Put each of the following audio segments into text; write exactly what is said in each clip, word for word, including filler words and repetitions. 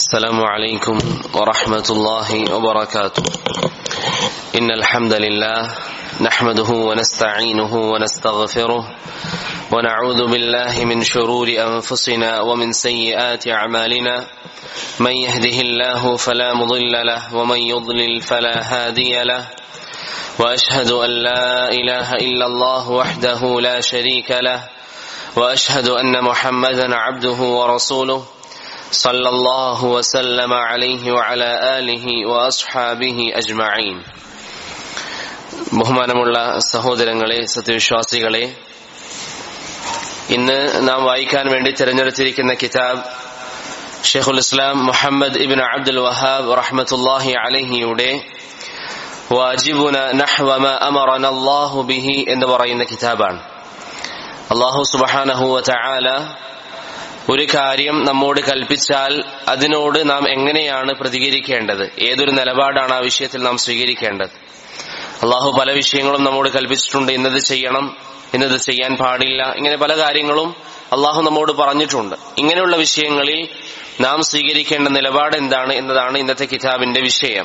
السلام عليكم ورحمة الله وبركاته. إن الحمد لله نحمده ونستعينه ونستغفره ونعوذ بالله من شرور أنفسنا ومن سيئات أعمالنا من يهده الله فلا مضل له ومن يضلل فلا هادي له وأشهد أن لا إله إلا الله وحده لا شريك له وأشهد أن محمدا عبده ورسوله صلى الله وسلم عليه وعلى آله وأصحابه أجمعين. ബഹുമാനമുള്ള സഹോദരങ്ങളെ, സത്യവിശ്വാസികളെ, ഇന്ന് നാം വായിക്കാൻ വേണ്ടി തിരഞ്ഞെടുത്തിരിക്കുന്ന കിതാബ് ഷെയ്ഖുൽ ഇസ്ലാം മുഹമ്മദ് ഇബ്നു അബ്ദുൽ വഹാബ് റഹ്മത്തുള്ളാഹി അലൈഹിയുടെ വാജിബുന നഹ്വ മാ അമറന അല്ലാഹു ബിഹി എന്ന് പറയുന്ന കിതാബാണ്. അല്ലാഹു സുബ്ഹാനഹു വ തആല ഒരു കാര്യം നമ്മോട് കൽപ്പിച്ചാൽ അതിനോട് നാം എങ്ങനെയാണ് പ്രതികരിക്കേണ്ടത്, ഏതൊരു നിലപാടാണ് ആ വിഷയത്തിൽ നാം സ്വീകരിക്കേണ്ടത്. അള്ളാഹു പല വിഷയങ്ങളും നമ്മോട് കൽപ്പിച്ചിട്ടുണ്ട്. ഇന്നത് ചെയ്യണം, ഇന്നത് ചെയ്യാൻ പാടില്ല, ഇങ്ങനെ പല കാര്യങ്ങളും അള്ളാഹു നമ്മോട് പറഞ്ഞിട്ടുണ്ട്. ഇങ്ങനെയുള്ള വിഷയങ്ങളിൽ നാം സ്വീകരിക്കേണ്ട നിലപാട് എന്താണ് എന്നതാണ് ഇന്നത്തെ കിതാബിന്റെ വിഷയം.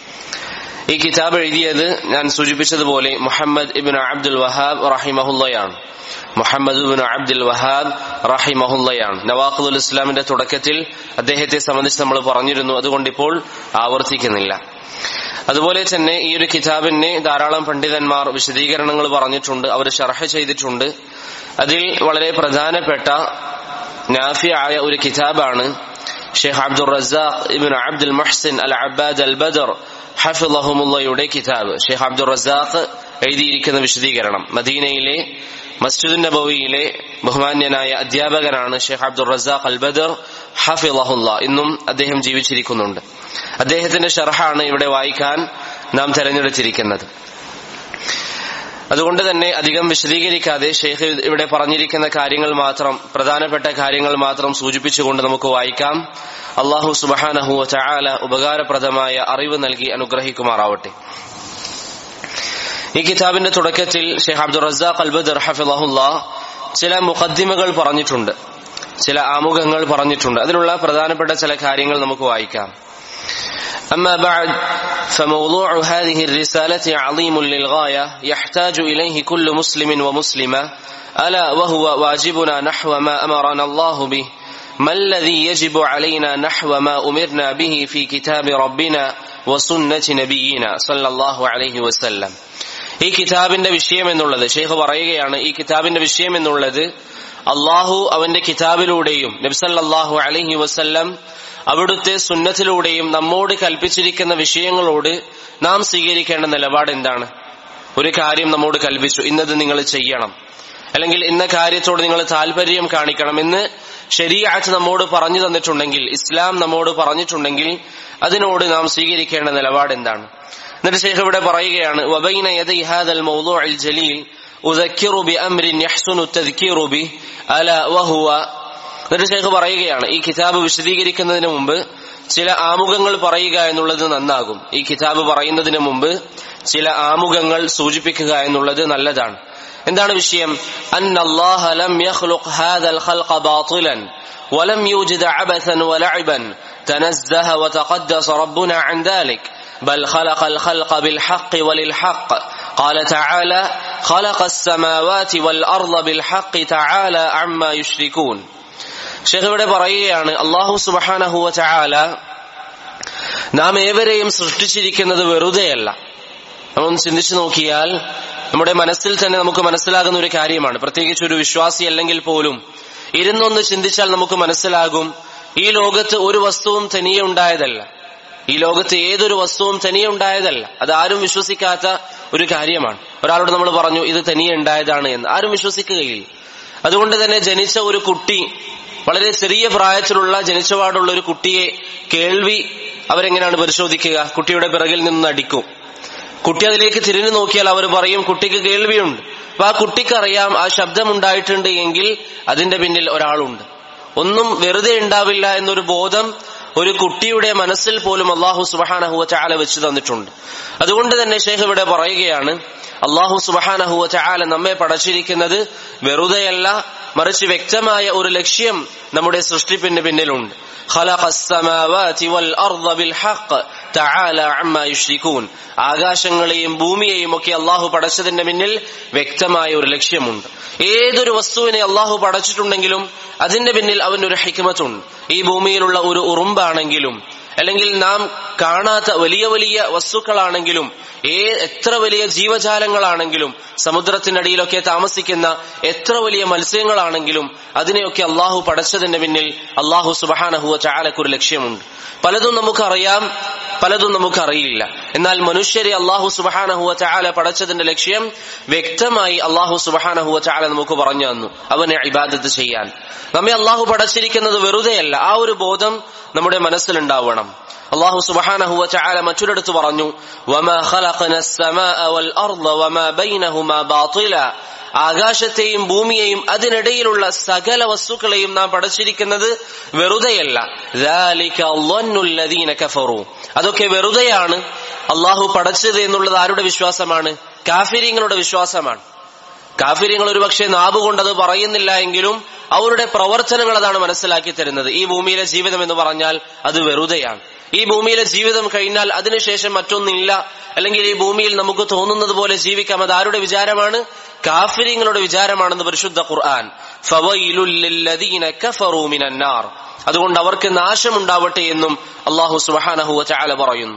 ഈ കിതാബ് എഴുതിയത് ഞാൻ സൂചിപ്പിച്ചതുപോലെ മുഹമ്മദ് ഇബ്നു അബ്ദുൽ വഹാബ് റഹിമഹുള്ളയാണ്. മുഹമ്മദ് ഇബ്നു അബ്ദുൽ വഹാബ് റഹിമഹുള്ളയാണ്. നവാഖിദുൽ ഇസ്ലാമിന്റെ തുടക്കത്തിൽ അദ്ദേഹത്തെ സംബന്ധിച്ച് നമ്മൾ പറഞ്ഞിരുന്നു, അതുകൊണ്ട് ഇപ്പോൾ ആവർത്തിക്കുന്നില്ല. അതുപോലെ തന്നെ ഈ ഒരു കിതാബിന് ധാരാളം പണ്ഡിതന്മാർ വിശദീകരണങ്ങൾ പറഞ്ഞിട്ടുണ്ട്, അവർ ശർഹ് ചെയ്തിട്ടുണ്ട്. അതിൽ വളരെ പ്രധാനപ്പെട്ട നാഫിയായ ഒരു കിതാബാണ് ഷെയ്ഖ് അബ്ദുർ റസാഖ് ഇബ്നു അബ്ദുൽ മുഹ്സിൻ അൽ അബ്ബാദ് അൽ ബദർ ഹഫിളഹുമുള്ളയുടെ കിതാബ്. ഷെയ്ഖ് അബ്ദുർ റസാഖ് എഴുതിയിരിക്കുന്ന വിശദീകരണം. മദീനയിലെ മസ്ജിദുൻ നബവിയിലെ ബഹുമാന്യനായ അധ്യാപകനാണ് ഷെയ്ഖ് അബ്ദുർ റസാഖ് അൽ ബദർ ഹഫിളഹുല്ലാ. ഇന്നും അദ്ദേഹം ജീവിച്ചിരിക്കുന്നുണ്ട്. അദ്ദേഹത്തിന്റെ ഷർഹാണ് ഇവിടെ വായിക്കാൻ നാം തെരഞ്ഞെടുത്തിരിക്കുന്നത്. അതുകൊണ്ട് തന്നെ അധികം വിശദീകരിക്കാതെ ഷെയ്ഖ് ഇവിടെ പറഞ്ഞിരിക്കുന്ന കാര്യങ്ങൾ മാത്രം, പ്രധാനപ്പെട്ട കാര്യങ്ങൾ മാത്രം സൂചിപ്പിച്ചുകൊണ്ട് നമുക്ക് വായിക്കാം. അല്ലാഹു സുബ്ഹാനഹു വ തആല ഉപകാരപ്രദമായ അറിവ് നൽകി അനുഗ്രഹിക്കുമാറാവട്ടെ. ഈ കിതാബിന്റെ തുടക്കത്തിൽ ഷെയ്ഖ് അബ്ദുർ റസാഖ് അൽ ബദർ ഹഫിളഹുല്ലാ ചില മുഖദ്ദിമകൾ പറഞ്ഞിട്ടുണ്ട്, ചില ആമുഖങ്ങൾ പറഞ്ഞിട്ടുണ്ട്. അതിലുള്ള പ്രധാനപ്പെട്ട ചില കാര്യങ്ങൾ നമുക്ക് വായിക്കാം. أما بعد فموضوع هذه الرسالة عظيم للغاية يحتاج إليه كل مسلم ومسلمة ألا وهو واجبنا نحو ما أمرنا الله به ما الذي يجب علينا نحو ما أمرنا به في كتاب ربنا وسنة نبينا صلى الله عليه وسلم. ഈ കിതാബിന്റെ വിഷയം എന്നുള്ളത് ഷെയ്ഖ് പറയുകയാണ്, ഈ കിതാബിന്റെ വിഷയം എന്നുള്ളത് അള്ളാഹു അവന്റെ കിതാബിലൂടെയും നബി സല്ലല്ലാഹു അലൈഹി വസല്ലം അവിടുത്തെ സുന്നത്തിലൂടെയും നമ്മോട് കൽപ്പിച്ചിരിക്കുന്ന വിഷയങ്ങളോട് നാം സ്വീകരിക്കേണ്ട നിലപാട് എന്താണ്. ഒരു കാര്യം നമ്മോട് കൽപ്പിച്ചു, ഇന്നത് നിങ്ങൾ ചെയ്യണം, അല്ലെങ്കിൽ ഇന്ന കാര്യത്തോട് നിങ്ങൾ താല്പര്യം കാണിക്കണം എന്ന് ശരീഅത്ത് നമ്മോട് പറഞ്ഞു തന്നിട്ടുണ്ടെങ്കിൽ, ഇസ്ലാം നമ്മോട് പറഞ്ഞിട്ടുണ്ടെങ്കിൽ അതിനോട് നാം സ്വീകരിക്കേണ്ട നിലപാട് എന്താണ്. എന്നിട്ട് ശേഖ് ഇവിടെ പറയുകയാണ്, വബൈന യദൈ ഹാദൽ മൗദൂഉൽ ജലീൽ ഉദക്കിറു ബിഅംരിൻ യഹ്സുനു തദ്കീറു ബിഹി അലാ വഹുവ. എന്നിട്ട് ശേഖ് പറയുകയാണ്, ഈ കിതാബ് വിശദീകരിക്കുന്നതിന് മുമ്പ് ചില ആമുഖങ്ങൾ പറയുക എന്നുള്ളത് നന്നാകും. ഈ കിതാബ് പറയുന്നതിന് മുമ്പ് ചില ആമുഖങ്ങൾ സൂചിപ്പിക്കുക എന്നുള്ളത് നല്ലതാണ്. എന്താണ് വിഷയം? അന്നല്ലാഹ ലം യഖ്ലുഖ് ഹാദൽ ഖൽഖ ബാതിലൻ വലം യൂജിദ അബസൻ വലഅബൻ തനസ്സഹ വതഖദ്ദസ റബ്ബുനാ അൻ ദാലിക് ബൽ ഖലഖൽ ഖൽഖ ബിൽ ഹഖ് വലിൽ ഹഖ് ഖാല തആല ഖലഖസ് സമാവാതി വൽ അർള ബിൽ ഹഖ് തആല അമ്മാ യുശ്രികൂൻ. ഷെയ്ഖ് ഇവിടെ പറയുകയാണ്, അല്ലാഹു സുബ്ഹാനഹു വ തആല നാം ഏവരെയും സൃഷ്ടിച്ചിരിക്കുന്നത് വെറുതെയല്ല. നമ്മൾ ചിന്തിച്ചു നോക്കിയാൽ നമ്മുടെ മനസ്സിൽ തന്നെ നമുക്ക് മനസ്സിലാകുന്ന ഒരു കാര്യമാണ്. പ്രത്യേകിച്ച് ഒരു വിശ്വാസി അല്ലെങ്കിൽ പോലും ഇരുന്നൊന്ന് ചിന്തിച്ചാൽ നമുക്ക് മനസ്സിലാകും, ഈ ലോകത്ത് ഒരു വസ്തുവും തനിയെ ഉണ്ടായതല്ല. ഈ ലോകത്ത് ഏതൊരു വസ്തുവും തനിയെ ഉണ്ടായതല്ല. അത് ആരും വിശ്വസിക്കാത്ത ഒരു കാര്യമാണ്. ഒരാളോട് നമ്മൾ പറഞ്ഞു ഇത് തനിയെ ഉണ്ടായതാണ് എന്ന്, ആരും വിശ്വസിക്കുകയില്ല. അതുകൊണ്ട് തന്നെ ജനിച്ച ഒരു കുട്ടി, വളരെ ചെറിയ പ്രായത്തിലുള്ള ജനിച്ചപാടുള്ള ഒരു കുട്ടിയെ കേൾവി അവരെങ്ങനെയാണ് പരിശോധിക്കുക? കുട്ടിയുടെ പിറകിൽ നിന്ന് അടിക്കും. കുട്ടി അതിലേക്ക് തിരിഞ്ഞു നോക്കിയാൽ അവർ പറയും കുട്ടിക്ക് കേൾവിയുണ്ട്. അപ്പൊ ആ കുട്ടിക്കറിയാം ആ ശബ്ദം ഉണ്ടായിട്ടുണ്ട് എങ്കിൽ അതിന്റെ പിന്നിൽ ഒരാളുണ്ട്. ഒന്നും വെറുതെ ഉണ്ടാവില്ല എന്നൊരു ബോധം ഒരു കുട്ടിയുടെ മനസ്സിൽ പോലും അല്ലാഹു സുബ്ഹാനഹു വ തആല വെച്ചു തന്നിട്ടുണ്ട്. അതുകൊണ്ട് തന്നെ ശൈഖ് ഇവിടെ പറയുകയാണ്, അല്ലാഹു സുബ്ഹാനഹു വ തആല നമ്മെ പടച്ചിരിക്കുന്നത് വെറുതെയല്ല, മറിച്ച് വ്യക്തമായ ഒരു ലക്ഷ്യം നമ്മുടെ സൃഷ്ടിപ്പിന് പിന്നിലുണ്ട്. ഖലഖസ് സമാവാതി വൽ അർദ ബിൽ ഹഖ് തആല അമ്മാ യുശ്രികൂൻ. ആകാശങ്ങളെയും ഭൂമിയെയും ഒക്കെ അല്ലാഹു പടച്ചതിന്റെ പിന്നിൽ വ്യക്തമായ ഒരു ലക്ഷ്യമുണ്ട്. ഏതൊരു വസ്തുവിനെ അല്ലാഹു പടച്ചിട്ടുണ്ടെങ്കിലും അതിന്റെ പിന്നിൽ അവനൊരു ഹിക്മത്തുണ്ട്. ഈ ഭൂമിയിലുള്ള ഒരു ഉറുമ്പാണെങ്കിലും അല്ലെങ്കിൽ നാം കാണാത്ത വലിയ വലിയ വസ്തുക്കളാണെങ്കിലും ഏ എത്ര വലിയ ജീവജാലങ്ങളാണെങ്കിലും സമുദ്രത്തിനടിയിലൊക്കെ താമസിക്കുന്ന എത്ര വലിയ മത്സ്യങ്ങളാണെങ്കിലും അതിനെയൊക്കെ അള്ളാഹു പടച്ചതിന്റെ പിന്നിൽ അള്ളാഹു സുബ്ഹാനഹു വ തആലയ്ക്ക് ഒരു ലക്ഷ്യമുണ്ട്. പലതും നമുക്കറിയാം, പലതും നമുക്കറിയില്ല. എന്നാൽ മനുഷ്യരെ അള്ളാഹു സുബ്ഹാനഹു വ തആല പടച്ചതിന്റെ ലക്ഷ്യം വ്യക്തമായി അള്ളാഹു സുബ്ഹാനഹു വ തആല നമുക്ക് പറഞ്ഞു തന്നു, അവനെ ഇബാദത്ത് ചെയ്യാൻ. നമ്മെ അള്ളാഹു പടച്ചിരിക്കുന്നത് വെറുതെയല്ല, ആ ഒരു ബോധം നമ്മുടെ മനസ്സിലുണ്ടാവണം. അല്ലാഹു സുബ്ഹാനഹു വ തആല മറ്റൊരിടത്ത് പറഞ്ഞു, വമാ ഖലഖനസ് സമാഅ വൽ അർദ വമാ ബൈനഹുമാ ബാതില. ആകാശത്തെയും ഭൂമിയെയും അതിനിടയിലുള്ള സകല വസ്തുക്കളെയും നാം പടച്ചിരിക്കുന്നത് വെറുതെയല്ല. ദാലിക ളന്നുൽ ലദീന കഫറു. അതൊക്കെ വെറുതെയാണ് അല്ലാഹു പടച്ചത് എന്നുള്ളത് ആരുടെ വിശ്വാസമാണ്? കാഫിരീങ്ങളുടെ വിശ്വാസമാണ്. കാഫിര്യങ്ങൾ ഒരു പക്ഷേ നാവുകൊണ്ട് അത് പറയുന്നില്ല എങ്കിലും അവരുടെ പ്രവർത്തനങ്ങൾ അതാണ് മനസ്സിലാക്കി തരുന്നത്. ഈ ഭൂമിയിലെ ജീവിതം എന്ന് പറഞ്ഞാൽ അത് വെറുതെയാണ്. ഈ ഭൂമിയിലെ ജീവിതം കഴിഞ്ഞാൽ അതിനുശേഷം മറ്റൊന്നില്ല, അല്ലെങ്കിൽ ഈ ഭൂമിയിൽ നമുക്ക് തോന്നുന്നത് പോലെ ജീവിക്കാം. അത് ആരുടെ വിചാരമാണ്? കാഫിര്യങ്ങളുടെ വിചാരമാണെന്ന് പരിശുദ്ധ ഖുർആൻ. ഫവൈലുൽ ലില്ലദീന കഫറൂ മിനൻ നാർ. അതുകൊണ്ട് അവർക്ക് നാശമുണ്ടാവട്ടെ എന്നും അല്ലാഹു സുബ്ഹാനഹു വ തആല പറയുന്നു.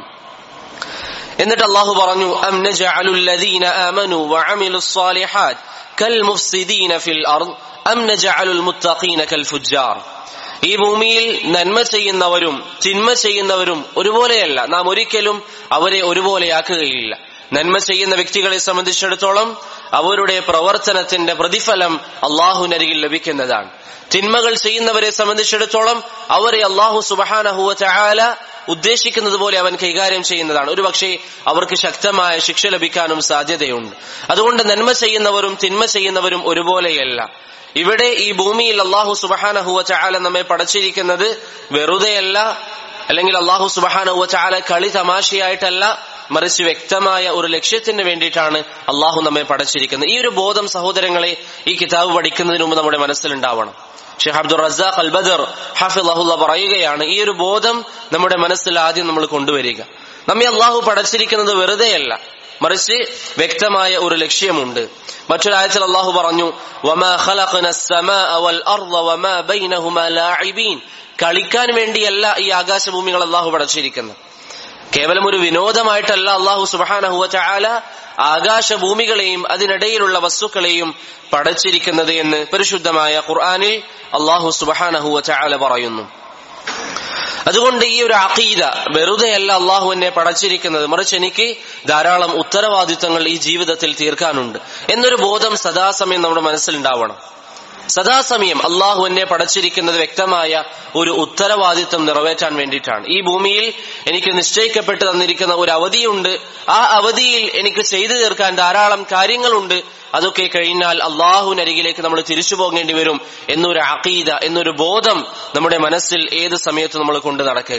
എന്നിട്ട് അല്ലാഹു പറഞ്ഞു, അം നജഅലുൽ ലദീന ആമനൂ വഅമിലുസ് സ്വാലിഹാത്ത് കൽ മുഫ്സിദീന ഫിൽ അർദ് അം നജഅലുൽ മുത്തഖീന കൽ ഫുജ്ജാർ. ഈ ഭൂമിയിൽ നന്മ ചെയ്യുന്നവരും തിന്മ ചെയ്യുന്നവരും ഒരുപോലെയല്ല. നാം ഒരിക്കലും അവരെ ഒരുപോലെയാക്കുകയില്ല. നന്മ ചെയ്യുന്ന വ്യക്തികളെ സംബന്ധിച്ചിടത്തോളം അവരുടെ പ്രവർത്തനത്തിന്റെ പ്രതിഫലം അള്ളാഹുവിനരികിൽ ലഭിക്കുന്നതാണ്. തിന്മകൾ ചെയ്യുന്നവരെ സംബന്ധിച്ചിടത്തോളം അവരെ അള്ളാഹു സുബ്ഹാനഹു വ തആല ഉദ്ദേശിക്കുന്നത് പോലെ അവൻ കൈകാര്യം ചെയ്യുന്നതാണ്. ഒരു പക്ഷേ അവർക്ക് ശക്തമായ ശിക്ഷ ലഭിക്കാനും സാധ്യതയുണ്ട്. അതുകൊണ്ട് നന്മ ചെയ്യുന്നവരും തിന്മ ചെയ്യുന്നവരും ഒരുപോലെയല്ല. ഇവിടെ ഈ ഭൂമിയിൽ അള്ളാഹു സുബ്ഹാനഹു വ തആല നമ്മെ പടച്ചിരിക്കുന്നത് വെറുതെയല്ല, അല്ലെങ്കിൽ അള്ളാഹു സുബ്ഹാനഹു വ തആല കളി തമാശയായിട്ടല്ല, മറിച്ച് വ്യക്തമായ ഒരു ലക്ഷ്യത്തിന് വേണ്ടിയിട്ടാണ് അള്ളാഹു നമ്മെ പടച്ചിരിക്കുന്നത്. ഈ ഒരു ബോധം സഹോദരങ്ങളെ ഈ കിതാബ് പഠിക്കുന്നതിന് മുമ്പ് നമ്മുടെ മനസ്സിലുണ്ടാവണം. ഷെയ്ഖ് അബ്ദുർ റസാഖ് അൽ ബദർ ഹഫിളഹുല്ലാഹ് പറയുകയാണ്, ഈ ഒരു ബോധം നമ്മുടെ മനസ്സിൽ ആദ്യം നമ്മൾ കൊണ്ടുവരിക. നമ്മെ അള്ളാഹു പടച്ചിരിക്കുന്നത് വെറുതെയല്ല, മറിച്ച് വ്യക്തമായ ഒരു ലക്ഷ്യമുണ്ട്. മറ്റൊരായത്തിൽ അള്ളാഹു പറഞ്ഞു, വമാ ഖലഖനസ് സമാഅ വൽ അർദ വമാ ബൈനഹുമാ ലാഇബീൻ. കളിക്കാൻ വേണ്ടിയല്ല ഈ ആകാശഭൂമികൾ അള്ളാഹു പടച്ചിരിക്കുന്നത്. കേവലം ഒരു വിനോദമായിട്ടല്ല അള്ളാഹു സുബ്ഹാനഹു വ തആല ആകാശഭൂമികളെയും അതിനിടയിലുള്ള വസ്തുക്കളെയും പടച്ചിരിക്കുന്നത് എന്ന് പരിശുദ്ധമായ ഖുർആനിൽ അള്ളാഹു സുബ്ഹാനഹു വ തആല പറയുന്നു. അതുകൊണ്ട് ഈ ഒരു അഖീദ, വെറുതെയല്ല അള്ളാഹു എന്നെ പടച്ചിരിക്കുന്നത്, മറിച്ച് എനിക്ക് ധാരാളം ഉത്തരവാദിത്തങ്ങൾ ഈ ജീവിതത്തിൽ തീർക്കാനുണ്ട് എന്നൊരു ബോധം സദാസമയം നമ്മുടെ മനസ്സിലുണ്ടാവണം. സദാസമയം അള്ളാഹു എന്നെ പടച്ചിരിക്കുന്നത് വ്യക്തമായ ഒരു ഉത്തരവാദിത്വം നിറവേറ്റാൻ വേണ്ടിയിട്ടാണ്. ഈ ഭൂമിയിൽ എനിക്ക് നിശ്ചയിക്കപ്പെട്ട് തന്നിരിക്കുന്ന ഒരു അവധിയുണ്ട്. ആ അവധിയിൽ എനിക്ക് ചെയ്തു തീർക്കാൻ ധാരാളം കാര്യങ്ങളുണ്ട്. അതൊക്കെ കഴിഞ്ഞാൽ അള്ളാഹുവിനരികിലേക്ക് നമ്മൾ തിരിച്ചു പോകേണ്ടി വരും എന്നൊരു അഖീദ, എന്നൊരു ബോധം നമ്മുടെ മനസ്സിൽ ഏത് സമയത്ത് നമ്മൾ കൊണ്ട് നടക്കുക.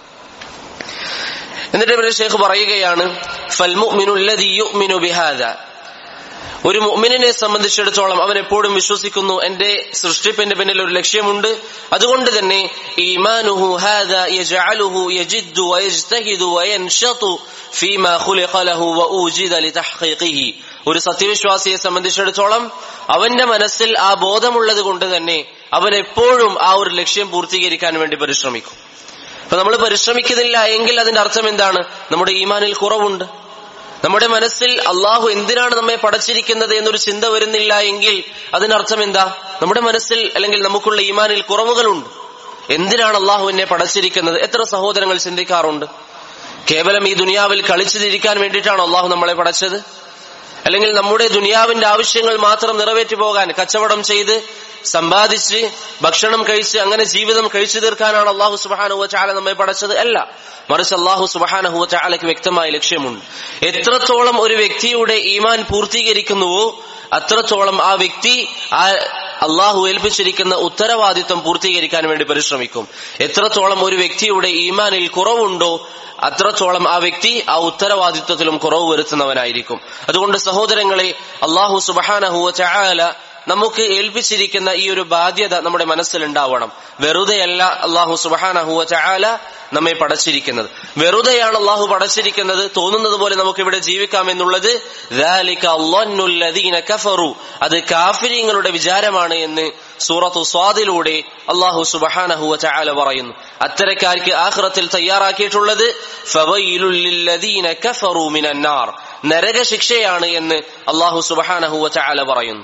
എന്നിട്ട് ശൈഖ് പറയുകയാണ്, ഫൽ മുഅ്മിനു അല്ലദീ യുഅ്മിനു ബിഹാദാ. ഒരു മുഅ്മിനിനെ സംബന്ധിച്ചിടത്തോളം അവൻ എപ്പോഴും വിശ്വസിക്കുന്നു, എന്റെ സൃഷ്ടിപ്പിന്റെ പിന്നിൽ ഒരു ലക്ഷ്യമുണ്ട്. അതുകൊണ്ട് തന്നെ ഈമാനുഹു ഹാദാ യജഅലുഹു യജിദ്ദു വയജ്തഹിദു വയൻഷതു ഫീമാ ഖുലിഖ ലഹു വഊജിദ ലിതഹ്ഖീഖിഹി. ഒരു സത്യവിശ്വാസിയെ സംബന്ധിച്ചിടത്തോളം അവന്റെ മനസ്സിൽ ആ ബോധമുള്ളത് കൊണ്ട് തന്നെ അവൻ എപ്പോഴും ആ ഒരു ലക്ഷ്യം പൂർത്തീകരിക്കാൻ വേണ്ടി പരിശ്രമിക്കും. അപ്പൊ നമ്മൾ പരിശ്രമിക്കുന്നില്ല എങ്കിൽ അതിന്റെ അർത്ഥം എന്താണ്? നമ്മുടെ ഈമാനിൽ കുറവുണ്ട്. നമ്മുടെ മനസ്സിൽ അള്ളാഹു എന്തിനാണ് നമ്മെ പടച്ചിരിക്കുന്നത് എന്നൊരു ചിന്ത വരുന്നില്ല എങ്കിൽ അതിനർത്ഥം എന്താ? നമ്മുടെ മനസ്സിൽ അല്ലെങ്കിൽ നമുക്കുള്ള ഈമാനിൽ കുറവുകളുണ്ട്. എന്തിനാണ് അള്ളാഹു എന്നെ പടച്ചിരിക്കുന്നത്? എത്ര സഹോദരങ്ങൾ ചിന്തിക്കാറുണ്ട്? കേവലം ഈ ദുനിയാവിൽ കളിച്ചു തിരിക്കാൻ വേണ്ടിയിട്ടാണോ അള്ളാഹു നമ്മളെ പടച്ചത്? അല്ലെങ്കിൽ നമ്മുടെ ദുനിയാവിന്റെ ആവശ്യങ്ങൾ മാത്രം നിറവേറ്റി പോകാൻ കച്ചവടം ചെയ്ത് സമ്പാദിച്ച് ഭക്ഷണം കഴിച്ച് അങ്ങനെ ജീവിതം കഴിച്ചു തീർക്കാനാണ് അള്ളാഹു സുബ്ഹാനഹു വ തആല നമ്മെ പടച്ചത്? അല്ല, മറിച്ച് അള്ളാഹു സുബ്ഹാനഹു വ തആലയ്ക്ക് വ്യക്തമായ ലക്ഷ്യമുണ്ട്. എത്രത്തോളം ഒരു വ്യക്തിയുടെ ഈമാൻ പൂർത്തീകരിക്കുന്നുവോ അത്രത്തോളം ആ വ്യക്തി ആ അള്ളാഹു ഏൽപ്പിച്ചിരിക്കുന്ന ഉത്തരവാദിത്വം പൂർത്തീകരിക്കാൻ വേണ്ടി പരിശ്രമിക്കും. എത്രത്തോളം ഒരു വ്യക്തിയുടെ ഈമാനിൽ കുറവുണ്ടോ അത്രത്തോളം ആ വ്യക്തി ആ ഉത്തരവാദിത്വത്തിലും കുറവ് വരുത്തുന്നവനായിരിക്കും. അതുകൊണ്ട് സഹോദരങ്ങളെ, അള്ളാഹു സുബ്ഹാനഹു വ തആല നമുക്ക് ഏൽപ്പിച്ചിരിക്കുന്ന ഈ ഒരു ബാധ്യത നമ്മുടെ മനസ്സിലുണ്ടാവണം. വെറുതെയല്ല അള്ളാഹു സുബ്ഹാനഹു വ തആല നമ്മെ പടച്ചിരിക്കുന്നത്. വെറുതെയാണ് അള്ളാഹു പടച്ചിരിക്കുന്നത്, തോന്നുന്നത് പോലെ നമുക്ക് ഇവിടെ ജീവിക്കാം എന്നുള്ളത് ദാലിക അള്ളന്നുൽ ലദീന കഫറു, അത് കാഫിരീങ്ങളുടെ വിചാരമാണ് എന്ന് സൂറത്തു സ്വാദിലൂടെ അള്ളാഹു സുബ്ഹാനഹു വ തആല പറയുന്നു. അത്തരക്കാർക്ക് ആഖിറത്തിൽ തയ്യാറാക്കിയിട്ടുള്ളത് ഫവൈലുൽ ലില്ലദീന കഫറു മിനന്നാർ, നരകശിക്ഷയാണ് എന്ന് അള്ളാഹു സുബ്ഹാനഹു വ തആല പറയുന്നു.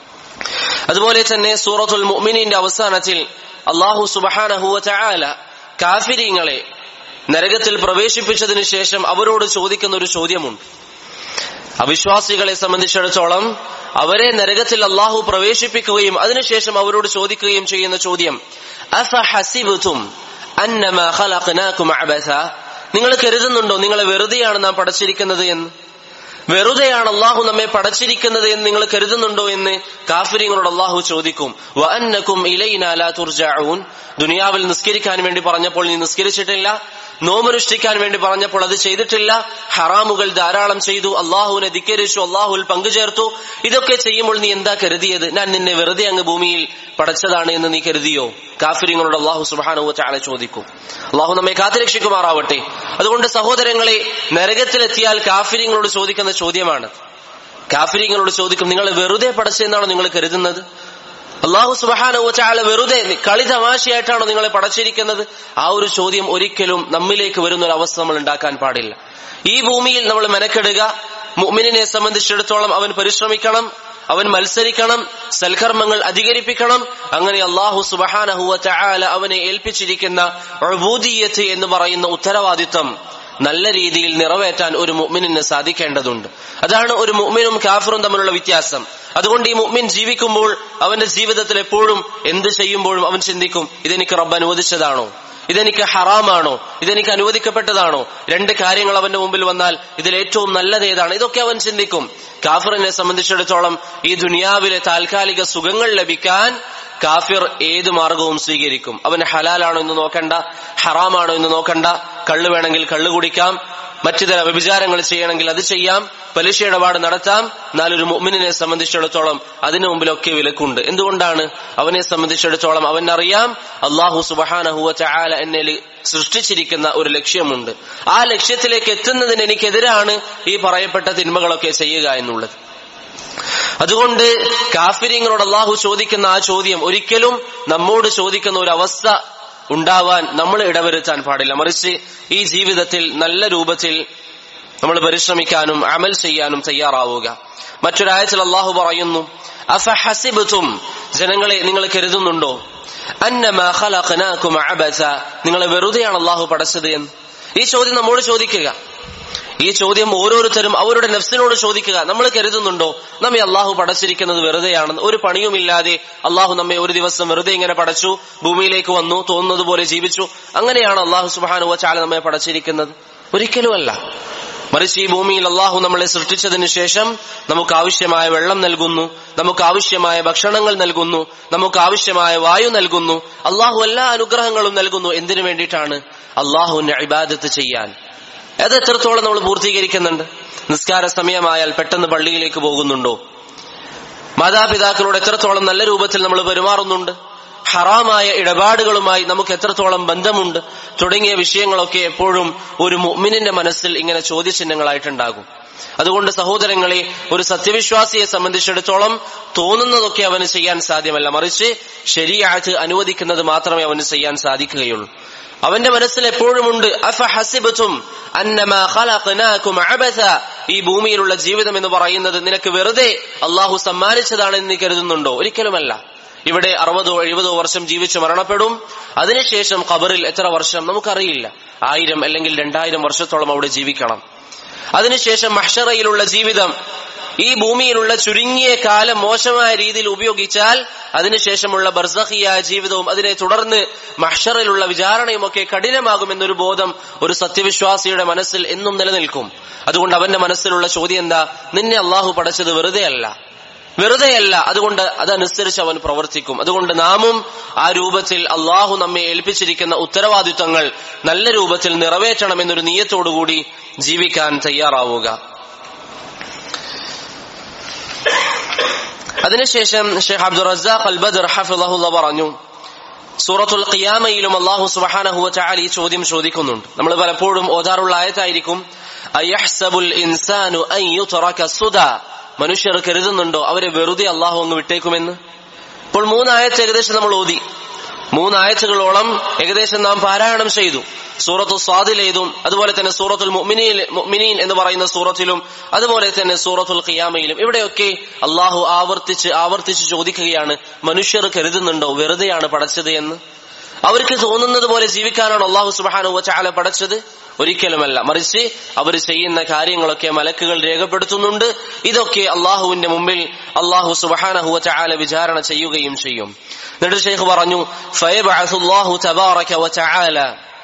അതുപോലെ തന്നെ സൂറത്തുൽ മുഅ്മിനീന്റെ അവസാനത്തിൽ അല്ലാഹു സുബ്ഹാനഹു വ തആല കാഫിരീങ്ങളെ നരകത്തിൽ പ്രവേശിപ്പിച്ചതിന് ശേഷം അവരോട് ചോദിക്കുന്ന ഒരു ചോദ്യമുണ്ട്. അവിശ്വാസികളെ സംബന്ധിച്ചിടത്തോളം അവരെ നരകത്തിൽ അല്ലാഹു പ്രവേശിപ്പിക്കുകയും അതിനുശേഷം അവരോട് ചോദിക്കുകയും ചെയ്യുന്ന ചോദ്യം, അഫഹസിബ്തും അന്നമാ ഖലഖനാകും അബസ, നിങ്ങൾ കരുതുന്നുണ്ടോ നിങ്ങളെ വെറുതെയാണ് നാം പടച്ചിരിക്കുന്നത് എന്ന്? വെറുതെയാണ് അള്ളാഹു നമ്മെ പടച്ചിരിക്കുന്നത് എന്ന് നിങ്ങൾ കരുതുന്നുണ്ടോ എന്ന് കാഫിരീങ്ങളോട് അള്ളാഹു ചോദിക്കും. വഅന്നകും ഇലൈനാ ലാ തുർജഊൻ, ദുനിയാവിൽ നിസ്കരിക്കാൻ വേണ്ടി പറഞ്ഞപ്പോൾ നീ നിസ്കരിച്ചിട്ടില്ല, നോമനുഷ്ഠിക്കാൻ വേണ്ടി പറഞ്ഞപ്പോൾ അത് ചെയ്തിട്ടില്ല, ഹറാമുകൾ ധാരാളം ചെയ്തു, അള്ളാഹുവിനെ ധിക്കരിച്ചു, അള്ളാഹുവിൽ പങ്കുചേർത്തു, ഇതൊക്കെ ചെയ്യുമ്പോൾ നീ എന്താ കരുതിയത്? ഞാൻ നിന്നെ വെറുതെ അങ്ങ് ഭൂമിയിൽ പടച്ചതാണ് എന്ന് നീ കരുതിയോ? കാഫിരീങ്ങളോട് അള്ളാഹു സുബ്ഹാനഹു വ തആല ചോദിക്കും. അള്ളാഹു നമ്മെ കാത്തുരക്ഷിക്കുമാറാവട്ടെ. അതുകൊണ്ട് സഹോദരങ്ങളെ, നരകത്തിലെത്തിയാൽ കാഫിരീങ്ങളോട് ചോദിക്കുന്ന ചോദ്യമാണ്. കാഫിരീങ്ങളോട് ചോദിക്കും, നിങ്ങൾ വെറുതെ പടച്ചെന്നാണോ നിങ്ങൾ കരുതുന്നത്? അള്ളാഹു സുബ്ഹാനഹു വ തആല വെറുതെ കളി തമാശയായിട്ടാണോ നിങ്ങളെ പടച്ചിരിക്കുന്നത്? ആ ഒരു ചോദ്യം ഒരിക്കലും നമ്മിലേക്ക് വരുന്ന ഒരു അവസ്ഥ നമ്മൾ ഉണ്ടാക്കാൻ പാടില്ല. ഈ ഭൂമിയിൽ നമ്മൾ മെനക്കെടുക. മുഅ്മിനിനെ സംബന്ധിച്ചിടത്തോളം അവൻ പരിശ്രമിക്കണം, അവൻ മത്സരിക്കണം, സൽക്കർമ്മങ്ങൾ അധികരിപ്പിക്കണം. അങ്ങനെ അള്ളാഹു സുബ്ഹാനഹു വ തആല അവനെ ഏൽപ്പിച്ചിരിക്കുന്ന ഉബൂദിയ്യത്ത് എന്ന് പറയുന്ന ഉത്തരവാദിത്വം നല്ല രീതിയിൽ നിറവേറ്റാൻ ഒരു മുഅ്മിനിന് സാധിക്കേണ്ടതുണ്ട്. അതാണ് ഒരു മുഅ്മിനും കാഫിറും തമ്മിലുള്ള വ്യത്യാസം. അതുകൊണ്ട് ഈ മുഅ്മിൻ ജീവിക്കുമ്പോൾ അവന്റെ ജീവിതത്തിൽ എപ്പോഴും എന്ത് ചെയ്യുമ്പോഴും അവൻ ചിന്തിക്കും, ഇതെനിക്ക് റബ്ബ് അനുവദിച്ചതാണോ, ഇതെനിക്ക് ഹറാമാണോ, ഇതെനിക്ക് അനുവദിക്കപ്പെട്ടതാണോ? രണ്ട് കാര്യങ്ങൾ അവന്റെ മുമ്പിൽ വന്നാൽ ഇതിൽ ഏറ്റവും നല്ലത് ഏതാണ്? ഇതൊക്കെ അവൻ ചിന്തിക്കും. കാഫിറിനെ സംബന്ധിച്ചിടത്തോളം ഈ ദുനിയാവിലെ താൽക്കാലിക സുഖങ്ങൾ ലഭിക്കാൻ കാഫിർ ഏത് മാർഗവും സ്വീകരിക്കും. അവന് ഹലാലാണോ എന്ന് നോക്കണ്ട, ഹറാമാണോ എന്ന് നോക്കണ്ട. കള്ള് വേണമെങ്കിൽ കള്ള് കുടിക്കാം, മറ്റു തര വ്യഭിചാരങ്ങൾ ചെയ്യണമെങ്കിൽ അത് ചെയ്യാം, പലിശ ഇടപാട് നടത്താം. എന്നാൽ ഒരു മുഅ്മിനിനെ സംബന്ധിച്ചിടത്തോളം അതിനു മുമ്പിലൊക്കെ വിലക്കുണ്ട്. എന്തുകൊണ്ടാണ്? അവനെ സംബന്ധിച്ചിടത്തോളം അവനറിയാം അല്ലാഹു സുബ്ഹാനഹു വ തആല എന്നെ സൃഷ്ടിച്ചിരിക്കുന്ന ഒരു ലക്ഷ്യമുണ്ട്. ആ ലക്ഷ്യത്തിലേക്ക് എത്തുന്നതിന് എനിക്കെതിരാണ് ഈ പറയപ്പെട്ട തിന്മകളൊക്കെ ചെയ്യുക എന്നുള്ളത്. അതുകൊണ്ട് കാഫിരീങ്ങളോട് അല്ലാഹു ചോദിക്കുന്ന ആ ചോദ്യം ഒരിക്കലും നമ്മോട് ചോദിക്കുന്ന ഒരു അവസ്ഥ ഉണ്ടാവാൻ നമ്മൾ ഇടവരുത്താൻ പാടില്ല. മറിച്ച് ഈ ജീവിതത്തിൽ നല്ല രൂപത്തിൽ നമ്മൾ പരിശ്രമിക്കാനും അമൽ ചെയ്യാനും തയ്യാറാവുക. മറ്റൊരായത്തിൽ അല്ലാഹു പറയുന്നു, അഫഹസിബ്തും, ജനങ്ങളെ നിങ്ങൾ കരുതുന്നുണ്ടോ, അന്നമാ ഖലഖനാകും അബസ, നിങ്ങളെ വെറുതെയാണ് അല്ലാഹു പടച്ചത് എന്ന്. ഈ ചോദ്യം നമ്മോട് ചോദിക്കുക. ഈ ചോദ്യം ഓരോരുത്തരും അവരുടെ നഫ്സിനോട് ചോദിക്കുക. നമ്മൾ കരുതുന്നുണ്ടോ നമ്മെ അള്ളാഹു പടച്ചിരിക്കുന്നത് വെറുതെയാണെന്ന്? ഒരു പണിയുമില്ലാതെ അള്ളാഹു നമ്മെ ഒരു ദിവസം വെറുതെ ഇങ്ങനെ പടച്ചു, ഭൂമിയിലേക്ക് വന്നു, തോന്നുന്നത് പോലെ ജീവിച്ചു, അങ്ങനെയാണ് അള്ളാഹു സുബ്ഹാനഹു വ തആല നമ്മെ പടച്ചിരിക്കുന്നത്? ഒരിക്കലുമല്ല. മറിച്ച് ഈ ഭൂമിയിൽ അള്ളാഹു നമ്മളെ സൃഷ്ടിച്ചതിന് ശേഷം നമുക്ക് ആവശ്യമായ വെള്ളം നൽകുന്നു, നമുക്ക് ആവശ്യമായ ഭക്ഷണങ്ങൾ നൽകുന്നു, നമുക്ക് ആവശ്യമായ വായു നൽകുന്നു. അള്ളാഹു എല്ലാ അനുഗ്രഹങ്ങളും നൽകുന്നു. എന്തിനു വേണ്ടിയിട്ടാണ്? അള്ളാഹുവിന്റെ ഇബാദത്ത് ചെയ്യാൻ. അത് എത്രത്തോളം നമ്മൾ പൂർത്തീകരിക്കുന്നുണ്ട്? നിസ്കാര സമയമായാൽ പെട്ടെന്ന് പള്ളിയിലേക്ക് പോകുന്നുണ്ടോ? മാതാപിതാക്കളോട് എത്രത്തോളം നല്ല രൂപത്തിൽ നമ്മൾ പെരുമാറുന്നുണ്ട്? ഹറാമായ ഇടപാടുകളുമായി നമുക്ക് എത്രത്തോളം ബന്ധമുണ്ട്? തുടങ്ങിയ വിഷയങ്ങളൊക്കെ എപ്പോഴും ഒരു മുഅ്മിനിന്റെ മനസ്സിൽ ഇങ്ങനെ ചോദ്യചിഹ്നങ്ങളായിട്ടുണ്ടാകും. അതുകൊണ്ട് സഹോദരങ്ങളെ, ഒരു സത്യവിശ്വാസിയെ സംബന്ധിച്ചിടത്തോളം തോന്നുന്നതൊക്കെ അവന് ചെയ്യാൻ സാധ്യമല്ല. മറിച്ച് ശരീഅത്ത് അനുവദിക്കുന്നത് മാത്രമേ അവന് ചെയ്യാൻ സാധിക്കുകയുള്ളൂ. അവന്റെ മനസ്സിൽ എപ്പോഴുമുണ്ട് അഫഹസിബ്തും അന്നമാ ഖലഖനാകും അബസ, ഈ ഭൂമിയിലുള്ള ജീവിതം എന്ന് പറയുന്നത് നിനക്ക് വെറുതെ അള്ളാഹു സമ്മാനിച്ചതാണെന്ന് നീ കരുതുന്നുണ്ടോ? ഒരിക്കലുമല്ല. ഇവിടെ അറുപതോ എഴുപതോ വർഷം ജീവിച്ച് മരണപ്പെടും. അതിനുശേഷം ഖബറിൽ എത്ര വർഷം നമുക്കറിയില്ല. ആയിരം അല്ലെങ്കിൽ രണ്ടായിരം വർഷത്തോളം അവിടെ ജീവിക്കണം. അതിനുശേഷം മഹ്ശറയിലുള്ള ജീവിതം, ഈ ഭൂമിയിലുള്ള ചുരുങ്ങിയ കാലം മോശമായ രീതിയിൽ ഉപയോഗിച്ചാൽ അതിനുശേഷമുള്ള ബർസഖിയായ ജീവിതവും അതിനെ തുടർന്ന് മഹ്ശറിലുള്ള വിചാരണയും ഒക്കെ കഠിനമാകുമെന്നൊരു ബോധം ഒരു സത്യവിശ്വാസിയുടെ മനസ്സിൽ എന്നും നിലനിൽക്കും. അതുകൊണ്ട് അവന്റെ മനസ്സിലുള്ള ചോദ്യം എന്താ? നിന്നെ അള്ളാഹു പടച്ചത് വെറുതെ അല്ല, വെറുതെയല്ല. അതുകൊണ്ട് അതനുസരിച്ച് അവൻ പ്രവർത്തിക്കും. അതുകൊണ്ട് നാമും ആ രൂപത്തിൽ അള്ളാഹു നമ്മെ ഏൽപ്പിച്ചിരിക്കുന്ന ഉത്തരവാദിത്വങ്ങൾ നല്ല രൂപത്തിൽ നിറവേറ്റണമെന്നൊരു നിയ്യത്തോടുകൂടി ജീവിക്കാൻ തയ്യാറാവുക. അതിനുശേഷം ഷെയ്ഖ് അബ്ദുർ റസാഖ് അൽ ബദർ ഹഫിളഹുല്ലാ പറഞ്ഞു, സൂറത്തുൽ ഖിയാമയിലും അല്ലാഹു സുബ്ഹാനഹു വ തആല ഈ ചോദ്യം ചോദിക്കുന്നുണ്ട്. നമ്മൾ പലപ്പോഴും ഓതാറുള്ള ആയത്തായിരിക്കും, അയഹ്സബുൽ ഇൻസാനു അൻ യുതറക സുദാ, മനുഷ്യർ കരുതുന്നുണ്ടോ അവരെ വെറുതെ അള്ളാഹു അങ്ങ് വിട്ടേക്കുമെന്ന്. ഇപ്പോൾ മൂന്നായത്ത് ഏകദേശം നമ്മൾ ഓതി, മൂന്നായത്തുകളോളം ഏകദേശം നാം പാരായണം ചെയ്തു. സൂറത്തു സ്വാദിലേതും അതുപോലെ തന്നെ സൂറത്തുൽ മുഅ്മിനീൻ മുഅ്മിനീൻ എന്ന് പറയുന്ന സൂറത്തിലും അതുപോലെ തന്നെ സൂറത്തുൽ ഖിയാമയിലും ഇവിടെയൊക്കെ അള്ളാഹു ആവർത്തിച്ച് ആവർത്തിച്ച് ചോദിക്കുകയാണ്, മനുഷ്യർ കരുതുന്നുണ്ടോ വെറുതെയാണ് പടച്ചത് എന്ന്? അവർക്ക് തോന്നുന്നത് പോലെ ജീവിക്കാനാണ് അള്ളാഹു സുബ്ഹാനഹു വ തആല പടച്ചത്? ഒരിക്കലുമല്ല. മറിച്ച് അവർ ചെയ്യുന്ന കാര്യങ്ങളൊക്കെ മലക്കുകൾ രേഖപ്പെടുത്തുന്നുണ്ട്. ഇതൊക്കെ അള്ളാഹുവിന്റെ മുമ്പിൽ അള്ളാഹു സുബ്ഹാനഹു വ തആല വിചാരണ ചെയ്യുകയും ചെയ്യും. എന്നിട്ട് ശൈഖ് പറഞ്ഞു, ഫയബ്അസുല്ലാഹു തബാറക വ തആല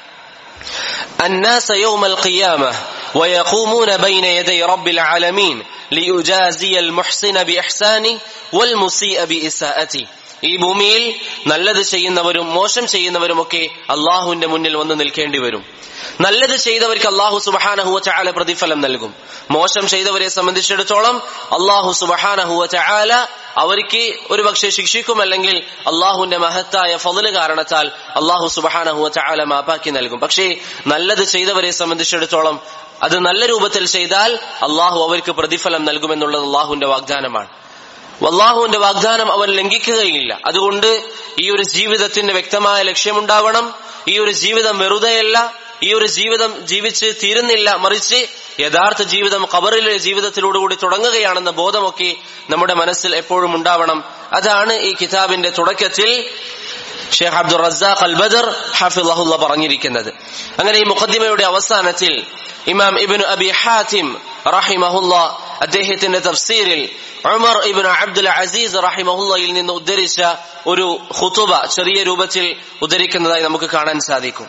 الناس يوم القيامة ويقومون بين يدي رب العالمين ليجازي المحسن بإحسانه والمسيء بإساءته. ഈ ഭൂമിയിൽ നല്ലത് ചെയ്യുന്നവരും മോശം ചെയ്യുന്നവരുമൊക്കെ അള്ളാഹുവിന്റെ മുന്നിൽ വന്ന് നിൽക്കേണ്ടി വരും. നല്ലത് ചെയ്തവർക്ക് അള്ളാഹു സുബ്ഹാനഹു വ തആല പ്രതിഫലം നൽകും. മോശം ചെയ്തവരെ സംബന്ധിച്ചിടത്തോളം അള്ളാഹു സുബ്ഹാനഹു വ തആല അവർക്ക് ഒരു പക്ഷേ ശിക്ഷിക്കും, അല്ലെങ്കിൽ അള്ളാഹുവിന്റെ മഹത്തായ ഫള് കാരണത്താൽ അള്ളാഹു സുബ്ഹാനഹു വ തആല മാപ്പാക്കി നൽകും. പക്ഷേ നല്ലത് ചെയ്തവരെ സംബന്ധിച്ചിടത്തോളം അത് നല്ല രൂപത്തിൽ ചെയ്താൽ അള്ളാഹു അവർക്ക് പ്രതിഫലം നൽകുമെന്നുള്ളത് അള്ളാഹുവിന്റെ വാഗ്ദാനമാണ്. അള്ളാഹുവിന്റെ വാഗ്ദാനം അവൻ ലംഘിക്കുകയില്ല. അതുകൊണ്ട് ഈ ഒരു ജീവിതത്തിന്റെ വ്യക്തമായ ലക്ഷ്യമുണ്ടാവണം. ഈ ഒരു ജീവിതം വെറുതെയല്ല, ഈ ഒരു ജീവിതം ജീവിച്ച് തീരുന്നില്ല, മറിച്ച് യഥാർത്ഥ ജീവിതം ഖബറിലെ ജീവിതത്തിലൂടെ തുടങ്ങുകയാണെന്ന ബോധമൊക്കെ നമ്മുടെ മനസ്സിൽ എപ്പോഴും ഉണ്ടാവണം. അതാണ് ഈ കിതാബിന്റെ തുടക്കത്തിൽ ഷെയ്ഖ് അബ്ദുർ റസാഖ് അൽ ബദർ ഹഫിളഹുല്ലാ പറഞ്ഞിരിക്കുന്നത്. അങ്ങനെ ഈ മുഖദ്ദിമയുടെ അവസാനത്തിൽ ഇമാം ഇബ്നു അബി ഹാത്തിം റഹിമഹുല്ലാ അദ്ദേഹത്തിന്റെ തഫ്സീറിൽ ഉമർ ഇബ്നു അബ്ദുൽ അസീസ് റഹിമഹുല്ലയിൽ നിന്ന് ഉദ്ധരിച്ച ഒരു ഖുതുബ ചെറിയ രൂപത്തിൽ ഉദ്ധരിക്കുന്നതായി നമുക്ക് കാണാൻ സാധിക്കും.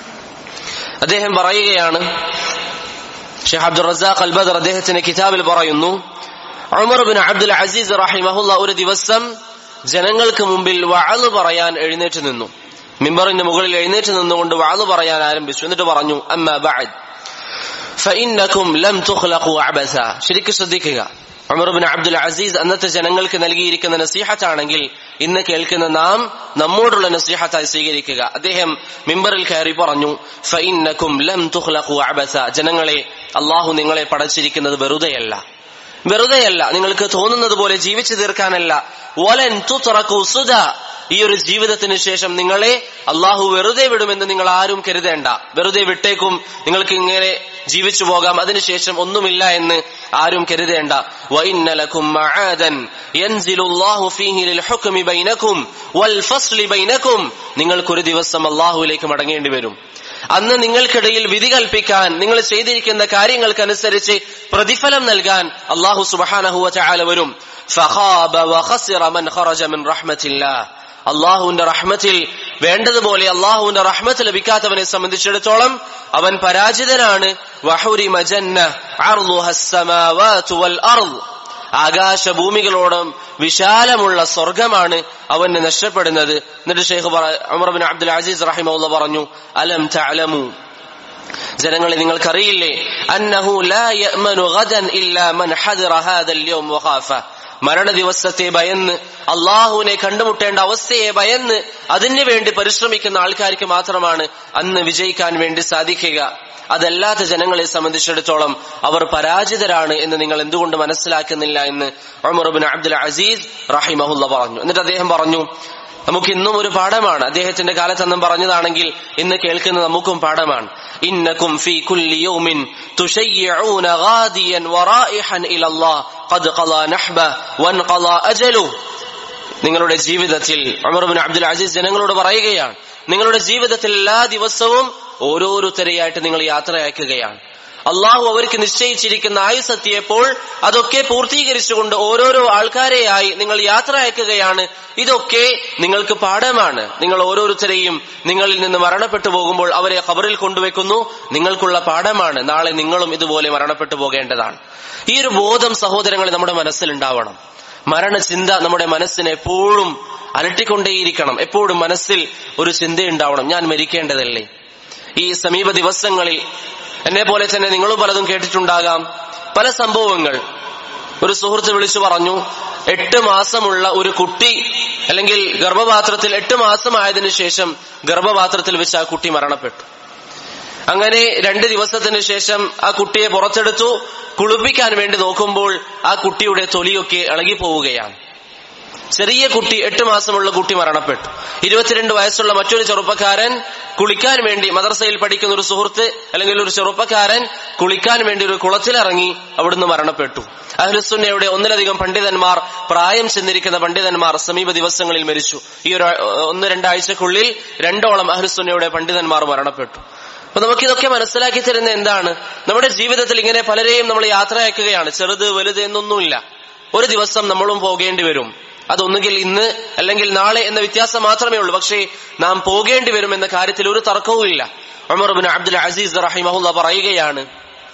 അദ്ദേഹം പറയുകയാണ്, ഷെയ്ഖ് അബ്ദുർ റസാഖ് അൽ ബദർ അദ്ദേഹത്തിന്റെ കിതാബിൽ പറയുന്നു, ഉമർ ഇബ്നു അബ്ദുൽ അസീസ് റഹിമഹുല്ലാ ഒരു ദിവസം ജനങ്ങൾക്ക് മുമ്പിൽ വഅദ് പറയാൻ എഴുന്നേറ്റ് നിന്നു. മിമ്പറിന്റെ മുകളിൽ എഴുന്നേറ്റ് നിന്നുകൊണ്ട് വഅദ് പറയാൻ ആരംഭിച്ചു. എന്നിട്ട് പറഞ്ഞു, അമ്മാ ബഅദ് ഫഇന്നകും ലം തുഖ്ലഖു അബസ. ശരിക്കും ശ്രദ്ധിക്കുക, ഉമർ ഇബ്നു അബ്ദുൽ അസീസ് അന്നത്തെ ജനങ്ങൾക്ക് നൽകിയിരിക്കുന്ന നസീഹത്താണെങ്കിൽ ഇന്ന് കേൾക്കുന്ന നാം നമ്മോടുള്ള നസീഹത്തായി സ്വീകരിക്കുക. അദ്ദേഹം മിമ്പറിൽ കയറി പറഞ്ഞു, ഫഇന്നകും ലം തുഖ്ലഖു അബസ. ജനങ്ങളെ, അല്ലാഹു നിങ്ങളെ പടച്ചിരിക്കുന്നത് വെറുതെയല്ല, വെറുതെയല്ല, നിങ്ങൾക്ക് തോന്നുന്നത് പോലെ ജീവിച്ചു തീർക്കാനല്ല. വലൻ തുത്രകു സുദാ. ഈ ഒരു ജീവിതത്തിന് ശേഷം നിങ്ങളെ അള്ളാഹു വെറുതെ വിടുമെന്ന് നിങ്ങൾ ആരും കരുതേണ്ട. വെറുതെ വിട്ടേക്കും, നിങ്ങൾക്ക് ഇങ്ങനെ ജീവിച്ചു പോകാം, അതിനുശേഷം ഒന്നുമില്ല എന്ന് ആരും കരുതേണ്ട. വഇന്ന ലകും മആദൻ യൻസിലുല്ലാഹു ഫീഹി ലിൽ ഹുക്മി ബൈനകും വൽ ഫസ്ലി ബൈനകും. നിങ്ങൾക്കൊരു ദിവസം അള്ളാഹുവിലേക്ക് മടങ്ങേണ്ടി വരും. അന്ന് നിങ്ങൾക്കിടയിൽ വിധി കൽപ്പിക്കാൻ, നിങ്ങൾ ചെയ്തിരിക്കുന്ന കാര്യങ്ങൾക്കനുസരിച്ച് പ്രതിഫലം നൽകാൻ അള്ളാഹു സുബ്ഹാനഹു വ തആല വരും. ഫഖാബ വഖസിറ മൻ ഖറജ മിൻ റഹ്മത്തില്ലാഹ്. അള്ളാഹുവിന്റെ റഹ്മത്തിൽ വേണ്ടതുപോലെ അള്ളാഹുവിന്റെ റഹ്മത്ത് ലഭിക്കാത്തവനെ സംബന്ധിച്ചിടത്തോളം അവൻ പരാജിതനാണ്. വഹുരിമ ജന്ന അർളുഹസ് സമാവാതു വൽ അർള്. ആകാശഭൂമികളോടും വിശാലമുള്ള സ്വർഗമാണ് അവന് നഷ്ടപ്പെടുന്നത്. എന്നിട്ട് ഷെയ്ഖ് ഉമർ ഇബ്നു അബ്ദുൽ അസീസ് റഹിമഹുല്ലാ പറഞ്ഞു, അലം തഅലമു, ജനങ്ങളെ നിങ്ങൾക്കറിയില്ലേ, അന്നഹു ലാ യഅ്മനു ഗദൻ ഇല്ലാ മൻ ഹദറ ഹാദൽ യൗം വഖാഫ. മരണ ദിവസത്തെ ഭയന്ന്, അള്ളാഹുവിനെ കണ്ടുമുട്ടേണ്ട അവസ്ഥയെ ഭയന്ന് അതിനു വേണ്ടി പരിശ്രമിക്കുന്ന ആൾക്കാർക്ക് മാത്രമാണ് അന്ന് വിജയിക്കാൻ വേണ്ടി സാധിക്കുക. അതല്ലാത്ത ജനങ്ങളെ സംബന്ധിച്ചിടത്തോളം അവർ പരാജിതരാണ് എന്ന് നിങ്ങൾ എന്തുകൊണ്ട് മനസ്സിലാക്കുന്നില്ല എന്ന് ഉമർ ഇബ്നു അബ്ദുൽ അസീസ് റഹിമഹുല്ലാ പറഞ്ഞു. എന്നിട്ട് അദ്ദേഹം പറഞ്ഞു, നമുക്ക് ഇന്നും ഒരു പാഠമാണ്. അദ്ദേഹത്തിന്റെ കാലത്ത് അന്നും പറഞ്ഞതാണെങ്കിൽ ഇന്ന് കേൾക്കുന്ന നമുക്കും പാഠമാണ്. ഇന്നകും ഫീ കുല്ലി യൗമിൻ തുശയ്യിഊന ഗാദിയൻ വറായിഹൻ ഇലല്ലാഹ് ഖദ് ഖളാ നഹ്ബ വൻഖളാ അജലു. നിങ്ങളുടെ ജീവിതത്തിൽ, ഉമർ ഇബ്നു അബ്ദുൽ അസീസ് ജനങ്ങളോട് പറയുകയാണ്, നിങ്ങളുടെ ജീവിതത്തിൽ എല്ലാ ദിവസവും ഓരോരുത്തരെയായിട്ട് നിങ്ങൾ യാത്ര അയക്കുകയാണ്. അള്ളാഹു അവർക്ക് നിശ്ചയിച്ചിരിക്കുന്ന ആയുസ്സെത്തിയപ്പോൾ അതൊക്കെ പൂർത്തീകരിച്ചുകൊണ്ട് ഓരോരോ ആൾക്കാരെയായി നിങ്ങൾ യാത്ര അയക്കുകയാണ്. ഇതൊക്കെ നിങ്ങൾക്ക് പാഠമാണ്. നിങ്ങൾ ഓരോരുത്തരെയും നിങ്ങളിൽ നിന്ന് മരണപ്പെട്ടു പോകുമ്പോൾ അവരെ ഖബറിൽ കൊണ്ടുവെക്കുന്നു, നിങ്ങൾക്കുള്ള പാഠമാണ്. നാളെ നിങ്ങളും ഇതുപോലെ മരണപ്പെട്ടു പോകേണ്ടതാണ്. ഈ ഒരു ബോധം സഹോദരങ്ങളെ നമ്മുടെ മനസ്സിലുണ്ടാവണം. മരണചിന്ത നമ്മുടെ മനസ്സിനെ എപ്പോഴും അലട്ടിക്കൊണ്ടേയിരിക്കണം. എപ്പോഴും മനസ്സിൽ ഒരു ചിന്തയുണ്ടാവണം, ഞാൻ മരിക്കേണ്ടതല്ലേ. ഈ സമീപ ദിവസങ്ങളിൽ എന്നെ പോലെ തന്നെ നിങ്ങളും പലതും കേട്ടിട്ടുണ്ടാകാം പല സംഭവങ്ങൾ. ഒരു സുഹൃത്ത് വിളിച്ചു പറഞ്ഞു, എട്ട് മാസമുള്ള ഒരു കുട്ടി അല്ലെങ്കിൽ ഗർഭപാത്രത്തിൽ എട്ട് മാസമായതിനു ശേഷം ഗർഭപാത്രത്തിൽ വെച്ച് ആ കുട്ടി മരണപ്പെട്ടു. അങ്ങനെ രണ്ട് ദിവസത്തിന് ശേഷം ആ കുട്ടിയെ പുറത്തെടുത്തു. കുളിപ്പിക്കാൻ വേണ്ടി നോക്കുമ്പോൾ ആ കുട്ടിയുടെ തൊലിയൊക്കെ ഇളകിപ്പോവുകയാണ്. ചെറിയ കുട്ടി, എട്ട് മാസമുള്ള കുട്ടി മരണപ്പെട്ടു. ഇരുപത്തിരണ്ട് വയസ്സുള്ള മറ്റൊരു ചെറുപ്പക്കാരൻ കുളിക്കാൻ വേണ്ടി, മദ്രസയിൽ പഠിക്കുന്ന ഒരു സുഹൃത്ത് അല്ലെങ്കിൽ ഒരു ചെറുപ്പക്കാരൻ കുളിക്കാൻ വേണ്ടി ഒരു കുളത്തിലിറങ്ങി, അവിടുന്ന് മരണപ്പെട്ടു. അഹ്ലുസുന്നയുടെ ഒന്നിലധികം പണ്ഡിതന്മാർ, പ്രായം ചെന്നിരിക്കുന്ന പണ്ഡിതന്മാർ സമീപ ദിവസങ്ങളിൽ മരിച്ചു. ഈ ഒരു ഒന്ന് രണ്ടാഴ്ചക്കുള്ളിൽ രണ്ടോളം അഹ്ലുസുന്നയുടെ പണ്ഡിതന്മാർ മരണപ്പെട്ടു. അപ്പൊ നമുക്കിതൊക്കെ മനസ്സിലാക്കി തരുന്ന എന്താണ്? നമ്മുടെ ജീവിതത്തിൽ ഇങ്ങനെ പലരെയും നമ്മൾ യാത്രയാക്കുകയാണ്. ചെറുത് വലുത് എന്നൊന്നുമില്ല. ഒരു ദിവസം നമ്മളും പോകേണ്ടി വരും. അതൊന്നുകിൽ ഇന്ന് അല്ലെങ്കിൽ നാളെ എന്ന വ്യത്യാസം മാത്രമേ ഉള്ളൂ. പക്ഷേ നാം പോകേണ്ടി വരും എന്ന കാര്യത്തിൽ ഒരു തർക്കവുമില്ല. ഉമർ ഇബ്നു അബ്ദുൽ അസീസ് റഹിമഹുല്ലാഹ് പറയുകയാണ്,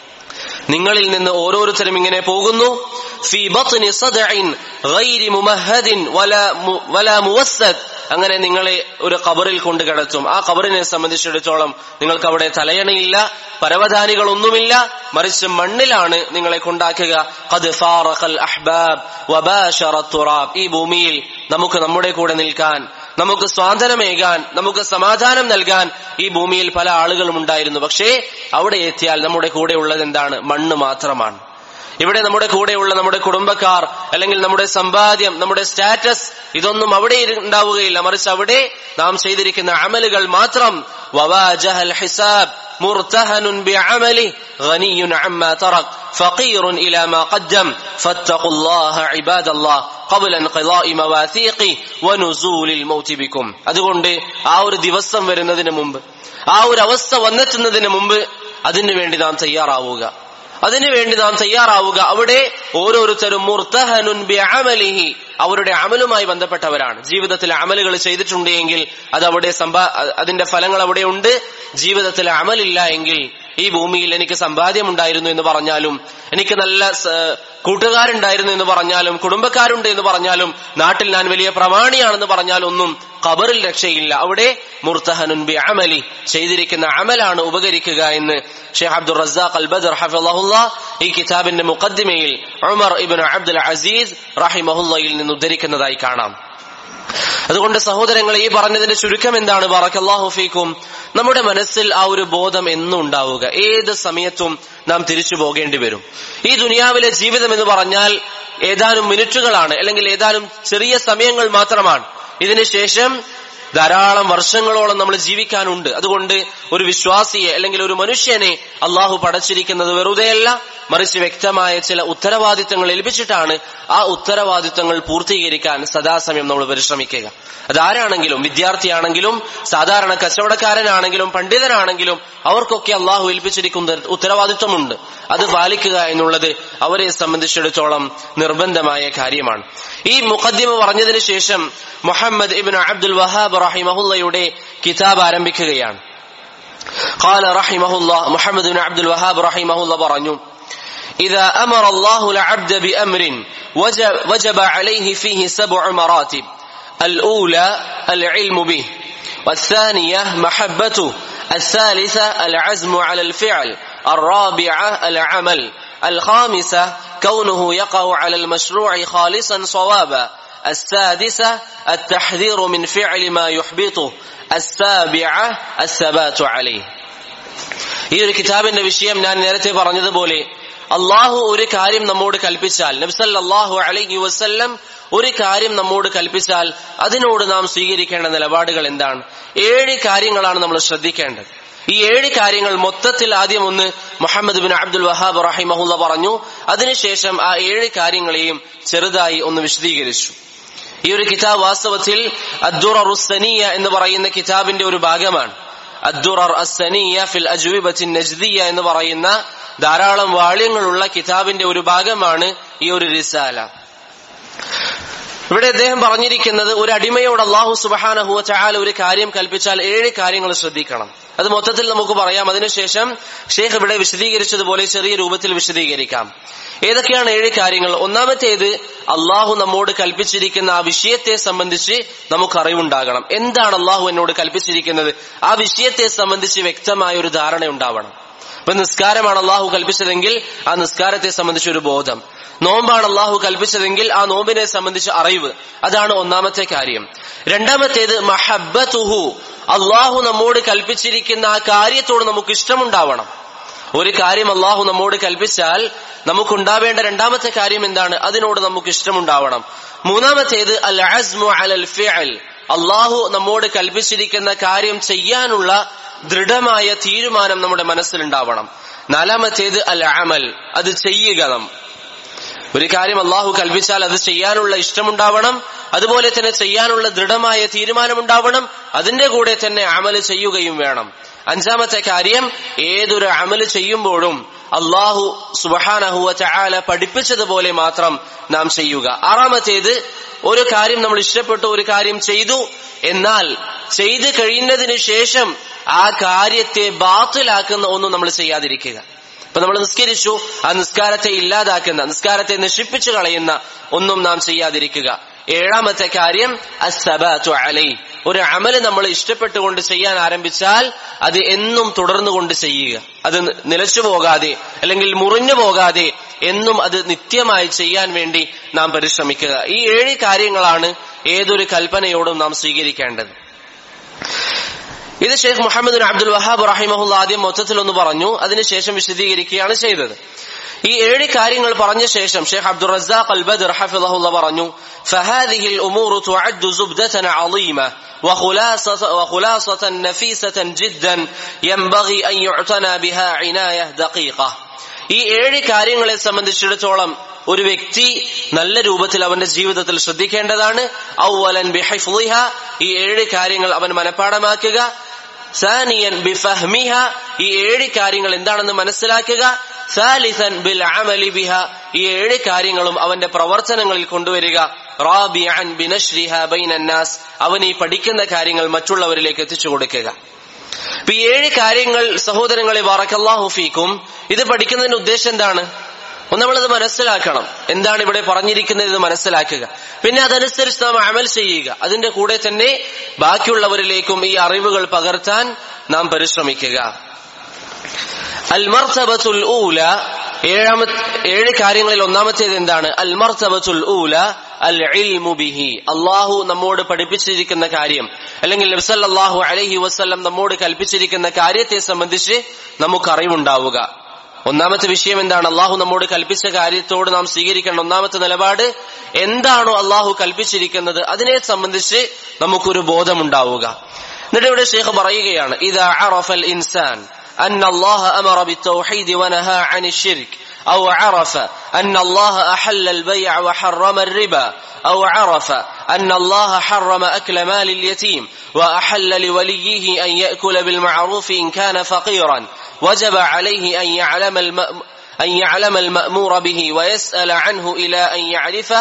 നിങ്ങളിൽ നിന്ന് ഓരോരുത്തരും ഇങ്ങനെ പോകുന്നു, ഫീ ബത്നി സദ്ഇൻ ഗൈരി മുമഹദിൻ വലാ വലാ മുവസ്സദ്, അങ്ങനെ നിങ്ങളെ ഒരു ഖബറിൽ കൊണ്ട് കിടത്തും. ആ ഖബറിനെ സംബന്ധിച്ചിടത്തോളം നിങ്ങൾക്ക് അവിടെ തലയണയില്ല, പരവധാനികളൊന്നുമില്ല, മറിച്ച് മണ്ണിലാണ് നിങ്ങളെ കൊണ്ടാക്കുക. ഖദ് ഫാറഖൽ അഹ്ബാബ് വബാശറ തുറാബ്, ഈ ഭൂമിയിൽ നമുക്ക് നമ്മുടെ കൂടെ നിൽക്കാൻ, നമുക്ക് സ്വാതന്ത്ര്യമേകാൻ, നമുക്ക് സമാധാനം നൽകാൻ ഈ ഭൂമിയിൽ പല ആളുകളും ഉണ്ടായിരുന്നു. പക്ഷേ അവിടെ എത്തിയാൽ നമ്മുടെ കൂടെ ഉള്ളത് എന്താണ്? മണ്ണ് മാത്രമാണ്. ഇവിടെ നമ്മുടെ കൂടെയുള്ള നമ്മുടെ കുടുംബക്കാർ അല്ലെങ്കിൽ നമ്മുടെ സമ്പാദ്യം, നമ്മുടെ സ്റ്റാറ്റസ്, ഇതൊന്നും അവിടെ ഉണ്ടാവുകയില്ല. മറിച്ച് അവിടെ നാം ചെയ്തിരിക്കുന്ന അമലുകൾ മാത്രം. വവാജഹൽ ഹിസാബ് മുർതഹനുൻ ബിഅമലി ഗനിയുൻ അമ്മാ തറക് ഫഖീറുൻ ഇലാ മാ ഖദ്ദം ഫത്തഖുല്ലാഹ ഇബാദല്ലാഹ് ഖബ്ല ഇൻഖിളാഇ മവാസീഖി വനുസൂലിൽ മൗതി ബികും. അതുകൊണ്ട് ആ ഒരു ദിവസം വരുന്നതിന് മുമ്പ്, ആ ഒരു അവസ്ഥ വന്നെത്തുന്നതിന് മുമ്പ് അതിനു വേണ്ടി നാം തയ്യാറാവുക. അതിനുവേണ്ടി നാം തയ്യാറാവുക. അവിടെ ഓരോരുത്തരും മുർതഹനുൻ ബിഅമലിഹി, അവരുടെ അമലുമായി ബന്ധപ്പെട്ടവരാണ്. ജീവിതത്തിൽ അമലുകൾ ചെയ്തിട്ടുണ്ട് എങ്കിൽ അത് അവിടെ സമ്പാ അതിന്റെ ഫലങ്ങൾ അവിടെ ഉണ്ട്. ജീവിതത്തിൽ അമലില്ല എങ്കിൽ, ഈ ഭൂമിയിൽ എനിക്ക് സമ്പാദ്യം ഉണ്ടായിരുന്നു എന്ന് പറഞ്ഞാലും, എനിക്ക് നല്ല കൂട്ടുകാരുണ്ടായിരുന്നു എന്ന് പറഞ്ഞാലും, കുടുംബക്കാരുണ്ട് എന്ന് പറഞ്ഞാലും, നാട്ടിൽ ഞാൻ വലിയ പ്രമാണിയാണെന്ന് പറഞ്ഞാലും ഒന്നും ഖബറിൽ രക്ഷയില്ല. അവിടെ മുർതഹനുൻ ബിഅമലി, ചെയ്തിരിക്കുന്ന അമലാണ് ഉപകരിക്കുക എന്ന് ഷെയ്ഖ് അബ്ദുർ റസാഖ് അൽ ബദർ ഹഫിളഹുല്ലാഹ് ഈ കിതാബിന്റെ മുഖദ്ദിമയിൽ ഉമർ ഇബ്നു അബ്ദുൽ അസീസ് റഹിമഹുല്ലാഹിൽ നിന്ന് ഉദ്ധരിക്കുന്നതായി കാണാം. അതുകൊണ്ട് സഹോദരങ്ങളെ, ഈ പറഞ്ഞതിന്റെ ചുരുക്കം എന്താണ്? ബറക്കല്ലാഹു ഫീക്കും. നമ്മുടെ മനസ്സിൽ ആ ഒരു ബോധം എന്നും ഉണ്ടാവുക. ഏത് സമയത്തും നാം തിരിച്ചു പോകേണ്ടി വരും. ഈ ദുനിയാവിലെ ജീവിതം എന്ന് പറഞ്ഞാൽ ഏതാനും മിനിറ്റുകളാണ്, അല്ലെങ്കിൽ ഏതാനും ചെറിയ സമയങ്ങൾ മാത്രമാണ്. ഇതിനുശേഷം ധാരാളം വർഷങ്ങളോളം നമ്മൾ ജീവിക്കാനുണ്ട്. അതുകൊണ്ട് ഒരു വിശ്വാസിയെ അല്ലെങ്കിൽ ഒരു മനുഷ്യനെ അള്ളാഹു പടച്ചിരിക്കുന്നത് വെറുതെയല്ല, മറിച്ച് വ്യക്തമായ ചില ഉത്തരവാദിത്തങ്ങൾ ഏൽപ്പിച്ചിട്ടാണ്. ആ ഉത്തരവാദിത്തങ്ങൾ പൂർത്തീകരിക്കാൻ സദാസമയം നമ്മൾ പരിശ്രമിക്കുക. അതാരാണെങ്കിലും, വിദ്യാർത്ഥിയാണെങ്കിലും, സാധാരണ കച്ചവടക്കാരനാണെങ്കിലും, പണ്ഡിതനാണെങ്കിലും, അവർക്കൊക്കെ അള്ളാഹു ഏൽപ്പിച്ചിരിക്കുന്ന ഉത്തരവാദിത്വമുണ്ട്. അത് പാലിക്കുക എന്നുള്ളത് അവരെ സംബന്ധിച്ചിടത്തോളം നിർബന്ധമായ കാര്യമാണ്. ഈ മുഖദ്ദിമ പറഞ്ഞതിന് ശേഷം മുഹമ്മദ് ഇബ്നു അബ്ദുൽ വഹാബ് റഹിമഹുല്ലയുടെ കിതാബ് ആരംഭിക്കുകയാണ്. ഖാല റഹിമഹുല്ലാഹ്, മുഹമ്മദ് ഇബ്നു അബ്ദുൽ വഹാബ് റഹിമഹുല്ലാഹ് പറഞ്ഞു, إذا أمر الله العبد بأمر وجب عليه فيه سبع مراتب. الأولى العلم به، والثانية محبته، الثالثة العزم على الفعل، الرابعة العمل، الخامسة كونه يقع على المشروع خالصا صوابا، السادسة التحذير من فعل ما يحبطه، السابعة الثبات عليه. ഈ ഒരു കിതാബിന്റെ വിഷയം ഞാൻ നേരത്തെ പറഞ്ഞതുപോലെ, അള്ളാഹു ഒരു കാര്യം നമ്മോട് കൽപ്പിച്ചാൽ, നബി സല്ലല്ലാഹു അലൈഹി വസല്ലം ഒരു കാര്യം നമ്മോട് കൽപ്പിച്ചാൽ അതിനോട് നാം സ്വീകരിക്കേണ്ട നിലപാടുകൾ എന്താണ്? ഏഴ് കാര്യങ്ങളാണ് നമ്മൾ ശ്രദ്ധിക്കേണ്ടത്. ഈ ഏഴ് കാര്യങ്ങൾ മൊത്തത്തിൽ ആദ്യം ഒന്ന് മുഹമ്മദ് ബിൻ അബ്ദുൽ വഹാബ് റഹിമഹുല്ലാഹ് പറഞ്ഞു. അതിനുശേഷം ആ ഏഴ് കാര്യങ്ങളെയും ചെറുതായി ഒന്ന് വിശദീകരിച്ചു. ഈ ഒരു കിതാബ് വാസ്തവത്തിൽ അദ്ദുറർ അസ്സനിയ എന്ന് പറയുന്ന കിതാബിന്റെ ഒരു ഭാഗമാണ്. അദ്ദുറർ അസ്സനിയ ഫിൽ അജ്വിബത്തി നജ്ദിയ എന്ന് പറയുന്ന ധാരാളം വാള്യങ്ങളുള്ള കിതാബിന്റെ ഒരു ഭാഗമാണ് ഈ ഒരു റിസാല. ഇവിടെ അദ്ദേഹം പറഞ്ഞിരിക്കുന്നത് ഒരു അടിമയോട് അല്ലാഹു സുബ്ഹാനഹു വ തആല ഒരു കാര്യം കൽപ്പിച്ചാൽ ഏഴ് കാര്യങ്ങൾ ശ്രദ്ധിക്കണം. അത് മൊത്തത്തിൽ നമുക്ക് പറയാം. അതിനുശേഷം ഷെയ്ഖ് ഇവിടെ വിശദീകരിച്ചതുപോലെ ചെറിയ രൂപത്തിൽ വിശദീകരിക്കാം. ഏതൊക്കെയാണ് ഏഴ് കാര്യങ്ങൾ? ഒന്നാമത്തേത്, അള്ളാഹു നമ്മോട് കൽപ്പിച്ചിരിക്കുന്ന ആ വിഷയത്തെ സംബന്ധിച്ച് നമുക്ക് അറിവുണ്ടാകണം. എന്താണ് അള്ളാഹു എന്നോട് കൽപ്പിച്ചിരിക്കുന്നത്, ആ വിഷയത്തെ സംബന്ധിച്ച് വ്യക്തമായ ഒരു ധാരണ ഉണ്ടാവണം. ഇപ്പൊ നിസ്കാരമാണ് അള്ളാഹു കൽപ്പിച്ചതെങ്കിൽ ആ നിസ്കാരത്തെ സംബന്ധിച്ച് ഒരു ബോധം, നോമ്പാണ് അള്ളാഹു കൽപ്പിച്ചതെങ്കിൽ ആ നോമ്പിനെ സംബന്ധിച്ച് അറിവ്. അതാണ് ഒന്നാമത്തെ കാര്യം. രണ്ടാമത്തേത് മഹബ്ബത്തുഹു, അള്ളാഹു നമ്മോട് കൽപ്പിച്ചിരിക്കുന്ന ആ കാര്യത്തോട് നമുക്ക് ഇഷ്ടമുണ്ടാവണം. ഒരു കാര്യം അള്ളാഹു നമ്മോട് കൽപ്പിച്ചാൽ നമുക്കുണ്ടാവേണ്ട രണ്ടാമത്തെ കാര്യം എന്താണ്? അതിനോട് നമുക്ക് ഇഷ്ടമുണ്ടാവണം. മൂന്നാമത്തേത് അൽ അസ്മു അലൽ ഫിഅൽ, അള്ളാഹു നമ്മോട് കൽപ്പിച്ചിരിക്കുന്ന കാര്യം ചെയ്യാനുള്ള ദൃഢമായ തീരുമാനം നമ്മുടെ മനസ്സിലുണ്ടാവണം. നാലാമത്തേത് അൽ അമൽ, അത് ചെയ്യുക. നാം ഒരു കാര്യം അള്ളാഹു കൽപ്പിച്ചാൽ അത് ചെയ്യാനുള്ള ഇഷ്ടമുണ്ടാവണം, അതുപോലെ തന്നെ ചെയ്യാനുള്ള ദൃഢമായ തീരുമാനമുണ്ടാവണം, അതിന്റെ കൂടെ തന്നെ അമല് ചെയ്യുകയും വേണം. അഞ്ചാമത്തെ കാര്യം, ഏതൊരു അമല് ചെയ്യുമ്പോഴും അള്ളാഹു സുബ്ഹാനഹു വ തആല പഠിപ്പിച്ചതുപോലെ മാത്രം നാം ചെയ്യുക. ആറാമത്തേത്, ഒരു കാര്യം നമ്മൾ ഇഷ്ടപ്പെട്ടു, ഒരു കാര്യം ചെയ്തു, എന്നാൽ ചെയ്ത് കഴിയുന്നതിന് ശേഷം ആ കാര്യത്തെ ബാത്തിലാക്കുന്ന ഒന്നും നമ്മൾ ചെയ്യാതിരിക്കുക. ഇപ്പൊ നമ്മൾ നിസ്കരിച്ചു, ആ നിസ്കാരത്തെ ഇല്ലാതാക്കുന്ന, നിസ്കാരത്തെ നശിപ്പിച്ചു കളയുന്ന ഒന്നും നാം ചെയ്യാതിരിക്കുക. ഏഴാമത്തെ കാര്യം അസ്സബാതു അലൈഹി, ഒരു അമല് നമ്മൾ ഇഷ്ടപ്പെട്ടുകൊണ്ട് ചെയ്യാൻ ആരംഭിച്ചാൽ അത് എന്നും തുടർന്നുകൊണ്ട് ചെയ്യുക. അത് നിലച്ചു പോകാതെ അല്ലെങ്കിൽ മുറിഞ്ഞു പോകാതെ എന്നും അത് നിത്യമായി ചെയ്യാൻ വേണ്ടി നാം പരിശ്രമിക്കുക. ഈ ഏഴ് കാര്യങ്ങളാണ് ഏതൊരു കൽപ്പനയോടും നാം സ്വീകരിക്കേണ്ടത്. ഇത് Sheikh Muhammad bin Abdul Wahhab റഹിമഹുള്ള ആദ്യം മൊത്തത്തിൽ ഒന്ന് പറഞ്ഞു, അതിനുശേഷം വിശദീകരിക്കുകയാണ് ചെയ്തത്. ഈ ഏഴ് കാര്യങ്ങൾ പറഞ്ഞ ശേഷം ഷെയ്ഖ് അബ്ദുർ റസാഖ് അൽ ബദർ ഹഫിളഹുള്ള പറഞ്ഞു, ഫഹാദിഹിൽ ഉമൂറു തുഅദ്ദു സുബ്ദതൻ അളീമ വഖുലാസത വഖുലാസതൻ നഫീസതൻ ജിദ്ദൻ യൻബഗി അൻ യുഅതന ബിഹാ ഇനായ ദഖീഖ. ഈ ഏഴ് കാര്യങ്ങളെ സംബന്ധിച്ചിടത്തോളം ഒരു വ്യക്തി നല്ല രൂപത്തിൽ അവന്റെ ജീവിതത്തിൽ ശ്രദ്ധിക്കേണ്ടതാണ്. ഔവലൻ ബിഹിഫ്ളിഹ, ഈ ഏഴ് കാര്യങ്ങൾ അവൻ മനഃപ്പാഠമാക്കുക. സാനിയൻ ബിഫഹ്മിഹ, ഈ ഏഴ് കാര്യങ്ങൾ എന്താണെന്ന് മനസ്സിലാക്കുക. സാലിസൻ ബിൽ അമലി ബിഹ, ഈ ഏഴ് കാര്യങ്ങളും അവന്റെ പ്രവർത്തനങ്ങളിൽ കൊണ്ടുവരിക. റാബിഅൻ ബിനശ്രിഹ ബൈനന്നാസ്, അവൻ ഈ പഠിക്കുന്ന കാര്യങ്ങൾ മറ്റുള്ളവരിലേക്ക് എത്തിച്ചു കൊടുക്കുക. ഇപ്പൊ ഈ ഏഴ് കാര്യങ്ങൾ സഹോദരങ്ങളെ ബറക്കല്ലാഹു ഫീക്കും, ഇത് പഠിക്കുന്നതിന്റെ ഉദ്ദേശം എന്താണ്? ഒന്ന്, നമ്മളത് മനസ്സിലാക്കണം, എന്താണ് ഇവിടെ പറഞ്ഞിരിക്കുന്നത് ഇത് മനസ്സിലാക്കുക. പിന്നെ അതനുസരിച്ച് നാം അമൽ ചെയ്യുക. അതിന്റെ കൂടെ തന്നെ ബാക്കിയുള്ളവരിലേക്കും ഈ അറിവുകൾ പകർത്താൻ നാം പരിശ്രമിക്കുക. അൽ മർതബത്തുൽ ഊല, ഏഴാമത്തെ ഏഴ് കാര്യങ്ങളിൽ ഒന്നാമത്തേത് എന്താണ്? അൽ മർതബത്തുൽ ഊല അൽ ഇൽമു ബിഹി, അള്ളാഹു നമ്മോട് പഠിപ്പിച്ചിരിക്കുന്ന കാര്യം അല്ലെങ്കിൽ നബി സല്ലല്ലാഹു അലൈഹി വസല്ലം നമ്മോട് കൽപ്പിച്ചിരിക്കുന്ന കാര്യത്തെ സംബന്ധിച്ച് നമുക്ക് അറിവുണ്ടാവുക. ഒന്നാമത്തെ വിഷയം എന്താണ്? അള്ളാഹു നമ്മോട് കൽപ്പിച്ച കാര്യത്തോട് നാം സ്വീകരിക്കേണ്ട ഒന്നാമത്തെ നിലപാട്, എന്താണോ അള്ളാഹു കൽപ്പിച്ചിരിക്കുന്നത് അതിനെ സംബന്ധിച്ച് നമുക്കൊരു ബോധമുണ്ടാവുക. എന്നിട്ട് ഇവിടെ ശൈഖ് പറയുകയാണ്, ഇദാ അറഫൽ ഇൻസാൻ أن الله أمر بالتوحيد ونهى عن الشرك أو عرف أن الله أحل البيع وحرم الربا أو عرف أن الله حرم أكل مال اليتيم وأحل لوليه أن يأكل بالمعروف إن كان فقيرا وجب عليه أن يعلم المأمور أن يعلم المأمور به ويسأل عنه إلى أن يعرفه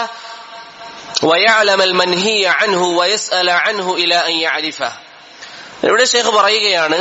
ويعلم المنهي عنه ويسأل عنه إلى أن يعرفه. ഇവിടെ ശൈഖ് പറയുകയാണ്,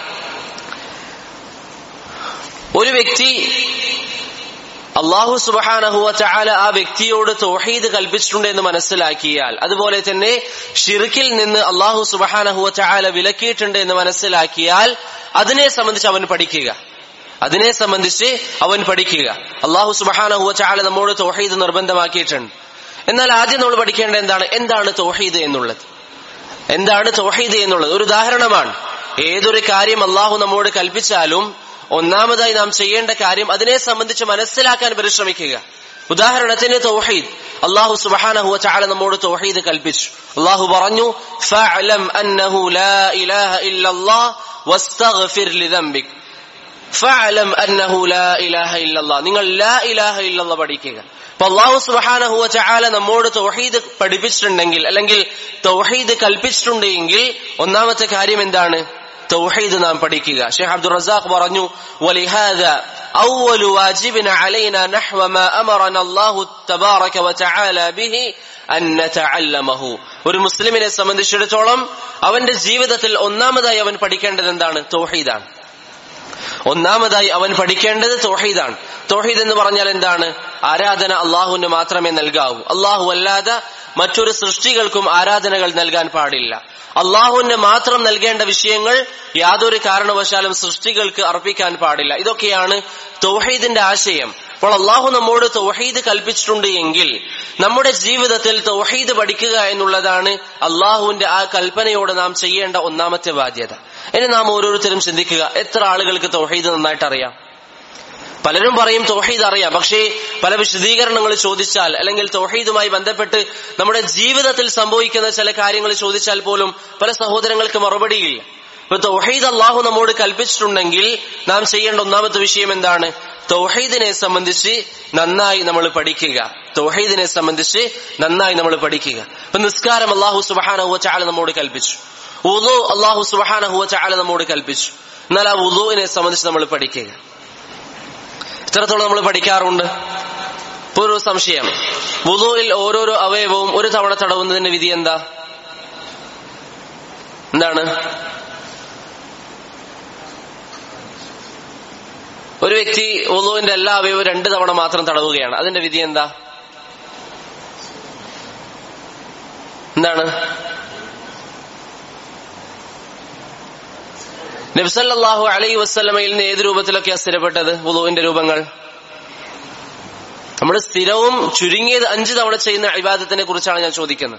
ഒരു വ്യക്തി അല്ലാഹു സുബ്ഹാനഹു വ തആല ആ വ്യക്തിയോട് തൗഹീദ് കൽപ്പിച്ചിട്ടുണ്ട് എന്ന് മനസ്സിലാക്കിയാൽ, അതുപോലെ തന്നെ ശിർക്കിൽ നിന്ന് അല്ലാഹു സുബ്ഹാനഹു വ തആല വിലക്കിയിട്ടുണ്ട് എന്ന് മനസ്സിലാക്കിയാൽ അതിനെ സംബന്ധിച്ച് അവൻ പഠിക്കുക. അതിനെ സംബന്ധിച്ച് അവൻ പഠിക്കുക. അല്ലാഹു സുബ്ഹാനഹു വ തആല നമ്മോട് തൗഹീദ് നിർബന്ധമാക്കിയിട്ടുണ്ട്. എന്നാൽ ആദ്യം നമ്മൾ പഠിക്കേണ്ടത് എന്താണ്? എന്താണ് തൗഹീദ് എന്നുള്ളത്? എന്താണ് തൗഹീദ് എന്നുള്ളത് ഒരു ഉദാഹരണമാണ്. ഏതൊരു കാര്യം അല്ലാഹു നമ്മോട് കൽപ്പിച്ചാലും ഒന്നാമതായി നാം ചെയ്യേണ്ട കാര്യം അതിനെ സംബന്ധിച്ച് മനസ്സിലാക്കാൻ പരിശ്രമിക്കുക. ഉദാഹരണത്തിന് തൗഹീദ്, അല്ലാഹു സുബ്ഹാനഹു വ തആല നമ്മോട് തൗഹീദ് കൽപ്പിച്ചു. അല്ലാഹു പറഞ്ഞു, ഫഅലം അന്നഹു ലാ ഇലാഹ ഇല്ലല്ലാഹ് വസ്തഗ്ഫിർ ലിദംബിക്. ഫഅലം അന്നഹു ലാ ഇലാഹ ഇല്ലല്ലാഹ്, നിങ്ങൾ ലാ ഇലാഹ ഇല്ലല്ലാഹ് പഠിക്കുക. അപ്പൊ അല്ലാഹു സുബ്ഹാനഹു വ തആല നമ്മോട് തൗഹീദ് പഠിപ്പിച്ചിട്ടുണ്ടെങ്കിൽ അല്ലെങ്കിൽ തൗഹീദ് കൽപ്പിച്ചിട്ടുണ്ടെങ്കിൽ ഒന്നാമത്തെ കാര്യം എന്താണ്? തൗഹീദ് നാം പഠിക്കുക. ഷെയ്ഖ് അബ്ദുർ റസാഖ് പറഞ്ഞു, വലിഹാദാ അവ്വലു വാജിബിന അലൈനാ നഹ്വ മാ അമറന അല്ലാഹു തബാറക വ തആല ബിഹി അൻ നതഅല്ലമഹു. ഒരു മുസ്ലിമിനെ സംബന്ധിച്ചിടത്തോളം അവന്റെ ജീവിതത്തിൽ ഒന്നാമതായി അവൻ പഠിക്കേണ്ടത് എന്താണ്? തൗഹീദാണ്. ഒന്നാമതായി അവൻ പഠിക്കേണ്ടത് തൗഹീദാണ്. തൗഹീദ് എന്ന് പറഞ്ഞാൽ എന്താണ്? ആരാധന അള്ളാഹുവിന് മാത്രമേ നൽകാവൂ. അള്ളാഹു അല്ലാതെ മറ്റൊരു സൃഷ്ടികൾക്കും ആരാധനകൾ നൽകാൻ പാടില്ല. അള്ളാഹുവിന് മാത്രം നൽകേണ്ട വിഷയങ്ങൾ യാതൊരു കാരണവശാലും സൃഷ്ടികൾക്ക് അർപ്പിക്കാൻ പാടില്ല. ഇതൊക്കെയാണ് തൗഹീദിന്റെ ആശയം. അപ്പോൾ അള്ളാഹു നമ്മോട് തൗഹീദ് കൽപ്പിച്ചിട്ടുണ്ട് എങ്കിൽ നമ്മുടെ ജീവിതത്തിൽ തൗഹീദ് പഠിക്കുക എന്നുള്ളതാണ് അള്ളാഹുവിന്റെ ആ കൽപ്പനയോട് നാം ചെയ്യേണ്ട ഒന്നാമത്തെ ബാധ്യത. ഇനി നാം ഓരോരുത്തരും ചിന്തിക്കുക, എത്ര ആളുകൾക്ക് തൗഹീദ് നന്നായിട്ട് അറിയാം? പലരും പറയും തൗഹീദ് അറിയാം, പക്ഷേ പല വിശദീകരണങ്ങൾ ചോദിച്ചാൽ അല്ലെങ്കിൽ തൗഹീദുമായി ബന്ധപ്പെട്ട് നമ്മുടെ ജീവിതത്തിൽ സംഭവിക്കുന്ന ചില കാര്യങ്ങൾ ചോദിച്ചാൽ പോലും പല സഹോദരങ്ങൾക്ക് മറുപടിയില്ല. ഇപ്പൊ തൗഹീദ് അള്ളാഹു നമ്മോട് കൽപ്പിച്ചിട്ടുണ്ടെങ്കിൽ നാം ചെയ്യേണ്ട ഒന്നാമത്തെ വിഷയം എന്താണ്? തൗഹീദിനെ സംബന്ധിച്ച് നന്നായി നമ്മൾ പഠിക്കുക. തൗഹീദിനെ സംബന്ധിച്ച് നന്നായി നമ്മൾ പഠിക്കുക. ഇപ്പൊ നിസ്കാരം അള്ളാഹു സുബ്ഹാനഹു വ തആല നമ്മോട് കൽപ്പിച്ചു. വുളു അള്ളാഹു സുബ്ഹാനഹു വ തആല നമ്മോട് കൽപ്പിച്ചു. എന്നാൽ ആ വുളുവിനെ സംബന്ധിച്ച് നമ്മൾ പഠിക്കുക. ഇത്രത്തോളം നമ്മൾ പഠിക്കാറുണ്ട്. ഇപ്പൊ ഒരു സംശയം, വുളുവിൽ ഓരോരോ അവയവവും ഒരു തവണ തടവുന്നതിന്റെ വിധി എന്താ? എന്താണ്? ഒരു വ്യക്തി വുളുവിന്റെ എല്ലാ അവയവവും രണ്ട് തവണ മാത്രം തടവുകയാണ്, അതിന്റെ വിധി എന്താ? എന്താണ്? നബി സല്ലല്ലാഹു അലൈഹി വസല്ലമയിൽ നിന്ന് ഏത് രൂപത്തിലൊക്കെയാ സ്ഥിരപ്പെട്ടത് വുളുവിന്റെ രൂപങ്ങൾ? നമ്മൾ സ്ഥിരവും ചുരുങ്ങിയത് അഞ്ചു തവണ ചെയ്യുന്ന ഇബാദത്തിനെ കുറിച്ചാണ് ഞാൻ ചോദിക്കുന്നത്.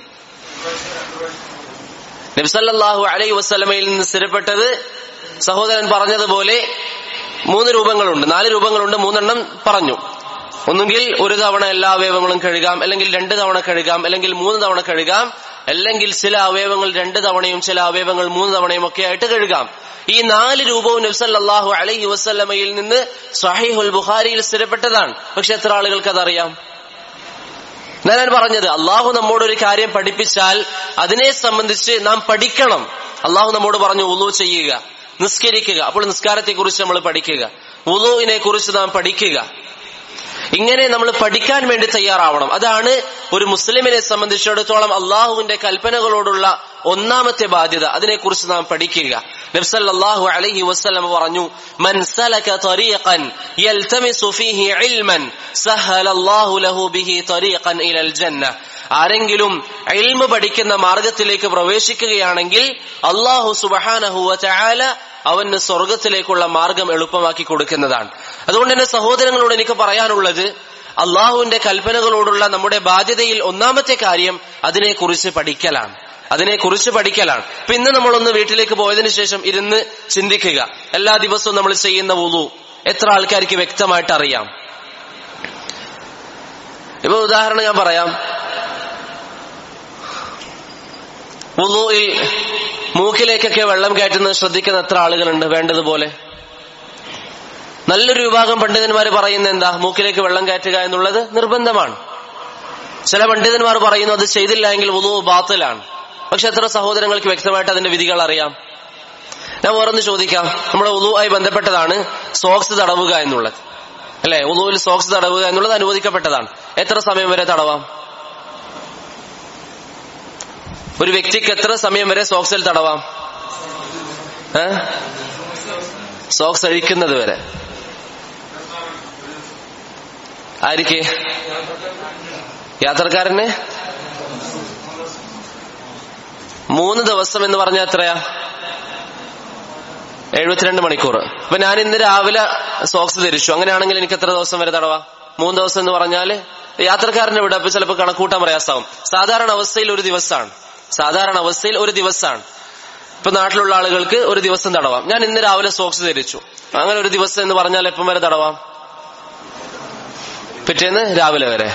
നബി സല്ലല്ലാഹു അലൈഹി വസല്ലമയിൽ നിന്ന് സ്ഥിരപ്പെട്ടത് സഹോദരൻ പറഞ്ഞതുപോലെ മൂന്ന് രൂപങ്ങളുണ്ട്, നാല് രൂപങ്ങളുണ്ട്, മൂന്നെണ്ണം പറഞ്ഞു. ഒന്നുകിൽ ഒരു തവണ എല്ലാ അവയവങ്ങളും കഴുകാം, അല്ലെങ്കിൽ രണ്ട് തവണ കഴുകാം, അല്ലെങ്കിൽ മൂന്ന് തവണ കഴുകാം, അല്ലെങ്കിൽ ചില അവയവങ്ങൾ രണ്ട് തവണയും ചില അവയവങ്ങൾ മൂന്ന് തവണയും ഒക്കെ ആയിട്ട് കഴുകാം. ഈ നാല് രൂപവും നബി സല്ലല്ലാഹു അലൈഹി വസല്ലമയിൽ നിന്ന് സ്വഹീഹുൽ ബുഖാരിയിൽ സ്ഥിരപ്പെട്ടതാണ്. പക്ഷെ എത്ര ആളുകൾക്ക് അതറിയാം? ഞാൻ പറഞ്ഞത്, അള്ളാഹു നമ്മോട് ഒരു കാര്യം പഠിപ്പിച്ചാൽ അതിനെ സംബന്ധിച്ച് നാം പഠിക്കണം. അള്ളാഹു നമ്മോട് പറഞ്ഞു വുളു ചെയ്യുക, നിസ്കരിക്കുക. അപ്പോൾ നിസ്കാരത്തെ കുറിച്ച് നമ്മൾ പഠിക്കുക, വുളുവിനെ കുറിച്ച് നാം പഠിക്കുക. ഇങ്ങനെ നമ്മൾ പഠിക്കാൻ വേണ്ടി തയ്യാറാവണം. അതാണ് ഒരു മുസ്ലിമിനെ സംബന്ധിച്ചിടത്തോളം അള്ളാഹുവിന്റെ കൽപ്പനകളോടുള്ള ഒന്നാമത്തെ ബാധ്യത. അതിനെക്കുറിച്ച് നാം പഠിക്കുക. നബി സല്ലല്ലാഹു അലൈഹി വസല്ലം പറഞ്ഞു, മൻ സലക തരീഖൻ യൽതമിസു ഫീഹി ഇൽമൻ സഹലല്ലാഹു ലഹു ബിഹി തരീഖൻ ഇലൽ ജന്ന. ആരെങ്കിലും ഇൽമ് പഠിക്കുന്ന മാർഗത്തിലേക്ക് പ്രവേശിക്കുകയാണെങ്കിൽ അല്ലാഹു സുബ്ഹാനഹു വ തആല അവന് സ്വർഗത്തിലേക്കുള്ള മാർഗം എളുപ്പമാക്കി കൊടുക്കുന്നതാണ്. അതുകൊണ്ട് തന്നെ സഹോദരങ്ങളോട് എനിക്ക് പറയാനുള്ളത്, അള്ളാഹുവിന്റെ കൽപ്പനകളോടുള്ള നമ്മുടെ ബാധ്യതയിൽ ഒന്നാമത്തെ കാര്യം അതിനെക്കുറിച്ച് പഠിക്കലാണ്. അതിനെക്കുറിച്ച് പഠിക്കലാണ്. ഇപ്പൊ ഇന്ന് നമ്മളൊന്ന് വീട്ടിലേക്ക് പോയതിനു ശേഷം ഇരുന്ന് ചിന്തിക്കുക, എല്ലാ ദിവസവും നമ്മൾ ചെയ്യുന്ന വുളു എത്ര ആൾക്കാർക്ക് വ്യക്തമായിട്ട് അറിയാം? ഇപ്പൊ ഉദാഹരണം ഞാൻ പറയാം. വുളുയിൽ മൂക്കിലേക്കൊക്കെ വെള്ളം കയറ്റുന്നത് ശ്രദ്ധിക്കുന്ന എത്ര ആളുകളുണ്ട്? വേണ്ടതുപോലെ. നല്ലൊരു വിഭാഗം പണ്ഡിതന്മാർ പറയുന്നത് എന്താ? മൂക്കിലേക്ക് വെള്ളം കയറ്റുക എന്നുള്ളത് നിർബന്ധമാണ്. ചില പണ്ഡിതന്മാർ പറയുന്നു അത് ചെയ്തില്ല എങ്കിൽ വുളു ബാത്തിലാണ്. പക്ഷെ എത്ര സഹോദരങ്ങൾക്ക് വ്യക്തമായിട്ട് അതിന്റെ വിധികൾ അറിയാം? ഞാൻ വേറൊന്ന് ചോദിക്കാം. നമ്മുടെ വുളുവുമായി ബന്ധപ്പെട്ടതാണ് സോക്സ് തടവുക എന്നുള്ളത്, അല്ലെ? വുളുവിൽ സോക്സ് തടവുക എന്നുള്ളത് അനുവദിക്കപ്പെട്ടതാണ്. എത്ര സമയം വരെ തടവാം? ഒരു വ്യക്തിക്ക് എത്ര സമയം വരെ സോക്സിൽ തടവാം? ഏഹ് സോക്സ് അഴിക്കുന്നത് വരെ. ആർക്ക്? യാത്രക്കാരന് മൂന്ന് ദിവസം എന്ന് പറഞ്ഞാൽ എത്രയാ? എഴുപത്തിരണ്ട് മണിക്കൂർ. അപ്പൊ ഞാൻ ഇന്ന് രാവിലെ സോക്സ് ധരിച്ചു, അങ്ങനെയാണെങ്കിൽ എനിക്ക് എത്ര ദിവസം വരെ തടവാ? മൂന്ന് ദിവസം എന്ന് പറഞ്ഞാല് യാത്രക്കാരന്റെ ഇവിടെ അപ്പൊ ചിലപ്പോൾ കണക്കൂട്ടാൻ പ്രയാസമാവും. സാധാരണ അവസ്ഥയിൽ ഒരു ദിവസമാണ്. സാധാരണ അവസ്ഥയിൽ ഒരു ദിവസമാണ്. ഇപ്പൊ നാട്ടിലുള്ള ആളുകൾക്ക് ഒരു ദിവസം തടവാം. ഞാൻ ഇന്ന് രാവിലെ സോക്സ് ധരിച്ചു, അങ്ങനെ ഒരു ദിവസം എന്ന് പറഞ്ഞാൽ എപ്പം വരെ തടവാം? പിറ്റേന്ന് രാവിലെ വരെ,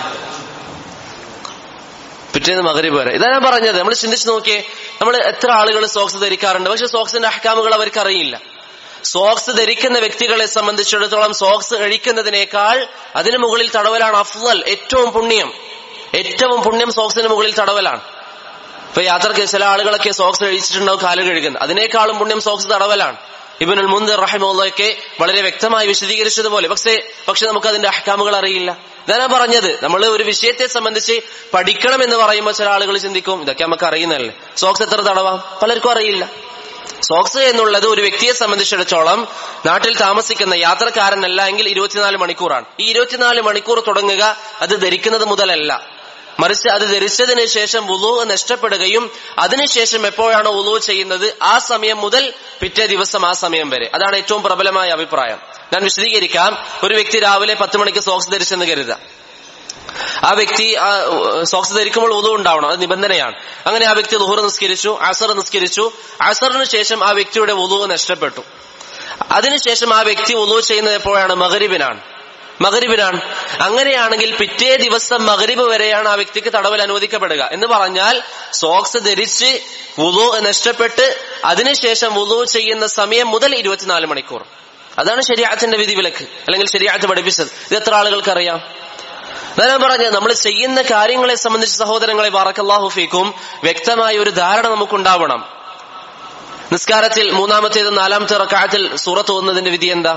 പിറ്റേന്ന് മഗ്രിബ് വരെ. ഇതാ ഞാൻ പറഞ്ഞത്. നമ്മൾ ചിന്തിച്ചു നോക്കിയേ, നമ്മൾ എത്ര ആളുകൾ സോക്സ് ധരിക്കാറുണ്ട്, പക്ഷെ സോക്സിന്റെ അഹ്കാമുകൾ അവർക്ക് അറിയില്ല. സോക്സ് ധരിക്കുന്ന വ്യക്തികളെ സംബന്ധിച്ചിടത്തോളം സോക്സ് അഴിക്കുന്നതിനേക്കാൾ അതിനു മുകളിൽ തടവലാണ് അഫ്ളൽ, ഏറ്റവും പുണ്യം. ഏറ്റവും പുണ്യം സോക്സിന് മുകളിൽ തടവലാണ്. ഇപ്പൊ യാത്രക്ക് ചില ആളുകളൊക്കെ സോക്സ് അഴിച്ചിട്ടുണ്ടാവും കാല് കഴുകുന്നത്, അതിനേക്കാളും പുണ്യം സോക്സ് തടവലാണ്. ഇബ്നുൽ മുൻദിർ റഹിമഹുള്ളാഹി വളരെ വ്യക്തമായി വിശദീകരിച്ചതുപോലെ. പക്ഷേ പക്ഷെ നമുക്ക് അതിന്റെ അഹ്കാമുകൾ അറിയില്ല. ഇതാണ് പറഞ്ഞത്, നമ്മൾ ഒരു വിഷയത്തെ സംബന്ധിച്ച് പഠിക്കണം എന്ന് പറയുമ്പോൾ ചില ആളുകൾ ചിന്തിക്കും ഇതൊക്കെ നമുക്ക് അറിയുന്നതല്ലേ, സോക്സ് എത്ര തടവാം, പലർക്കും അറിയില്ല. സോക്സ് എന്നുള്ളത് ഒരു വ്യക്തിയെ സംബന്ധിച്ചിടത്തോളം നാട്ടിൽ താമസിക്കുന്ന യാത്രക്കാരനല്ല എങ്കിൽ ഇരുപത്തിനാല് മണിക്കൂറാണ്. ഈ ഇരുപത്തിനാല് മണിക്കൂർ തുടങ്ങുക അത് ധരിക്കുന്നത് മുതലല്ല, മറിച്ച് അത് ധരിച്ചതിന് ശേഷം വുളൂ നഷ്ടപ്പെടുകയും അതിനുശേഷം എപ്പോഴാണോ വുളൂ ചെയ്യുന്നത് ആ സമയം മുതൽ പിറ്റേ ദിവസം ആ സമയം വരെ. അതാണ് ഏറ്റവും പ്രബലമായ അഭിപ്രായം. ഞാൻ വിശദീകരിക്കാം. ഒരു വ്യക്തി രാവിലെ പത്ത് മണിക്ക് സോക്സ് ധരിച്ചെന്ന് കരുതുക. ആ വ്യക്തി സോക്സ് ധരിക്കുമ്പോൾ വുളൂ ഉണ്ടാവണം, അത് നിബന്ധനയാണ്. അങ്ങനെ ആ വ്യക്തി ളുഹർ നിസ്കരിച്ചു, അസർ നിസ്കരിച്ചു. അസറിന് ശേഷം ആ വ്യക്തിയുടെ വുളൂ നഷ്ടപ്പെട്ടു. അതിനുശേഷം ആ വ്യക്തി വുളൂ ചെയ്യുന്നത് എപ്പോഴാണ്? മഗ്രിബിനാണ് മഗ്രിബിനാണ് അങ്ങനെയാണെങ്കിൽ പിറ്റേ ദിവസം മഗ്രിബ് വരെയാണ് ആ വ്യക്തിക്ക് തടവൽ അനുവദിക്കപ്പെടുക. എന്ന് പറഞ്ഞാൽ സോക്സ് ധരിച്ച് വുളൂ നഷ്ടപ്പെട്ട് അതിനുശേഷം വുളൂ ചെയ്യുന്ന സമയം മുതൽ ഇരുപത്തിനാല് മണിക്കൂർ. അതാണ് ശരീഅത്തിന്റെ വിധിവിലക്ക്, അല്ലെങ്കിൽ ശരീഅത്ത് പഠിപ്പിച്ചത്. ഇത് എത്ര ആളുകൾക്ക് അറിയാം? ഞാൻ പറഞ്ഞത്, നമ്മൾ ചെയ്യുന്ന കാര്യങ്ങളെ സംബന്ധിച്ച് സഹോദരങ്ങളെ ബാറക്കല്ലാഹു ഫീക്കും വ്യക്തമായ ഒരു ധാരണ നമുക്കുണ്ടാവണം. നിസ്കാരത്തിൽ മൂന്നാമത്തേത് നാലാമത്തെ റക്അത്തിൽ സൂറത്ത് ഓതുന്നതിന്റെ വിധി എന്താ?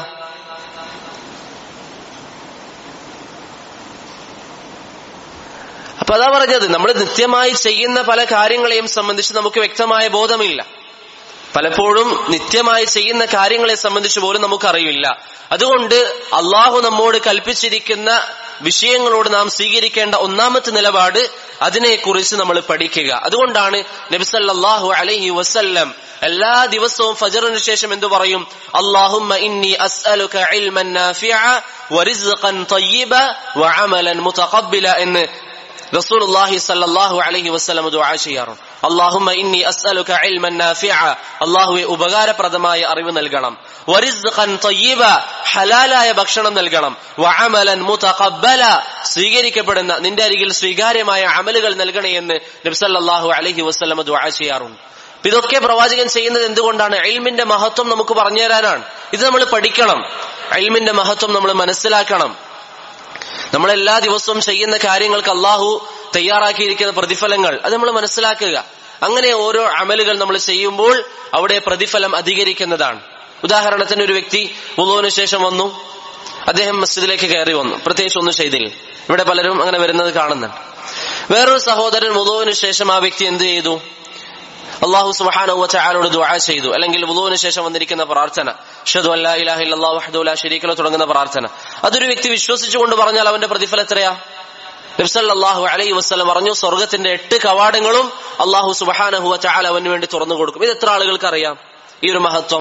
അപ്പൊ അതാ പറഞ്ഞത്, നമ്മൾ നിത്യമായി ചെയ്യുന്ന പല കാര്യങ്ങളെയും സംബന്ധിച്ച് നമുക്ക് വ്യക്തമായ ബോധമില്ല. പലപ്പോഴും നിത്യമായി ചെയ്യുന്ന കാര്യങ്ങളെ സംബന്ധിച്ച് പോലും നമുക്കറിയില്ല. അതുകൊണ്ട് അള്ളാഹു നമ്മോട് കൽപ്പിച്ചിരിക്കുന്ന വിഷയങ്ങളോട് നാം സ്വീകരിക്കേണ്ട ഒന്നാമത്തെ നിലപാട് അതിനെക്കുറിച്ച് നമ്മൾ പഠിക്കുക. അതുകൊണ്ടാണ് നബി സല്ലല്ലാഹു അലൈഹി വസല്ലം എല്ലാ ദിവസവും ഫജ്റിന് ശേഷം എന്തു പറയും? അല്ലാഹുമ്മ ഇന്നി അസ്അലുക ഇൽമൻ നാഫിഅ വറിസ്ഖൻ തയ്യിബ വഅമലൻ മുതഖബ്ബില എന്ന് റസൂലുള്ളാഹി സ്വല്ലല്ലാഹു അലൈഹി വസല്ലം ദുആ ചെയ്യാറുണ്ട്. അല്ലാഹുമ്മ ഇന്നി അസ്അലുക ഇൽമൻ നാഫിഅ, അല്ലാഹുവേ ഉപകാരപ്രദമായ അറിവ് നൽകണം. വറിസ്ഖൻ തയ്യിബ, ഹലാലായ ഭക്ഷണം നൽകണം. വഅമലൻ മുതഖബ്ബല, സ്വീകരിക്കപ്പെടുന്ന നിന്റെ അരികിൽ സ്വീകാര്യമായ അമലുകൾ നൽകണേ എന്ന് നബി സല്ലല്ലാഹു അലൈഹി വസല്ലം ദുആ ചെയ്യാറുണ്ട്. ഇതൊക്കെ പ്രവാചകൻ ചെയ്യുന്നത് എന്തുകൊണ്ടാണ്? ഇൽമിന്റെ മഹത്വം നമുക്ക് പറഞ്ഞു തരാനാണ്. ഇത് നമ്മൾ പഠിക്കണം, ഇൽമിന്റെ മഹത്വം നമ്മൾ മനസ്സിലാക്കണം. നമ്മളെല്ലാ ദിവസവും ചെയ്യുന്ന കാര്യങ്ങൾക്ക് അള്ളാഹു തയ്യാറാക്കിയിരിക്കുന്ന പ്രതിഫലങ്ങൾ അത് നമ്മൾ മനസ്സിലാക്കുക. അങ്ങനെ ഓരോ അമലുകൾ നമ്മൾ ചെയ്യുമ്പോൾ അവിടെ പ്രതിഫലം അധികരിക്കുന്നതാണ്. ഉദാഹരണത്തിന്, ഒരു വ്യക്തി വുളൂവിന് ശേഷം വന്നു, അദ്ദേഹം മസ്ജിദിലേക്ക് കയറി വന്നു, പ്രത്യേകിച്ച് ഒന്നും ചെയ്തില്ല. ഇവിടെ പലരും അങ്ങനെ വരുന്നത് കാണുന്നുണ്ട്. വേറൊരു സഹോദരൻ വുളൂവിന് ശേഷം ആ വ്യക്തി എന്ത് ചെയ്തു? അല്ലാഹു സുബ്ഹാനഹു വ തആലയോട് ദുആ ചെയ്തു. അല്ലെങ്കിൽ വുളൂവിന് ശേഷം വന്നിരിക്കുന്ന പ്രാർത്ഥന അശ്ഹദു അല്ലാ ഇലാഹ ഇല്ലല്ലാഹു വഹ്ദഹു ലാ ശരീക ലഹു തുടങ്ങുന്ന പ്രാർത്ഥന, അതൊരു വ്യക്തി വിശ്വസിച്ചുകൊണ്ട് പറഞ്ഞാൽ അവന്റെ പ്രതിഫലം എത്രയാ? നബി സല്ലല്ലാഹു അലൈഹി വസല്ലം പറഞ്ഞു, സ്വർഗ്ഗത്തിന്റെ എട്ട് കവാടങ്ങളും അല്ലാഹു സുബ്ഹാനഹു വ തആല അവന് വേണ്ടി തുറന്നു കൊടുക്കും. ഇത് എത്ര ആളുകൾക്ക് അറിയാം ഈ ഒരു മഹത്വം?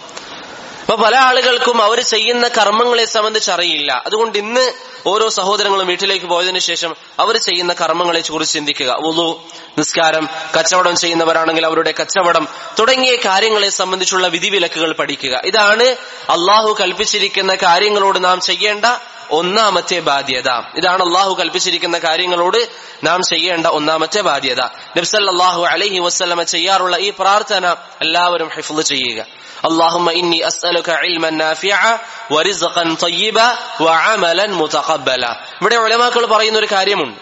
അപ്പൊ പല ആളുകൾക്കും അവർ ചെയ്യുന്ന കർമ്മങ്ങളെ സംബന്ധിച്ച് അറിയില്ല. അതുകൊണ്ട് ഇന്ന് ഓരോ സഹോദരങ്ങളും വീട്ടിലേക്ക് പോയതിനു ശേഷം അവർ ചെയ്യുന്ന കർമ്മങ്ങളെ കുറിച്ച് ചിന്തിക്കുക. വുളു, നിസ്കാരം, കച്ചവടം ചെയ്യുന്നവരാണെങ്കിൽ അവരുടെ കച്ചവടം തുടങ്ങിയ കാര്യങ്ങളെ സംബന്ധിച്ചുള്ള വിധിവിലക്കുകൾ പഠിക്കുക. ഇതാണ് അള്ളാഹു കൽപ്പിച്ചിരിക്കുന്ന കാര്യങ്ങളോട് നാം ചെയ്യേണ്ട ഒന്നാമത്തെ ബാധ്യത. ഇതാണ് അള്ളാഹു കൽപ്പിച്ചിരിക്കുന്ന കാര്യങ്ങളോട് നാം ചെയ്യേണ്ട ഒന്നാമത്തെ ബാധ്യത. നബി സല്ലല്ലാഹു അലൈഹി വസല്ലമ ചെയ്യാറുള്ള ഈ പ്രാർത്ഥന എല്ലാവരും ഹിഫ്ള് ചെയ്യുക. അല്ലാഹുമ്മ ഇന്നി അസ്അലുക ഇൽമൻ നാഫിഅ വറിസ്ഖൻ തയ്യിബ വഅമലൻ മുതഖബ്ബല. ഇവിടെ ഉലമാക്കൾ പറയുന്ന ഒരു കാര്യമുണ്ട്.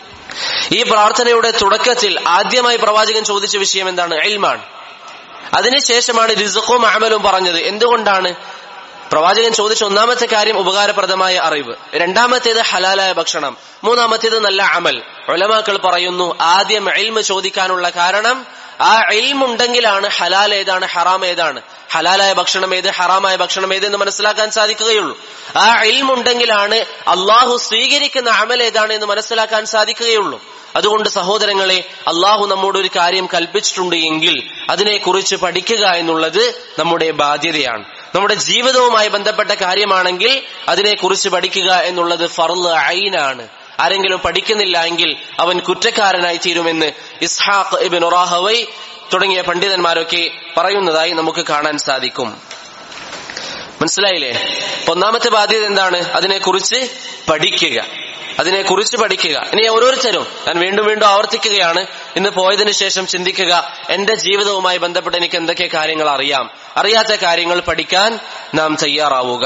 ഈ പ്രാർത്ഥനയുടെ തുടക്കത്തിൽ ആദ്യമായി പ്രവാചകൻ ചോദിച്ച വിഷയം എന്താണ്? ഇൽമാണ്. അതിനുശേഷമാണ് റിസ്ഖും അമലും പറഞ്ഞത്. എന്തുകൊണ്ടാണ്? പ്രവാചകൻ ചോദിച്ച ഒന്നാമത്തെ കാര്യം ഉപകാരപ്രദമായ അറിവ്, രണ്ടാമത്തേത് ഹലാലായ ഭക്ഷണം, മൂന്നാമത്തേത് നല്ല അമൽ. ഉലമാക്കൾ പറയുന്നു ആദ്യം ഇൽമ് ചോദിക്കാനുള്ള കാരണം ആ ഇൽമുണ്ടെങ്കിലാണ് ഹലാൽ ഏതാണ് ഹറാം ഏതാണ്, ഹലാലായ ഭക്ഷണം ഏത് ഹറാമായ ഭക്ഷണം ഏത് എന്ന് മനസ്സിലാക്കാൻ സാധിക്കുകയുള്ളൂ. ആ ഇൽമുണ്ടെങ്കിലാണ് അള്ളാഹു സ്വീകരിക്കുന്ന അമൽ ഏതാണ് എന്ന് മനസ്സിലാക്കാൻ സാധിക്കുകയുള്ളൂ. അതുകൊണ്ട് സഹോദരങ്ങളെ, അള്ളാഹു നമ്മോട് ഒരു കാര്യം കൽപ്പിച്ചിട്ടുണ്ട് എങ്കിൽ അതിനെക്കുറിച്ച് പഠിക്കുക എന്നുള്ളത് നമ്മുടെ ബാധ്യതയാണ്. നമ്മുടെ ജീവിതവുമായി ബന്ധപ്പെട്ട കാര്യമാണെങ്കിൽ അതിനെക്കുറിച്ച് പഠിക്കുക എന്നുള്ളത് ഫർള് ഐനാണ്. ആരെങ്കിലും പഠിക്കുന്നില്ല എങ്കിൽ അവൻ കുറ്റക്കാരനായി തീരുമെന്ന് ഇസ്ഹാഖ് ഇബ്നു റാഹവൈ തുടങ്ങിയ പണ്ഡിതന്മാരൊക്കെ പറയുന്നതായി നമുക്ക് കാണാൻ സാധിക്കും. മനസ്സിലായില്ലേ? ഒന്നാമത്തെ ബാധ്യത എന്താണ്? അതിനെക്കുറിച്ച് പഠിക്കുക, അതിനെക്കുറിച്ച് പഠിക്കുക. ഇനി ഓരോരുത്തരും, ഞാൻ വീണ്ടും വീണ്ടും ആവർത്തിക്കുകയാണ്, ഇന്ന് പോയതിനു ശേഷം ചിന്തിക്കുക, എന്റെ ജീവിതവുമായി ബന്ധപ്പെട്ട് എനിക്ക് എന്തൊക്കെ കാര്യങ്ങൾ അറിയാം, അറിയാത്ത കാര്യങ്ങൾ പഠിക്കാൻ നാം തയ്യാറാവുക.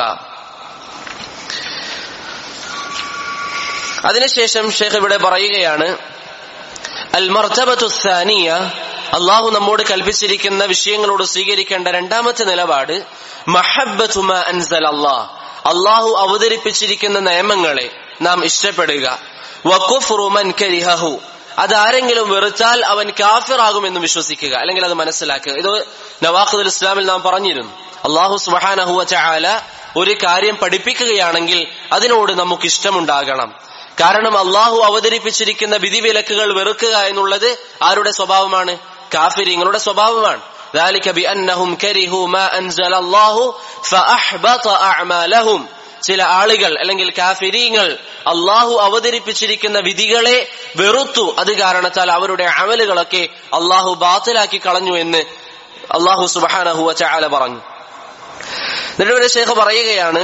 അതിനുശേഷം ഷേഖ് ഇവിടെ പറയുകയാണ്, അൽ മർതബത്തു സാനിയ അള്ളാഹു നമ്മോട് കൽപ്പിച്ചിരിക്കുന്ന വിഷയങ്ങളോട് സ്വീകരിക്കേണ്ട രണ്ടാമത്തെ നിലപാട് മഹബ്ബതു മാ അൻസല അല്ലാഹ്, അള്ളാഹു അവതരിപ്പിച്ചിരിക്കുന്ന നിയമങ്ങളെ നാം ഇഷ്ടപ്പെടുക. വകുഫ്റു മൻ കരിഹഹു, അതാരെങ്കിലും വെറുത്താൽ അവൻ കാഫിറാകുമെന്ന് വിശ്വസിക്കുക, അല്ലെങ്കിൽ അത് മനസ്സിലാക്കുക. ഇത് നവാഖിദുൽ ഇസ്ലാമിൽ നാം പറഞ്ഞിരുന്നു. അള്ളാഹു സുബ്ഹാനഹു വ തആല ഒരു കാര്യം പഠിപ്പിക്കുകയാണെങ്കിൽ അതിനോട് നമുക്ക് ഇഷ്ടമുണ്ടാകണം. കാരണം അള്ളാഹു അവതരിപ്പിച്ചിരിക്കുന്ന വിധിവിലക്കുകൾ വെറുക്കുക എന്നുള്ളത് ആരുടെ സ്വഭാവമാണ്? കാഫിരീങ്ങളുടെ സ്വഭാവമാണ്. ذلك بأنهم كرهوا ما أنزل الله فأحبط أعمالهم. ചില ആളുകൾ അല്ലെങ്കിൽ കാഫിരീങ്ങൾ അള്ളാഹു അവതരിപ്പിച്ചിരിക്കുന്ന വിധികളെ വെറുത്തു, അത് കാരണത്താൽ അവരുടെ അമലുകളൊക്കെ അള്ളാഹു ബാത്തിലാക്കി കളഞ്ഞു എന്ന് അള്ളാഹു സുബ്ഹാനഹു വ തആല പറഞ്ഞു. എന്നിട്ട് ശൈഖ് പറയുകയാണ്,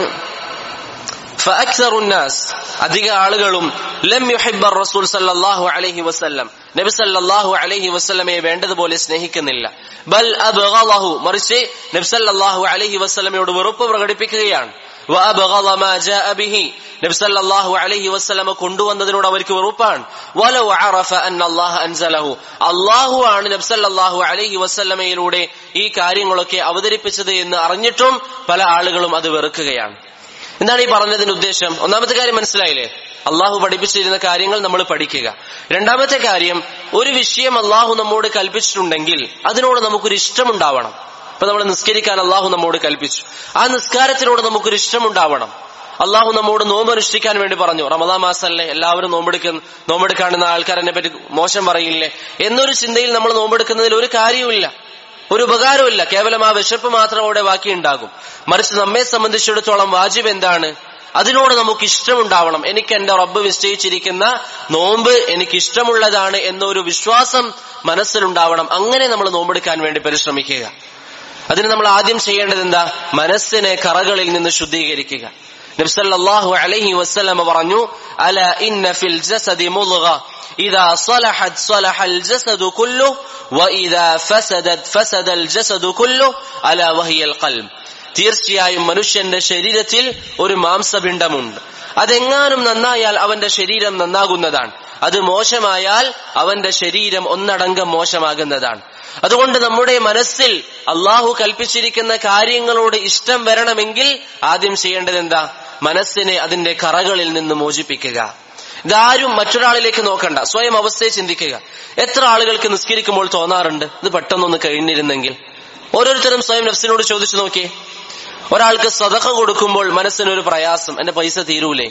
ഫഅക്സറു നാസ്, അധിക ആളുകളും ലം യുഹിബ്ബ റസൂൽ സല്ലല്ലാഹു അലൈഹി വസല്ലം, നബി സല്ലല്ലാഹു അലൈഹി വസല്ലമയെ വേണ്ടതുപോലെ സ്നേഹിക്കുന്നില്ല. ബൽ അബ്ഗളഹു, മറിച്ച് നബി സല്ലല്ലാഹു അലൈഹി വസല്ലമയോട് വെറുപ്പ് പ്രകടിപ്പിക്കുകയാണ്. വഅബ്ഗള മാ ജാഅ ബിഹി, നബി സല്ലല്ലാഹു അലൈഹി വസല്ലമ കൊണ്ടുവന്നതിനോട് അവർക്ക് വെറുപ്പാണ്. വലൗ അറഫ അന്ന അല്ലാഹ അൻസലഹു, അല്ലാഹു ആണ് നബി സല്ലല്ലാഹു അലൈഹി വസല്ലമയിലൂടെ ഈ കാര്യങ്ങളൊക്കെ അവതരിപ്പിച്ചത് എന്ന് അറിഞ്ഞിട്ടും പല ആളുകളും അത് വെറുക്കുകയാണ്. എന്താണ് ഈ പറഞ്ഞതിന്റെ ഉദ്ദേശം? ഒന്നാമത്തെ കാര്യം മനസ്സിലായില്ലേ? അള്ളാഹു പഠിപ്പിച്ചിരുന്ന കാര്യങ്ങൾ നമ്മൾ പഠിക്കുക. രണ്ടാമത്തെ കാര്യം, ഒരു വിഷയം അള്ളാഹു നമ്മോട് കൽപ്പിച്ചിട്ടുണ്ടെങ്കിൽ അതിനോട് നമുക്കൊരു ഇഷ്ടമുണ്ടാവണം. ഇപ്പൊ നമ്മൾ നിസ്കരിക്കാൻ അള്ളാഹു നമ്മോട് കൽപ്പിച്ചു, ആ നിസ്കാരത്തിനോട് നമുക്കൊരു ഇഷ്ടമുണ്ടാവണം. അള്ളാഹു നമ്മോട് നോമ്പ് അനുഷ്ഠിക്കാൻ വേണ്ടി പറഞ്ഞു, റമദാൻ മാസമല്ലേ, എല്ലാവരും നോമ്പെടുക്കുന്ന നോമ്പെടുക്കാണ്ടുന്ന ആൾക്കാർ എന്നെ പറ്റി മോശം പറയില്ലേ എന്നൊരു ചിന്തയിൽ നമ്മൾ നോമ്പെടുക്കുന്നതിൽ ഒരു കാര്യവുമില്ല, ഒരു ഉപകാരമില്ല. കേവലം ആ വിശപ്പ് മാത്രം അവിടെ ബാക്കിയുണ്ടാകും. മറിച്ച് നമ്മെ സംബന്ധിച്ചിടത്തോളം വാജിബ് എന്താണ്? അതിനോട് നമുക്ക് ഇഷ്ടമുണ്ടാവണം. എനിക്ക് എന്റെ റബ്ബ് നിശ്ചയിച്ചിരിക്കുന്ന നോമ്പ് എനിക്ക് ഇഷ്ടമുള്ളതാണ് എന്നൊരു വിശ്വാസം മനസ്സിലുണ്ടാവണം. അങ്ങനെ നമ്മൾ നോമ്പെടുക്കാൻ വേണ്ടി പരിശ്രമിക്കുക. അതിന് നമ്മൾ ആദ്യം ചെയ്യേണ്ടത് എന്താ? മനസ്സിനെ കറകളിൽ നിന്ന് ശുദ്ധീകരിക്കുക. നബി സല്ലല്ലാഹു അലൈഹി വസല്ലം പറഞ്ഞു, അല ഇന്ന ഫിൽ ജസദി മുദ്ഗ ഇദാ സ്വലഹത് സ്വലഹൽ ജസദു കുല്ലുഹു വഇദാ ഫസദത് ഫസദൽ ജസദു കുല്ലുഹു അലാ വഹിയൽ ഖൽബ്. തീർച്ചയായും മനുഷ്യന്റെ ശരീരത്തിൽ ഒരു മാംസപിണ്ഡമുണ്ട്. അതെങ്ങാനും നന്നായാൽ അവന്റെ ശരീരം നന്നാകുന്നതാണ്, അത് മോശമായാൽ അവന്റെ ശരീരം ഒന്നടങ്കം മോശമാകുന്നതാണ്. അതുകൊണ്ട് നമ്മുടെ മനസ്സിൽ അള്ളാഹു കൽപ്പിച്ചിരിക്കുന്ന കാര്യങ്ങളോട് ഇഷ്ടം വരണമെങ്കിൽ ആദ്യം ചെയ്യേണ്ടത് എന്താ? മനസ്സിനെ അതിന്റെ കറകളിൽ നിന്ന് മോചിപ്പിക്കുക. ഇതാരും മറ്റൊരാളിലേക്ക് നോക്കണ്ട, സ്വയം അവസ്ഥയെ ചിന്തിക്കുക. എത്ര ആളുകൾക്ക് നിസ്കരിക്കുമ്പോൾ തോന്നാറുണ്ട് ഇത് പെട്ടെന്നൊന്ന് കഴിഞ്ഞിരുന്നെങ്കിൽ? ഓരോരുത്തരും സ്വയം നഫ്സിനോട് ചോദിച്ചു നോക്കിയേ. ഒരാൾക്ക് സദഖ കൊടുക്കുമ്പോൾ മനസ്സിനൊരു പ്രയാസം, എന്റെ പൈസ തീരൂലേ?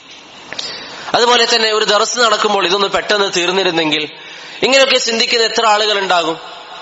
അതുപോലെ തന്നെ ഒരു ദർസ് നടക്കുമ്പോൾ ഇതൊന്ന് പെട്ടെന്ന് തീർന്നിരുന്നെങ്കിൽ. ഇങ്ങനെയൊക്കെ ചിന്തിക്കുന്ന എത്ര ആളുകൾ ഉണ്ടാകും?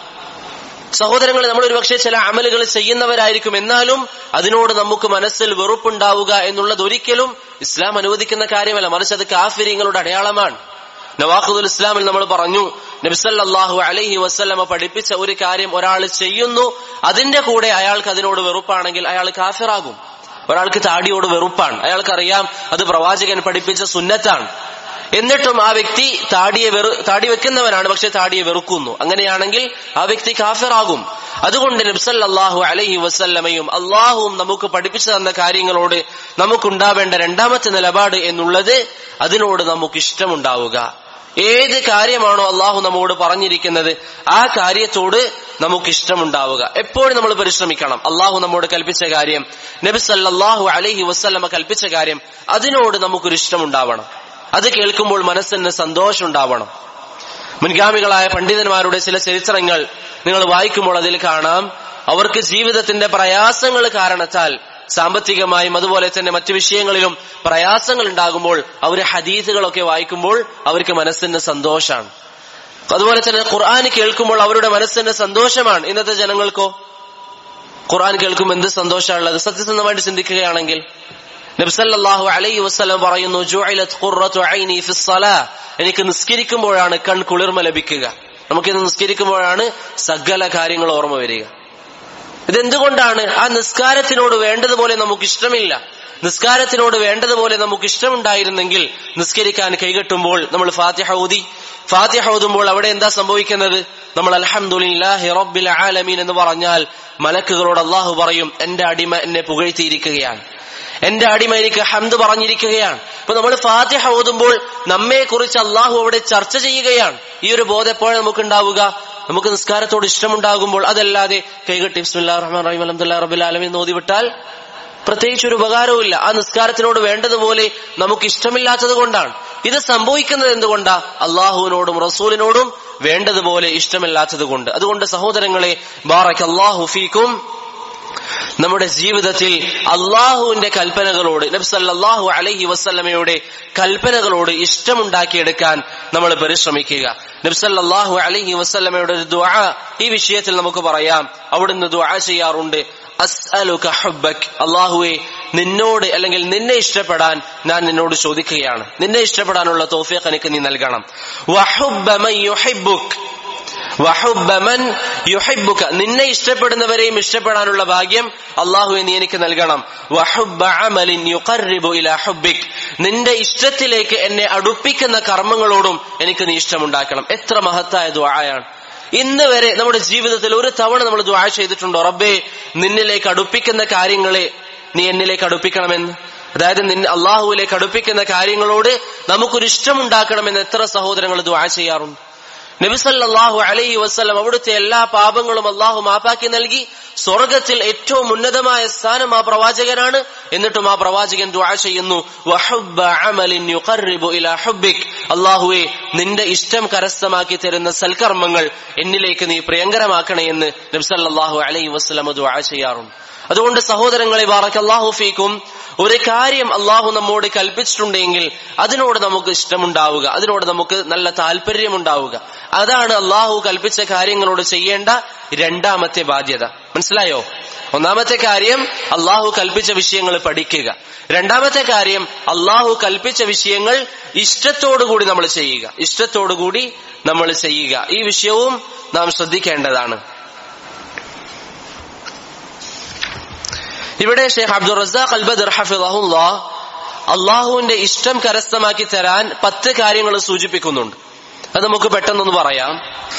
സഹോദരങ്ങൾ, നമ്മൾ ഒരുപക്ഷെ ചില അമലുകൾ ചെയ്യുന്നവരായിരിക്കും, എന്നാലും അതിനോട് നമുക്ക് മനസ്സിൽ വെറുപ്പുണ്ടാവുക എന്നുള്ളത് ഒരിക്കലും ഇസ്ലാം അനുവദിക്കുന്ന കാര്യമല്ല, മറിച്ച് അത് കാഫിരീങ്ങളുടെ അടയാളമാണ്. നവാഖിദുൽ ഇസ്ലാമിൽ നമ്മൾ പറഞ്ഞു, നബി സല്ലല്ലാഹു അലൈഹി വസല്ലമ പഠിപ്പിച്ച ഒരു കാര്യം ഒരാൾ ചെയ്യുന്നു, അതിന്റെ കൂടെ അയാൾക്ക് അതിനോട് വെറുപ്പാണെങ്കിൽ അയാൾ കാഫിറാകും. ഒരാൾക്ക് താടിയോട് വെറുപ്പാണ്, അയാൾക്കറിയാം അത് പ്രവാചകൻ പഠിപ്പിച്ച സുന്നത്താണ്, എന്നിട്ടും ആ വ്യക്തി താടിയെ വെറു താടി വെക്കുന്നവനാണ്, പക്ഷെ താടിയെ വെറുക്കുന്നു. അങ്ങനെയാണെങ്കിൽ ആ വ്യക്തി കാഫിറാകും. അതുകൊണ്ട് നബി സല്ലല്ലാഹു അലൈഹി വസല്ലമയും അള്ളാഹുവും നമുക്ക് പഠിപ്പിച്ചു തന്ന കാര്യങ്ങളോട് നമുക്കുണ്ടാവേണ്ട രണ്ടാമത്തെ നിലപാട് എന്നുള്ളത് അതിനോട് നമുക്ക് ഇഷ്ടമുണ്ടാവുക. ഏത് കാര്യമാണോ അള്ളാഹു നമ്മോട് പറഞ്ഞിരിക്കുന്നത് ആ കാര്യത്തോട് നമുക്ക് ഇഷ്ടമുണ്ടാവുക. എപ്പോഴും നമ്മൾ പരിശ്രമിക്കണം. അള്ളാഹു നമ്മോട് കൽപ്പിച്ച കാര്യം, നബി സല്ലല്ലാഹു അലൈഹി വസല്ലമ കൽപ്പിച്ച കാര്യം, അതിനോട് നമുക്കൊരു ഇഷ്ടമുണ്ടാവണം. അത് കേൾക്കുമ്പോൾ മനസ്സിന് സന്തോഷം ഉണ്ടാവണം. മുൻഗാമികളായ പണ്ഡിതന്മാരുടെ ചില ചരിത്രങ്ങൾ നിങ്ങൾ വായിക്കുമ്പോൾ അതിൽ കാണാം, അവർക്ക് ജീവിതത്തിന്റെ പ്രയാസങ്ങൾ കാരണത്താൽ സാമ്പത്തികമായും അതുപോലെ തന്നെ മറ്റു വിഷയങ്ങളിലും പ്രയാസങ്ങൾ ഉണ്ടാകുമ്പോൾ അവർ ഹദീസുകളൊക്കെ വായിക്കുമ്പോൾ അവർക്ക് മനസ്സിന് സന്തോഷമാണ്. അതുപോലെ തന്നെ ഖുർആൻ കേൾക്കുമ്പോൾ അവരുടെ മനസ്സിന് സന്തോഷമാണ്. ഇന്നത്തെ ജനങ്ങൾക്കോ ഖുർആൻ കേൾക്കുമ്പോൾ എന്ത് സന്തോഷമാണുള്ളത്? സത്യസന്ധമായിട്ട് ചിന്തിക്കുകയാണെങ്കിൽ നബി സല്ലല്ലാഹു അലൈഹി വസല്ലം പറയുന്നു, ജുഇലത് ഖുർറതു ഐനി ഫിസ്സലാ, എനിക്ക് നിസ്കരിക്കുമ്പോഴാണ് കൺ കുളിർമ ലഭിക്കുക. നമുക്കിന്ന് നിസ്കരിക്കുമ്പോഴാണ് സകല കാര്യങ്ങൾ ഓർമ്മ വരിക. ഇതെന്തുകൊണ്ടാണ്? ആ നിസ്കാരത്തിനോട് വേണ്ടതുപോലെ നമുക്ക് ഇഷ്ടമില്ല. നിസ്കാരത്തിനോട് വേണ്ടതുപോലെ നമുക്ക് ഇഷ്ടമുണ്ടായിരുന്നെങ്കിൽ നിസ്കരിക്കാൻ കൈകെട്ടുമ്പോൾ നമ്മൾ ഫാത്തിഹ ഓതി, ഫാത്തിഹ ഓതുമ്പോൾ അവിടെ എന്താ സംഭവിക്കുന്നത്? നമ്മൾ അൽഹംദുലില്ലാഹി റബ്ബിൽ ആലമീൻ എന്ന് പറഞ്ഞാൽ മലക്കുകളോട് അള്ളാഹു പറയും, എന്റെ അടിമ എന്നെ പുകഴ്ത്തിയിരിക്കുകയാണ്, എന്റെ അടിമ എനിക്ക് ഹംദ് പറഞ്ഞിരിക്കുകയാണ്. അപ്പൊ നമ്മൾ ഫാത്തിഹ ഓതുമ്പോൾ നമ്മെ കുറിച്ച് അള്ളാഹു അവിടെ ചർച്ച ചെയ്യുകയാണ്. ഈ ഒരു ബോധം എപ്പോഴും നമുക്ക് ഉണ്ടാവുക? നമുക്ക് നിസ്കാരത്തോട് ഇഷ്ടമുണ്ടാകുമ്പോൾ അതല്ലാതെ കൈകെട്ടി ബിസ്മില്ലാഹിർ റഹ്മാനിർ റഹീം അൽഹംദുലില്ലാഹി റബ്ബിൽ ആലമീൻ എന്ന് ഓതിവിട്ടാൽ പ്രത്യേകിച്ച് ഒരു ഉപകാരവും ഇല്ല. ആ നിസ്കാരത്തിനോട് വേണ്ടതുപോലെ നമുക്ക് ഇഷ്ടമില്ലാത്തത് കൊണ്ടാണ്. ഇത് സംഭവിക്കുന്നത് എന്തുകൊണ്ടാ? അള്ളാഹുവിനോടും റസൂലിനോടും വേണ്ടതുപോലെ ഇഷ്ടമില്ലാത്തത് കൊണ്ട്. അതുകൊണ്ട് സഹോദരങ്ങളെ, ബാറക്കല്ലാഹു ഫീക്കും, നമ്മുടെ ജീവിതത്തിൽ അള്ളാഹുവിന്റെ കൽപ്പനകളോട്, നബി സല്ലല്ലാഹു അലൈഹി വസല്ലമയുടെ കൽപ്പനകളോട് ഇഷ്ടമുണ്ടാക്കിയെടുക്കാൻ നമ്മൾ പരിശ്രമിക്കുക. നബി സല്ലല്ലാഹു അലൈഹി വസല്ലമയുടെ ഒരു ദുആ ഈ വിഷയത്തിൽ നമുക്ക് പറയാം. അവിടുന്ന് ദുആ ചെയ്യാറുണ്ട്, അസ്അലുക ഹുബ്ബക്, അല്ലാഹുവേ നിന്നോട് അല്ലെങ്കിൽ നിന്നെ ഇഷ്ടപ്പെടാൻ ഞാൻ നിന്നോട് ചോദിക്കുകയാണ്. നിന്നെ ഇഷ്ടപ്പെടാനുള്ള തൗഫീഖ് എനിക്ക് നീ നൽകണം. വഹുബ്ബ മൻ യുഹിബ്ബുക് വഹുബ്ബ മൻ യുഹിബ്ബുക, നിന്നെ ഇഷ്ടപ്പെടുന്നവരെയും ഇഷ്ടപ്പെടാനുള്ള ഭാഗ്യം അല്ലാഹുവേ നീ എനിക്ക് നൽകണം. വഹുബ്ബ അമലിൻ യുഖർരിബു ഇലാ ഹുബ്ബിക്, നിന്റെ ഇഷ്ടത്തിലേക്ക് എന്നെ അടുപ്പിക്കുന്ന കർമ്മങ്ങളോടും എനിക്ക് നീ ഇഷ്ടമുണ്ടാക്കണം. എത്ര മഹത്തായ ദുആയാണ്. ഇന്ന് വരെ നമ്മുടെ ജീവിതത്തിൽ ഒരു തവണ നമ്മൾ ദുആ ചെയ്തിട്ടുണ്ടോ, റബ്ബേ നിന്നിലേക്ക് അടുപ്പിക്കുന്ന കാര്യങ്ങളെ നീ എന്നിലേക്ക് അടുപ്പിക്കണമെന്ന്? അതായത് നിന്നെ അള്ളാഹുവിലേക്ക് അടുപ്പിക്കുന്ന കാര്യങ്ങളോട് നമുക്കൊരു ഇഷ്ടമുണ്ടാക്കണമെന്ന് എത്ര സഹോദരങ്ങൾ ദുആ ചെയ്യാറുണ്ട്. നബി സല്ലല്ലാഹു അലൈഹി വസല്ലം അവിടുത്തെ എല്ലാ പാപങ്ങളും അള്ളാഹു മാപ്പാക്കി നൽകി. സ്വർഗത്തിൽ ഏറ്റവും ഉന്നതമായ സ്ഥാനം ആ പ്രവാചകനാണ്. എന്നിട്ടും ആ പ്രവാചകൻ ദുആ ചെയ്യുന്നു, വഹുബ്ബ അമലിൻ യുഖർരിബു ഇലാ ഹുബ്ബിക്, അല്ലാഹുവേ നിന്റെ ഇഷ്ടം കരസ്ഥമാക്കി തരുന്ന സൽക്കർമ്മങ്ങൾ എന്നിലേക്ക് നീ പ്രിയങ്കരമാക്കണേ എന്ന് നബി സല്ലല്ലാഹു അലൈഹി വസല്ലം ദുആ ചെയ്യാറുണ്ട്. അതുകൊണ്ട് സഹോദരങ്ങളെ, ബാറക്കല്ലാഹു ഫീക്കും, ഒരു കാര്യം അള്ളാഹു നമ്മോട് കൽപ്പിച്ചിട്ടുണ്ടെങ്കിൽ അതിനോട് നമുക്ക് ഇഷ്ടമുണ്ടാവുക, അതിനോട് നമുക്ക് നല്ല താല്പര്യമുണ്ടാവുക. അതാണ് അള്ളാഹു കൽപ്പിച്ച കാര്യങ്ങളോട് ചെയ്യേണ്ട രണ്ടാമത്തെ ബാധ്യത. മനസ്സിലായോ? ഒന്നാമത്തെ കാര്യം അള്ളാഹു കൽപ്പിച്ച വിഷയങ്ങൾ പഠിക്കുക. രണ്ടാമത്തെ കാര്യം അള്ളാഹു കൽപ്പിച്ച വിഷയങ്ങൾ ഇഷ്ടത്തോടുകൂടി നമ്മൾ ചെയ്യുക. ഇഷ്ടത്തോടുകൂടി നമ്മൾ ചെയ്യുക. ഈ വിഷയവും നാം ശ്രദ്ധിക്കേണ്ടതാണ്. ഇവിടെ ഷെയ്ഖ് അബ്ദുർ റസാഖ് അൽ ബദർ ഹഫിളഹുല്ലാഹ് അള്ളാഹുവിന്റെ ഇഷ്ടം കരസ്ഥമാക്കി തരാൻ പത്ത് കാര്യങ്ങൾ സൂചിപ്പിക്കുന്നുണ്ട്. അത് നമുക്ക് പെട്ടെന്നൊന്ന് പറയാം.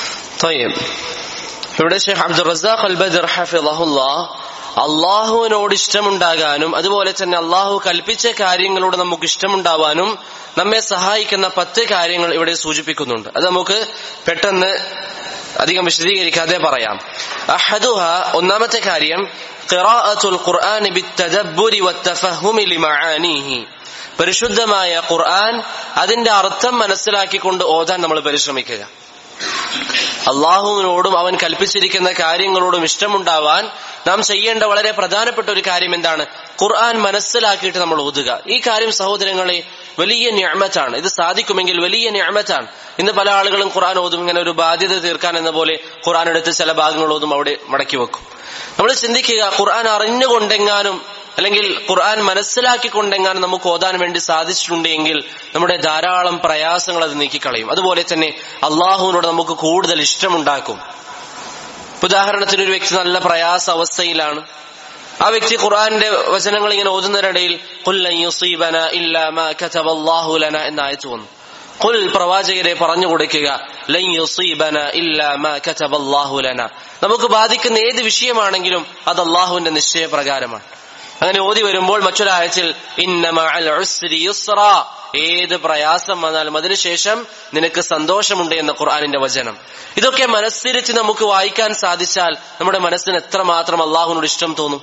ഇവിടെ ഷെയ്ഖ് അബ്ദുർ റസാഖ് അൽ ബദർ ഹഫിളഹുല്ലാഹ് അള്ളാഹുവിനോട് ഇഷ്ടമുണ്ടാകാനും അതുപോലെ തന്നെ അള്ളാഹു കൽപ്പിച്ച കാര്യങ്ങളോട് നമുക്ക് ഇഷ്ടമുണ്ടാവാനും നമ്മെ സഹായിക്കുന്ന പത്ത് കാര്യങ്ങൾ ഇവിടെ സൂചിപ്പിക്കുന്നുണ്ട്. അത് നമുക്ക് പെട്ടെന്ന് അധികം വിശദീകരിക്കാതെ പറയാം. അഹദുഹ, ഒന്നാമത്തെ കാര്യം, ഖിറാഅത്തുൽ ഖുർആൻ ബിത്തദബ്ബുരി വത്തഫഹുമി ലിമആനിഹി, പരിശുദ്ധമായ ഖുർആൻ അതിന്റെ അർത്ഥം മനസ്സിലാക്കിക്കൊണ്ട് ഓതാൻ നമ്മൾ പരിശ്രമിക്കുക. അള്ളാഹുവിനോടും അവൻ കൽപ്പിച്ചിരിക്കുന്ന കാര്യങ്ങളോടും ഇഷ്ടമുണ്ടാവാൻ നാം ചെയ്യേണ്ട വളരെ പ്രധാനപ്പെട്ട ഒരു കാര്യം എന്താണ്? ഖുർആൻ മനസ്സിലാക്കിയിട്ട് നമ്മൾ ഓതുക. ഈ കാര്യം സഹോദരങ്ങളെ വലിയ നിഅമത്താണ്. ഇത് സാധിക്കുമെങ്കിൽ വലിയ നിഅമത്താണ്. ഇന്ന് പല ആളുകളും ഖുർആൻ ഓതും ഇങ്ങനെ ഒരു ബാധ്യത തീർക്കാൻ എന്ന പോലെ ഖുർആൻ എടുത്ത് ചില ഭാഗങ്ങൾ ഓതും അവിടെ മടക്കി വെക്കും. നമ്മൾ ചിന്തിക്കുക, ഖുർആൻ അറിഞ്ഞുകൊണ്ടെങ്ങാനും അല്ലെങ്കിൽ ഖുർആൻ മനസ്സിലാക്കിക്കൊണ്ടെങ്ങാനും നമുക്ക് ഓതാൻ വേണ്ടി സാധിച്ചിട്ടുണ്ട് എങ്കിൽ നമ്മുടെ ധാരാളം പ്രയാസങ്ങൾ അത് നീക്കിക്കളയും. അതുപോലെ തന്നെ അള്ളാഹുവിനോട് നമുക്ക് കൂടുതൽ ഇഷ്ടമുണ്ടാക്കും. ഉദാഹരണത്തിന്, ഒരു വ്യക്തി നല്ല പ്രയാസ അവസ്ഥയിലാണ്. ആ വ്യക്തി ഖുർആന്റെ വചനങ്ങൾ ഇങ്ങനെ ഓതുന്നതിനിടയിൽ ഖുൽ ലൻ യുസീബനാ ഇല്ലാ മാ കതബല്ലാഹു ലനാ എന്ന ആയത്ത് വന്നു. ഖുൽ, പ്രവാചകരെ പറഞ്ഞു കൊടുക്കുക, ലൻ യുസീബനാ ഇല്ലാ മാ കതബല്ലാഹു ലനാ, നമുക്ക് ബാധിക്കുന്ന ഏത് വിഷയമാണെങ്കിലും അത് അള്ളാഹുവിന്റെ നിശ്ചയപ്രകാരമാണ്. അങ്ങനെ ഓതി വരുമ്പോൾ മറ്റൊരായത്തിൽ ഇന്ന മഅൽ ഉസ്രി യുസ്റാ, ഏത് പ്രയാസം വന്നാലും അതിനുശേഷം നിനക്ക് സന്തോഷമുണ്ട് എന്ന ഖുർആനിന്റെ വചനം. ഇതൊക്കെ മനസ്സിരിച്ച് നമുക്ക് വായിക്കാൻ സാധിച്ചാൽ നമ്മുടെ മനസ്സിന് എത്രമാത്രം അള്ളാഹുവിനോട് ഇഷ്ടം തോന്നും.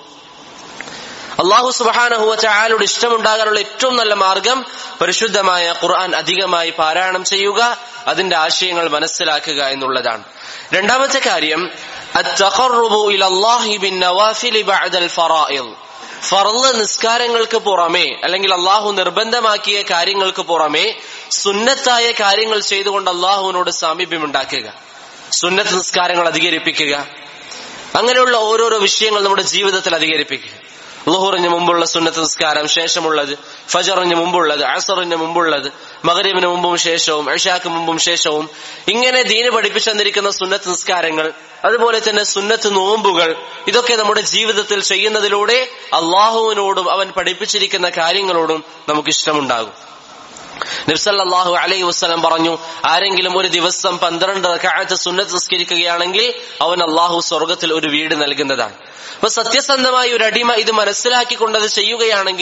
അള്ളാഹു സുബ്ഹാനഹു വ തആലയോട് ഇഷ്ടമുണ്ടാകാനുള്ള ഏറ്റവും നല്ല മാർഗം പരിശുദ്ധമായ ഖുർആൻ അധികമായി പാരായണം ചെയ്യുക, അതിന്റെ ആശയങ്ങൾ മനസ്സിലാക്കുക എന്നുള്ളതാണ്. രണ്ടാമത്തെ കാര്യം, അത്തഖറുബു ഇലല്ലാഹി ബിന്നവാഫിലി ബഅദൽ ഫറായിദ്, ഫർള് നിസ്കാരങ്ങൾക്ക് പുറമെ അല്ലെങ്കിൽ അള്ളാഹു നിർബന്ധമാക്കിയ കാര്യങ്ങൾക്ക് പുറമെ സുന്നത്തായ കാര്യങ്ങൾ ചെയ്തുകൊണ്ട് അള്ളാഹുവിനോട് സാമീപ്യം ഉണ്ടാക്കുക, സുന്നത്ത് നിസ്കാരങ്ങൾ അധികരിപ്പിക്കുക. അങ്ങനെയുള്ള ഓരോരോ വിഷയങ്ങൾ നമ്മുടെ ജീവിതത്തിൽ അധികരിപ്പിക്കുക. ളുഹറിന് മുമ്പുള്ള സുന്നത്ത് നിസ്കാരം, ശേഷമുള്ളത് ഫജറിന് മുമ്പുള്ളത്, അസറിന് മുമ്പുള്ളത്, മഗ്രിബിന് മുമ്പും ശേഷവും, ഇശാക്ക് മുമ്പും ശേഷവും, ഇങ്ങനെ ദീന് പഠിപ്പിച്ചു തന്നിരിക്കുന്ന സുന്നത്ത് നിസ്കാരങ്ങൾ, അതുപോലെ തന്നെ സുന്നത്ത് നോമ്പുകൾ, ഇതൊക്കെ നമ്മുടെ ജീവിതത്തിൽ ചെയ്യുന്നതിലൂടെ അള്ളാഹുവിനോടും അവൻ പഠിപ്പിച്ചിരിക്കുന്ന കാര്യങ്ങളോടും നമുക്ക് ഇഷ്ടമുണ്ടാകും. നബി സല്ലല്ലാഹു അലൈഹി വസല്ലം പറഞ്ഞു, ആരെങ്കിലും ഒരു ദിവസം പന്ത്രണ്ട് റക്അത്ത് സുന്നത്ത് നിസ്കരിക്കുകയാണെങ്കിൽ അവൻ അള്ളാഹു സ്വർഗത്തിൽ ഒരു വീട് നൽകുന്നതാണ്. അപ്പൊ സത്യസന്ധമായ ഒരു അടിമ ഇത് മനസ്സിലാക്കിക്കൊണ്ടത് ചെയ്യുകയാണെങ്കിൽ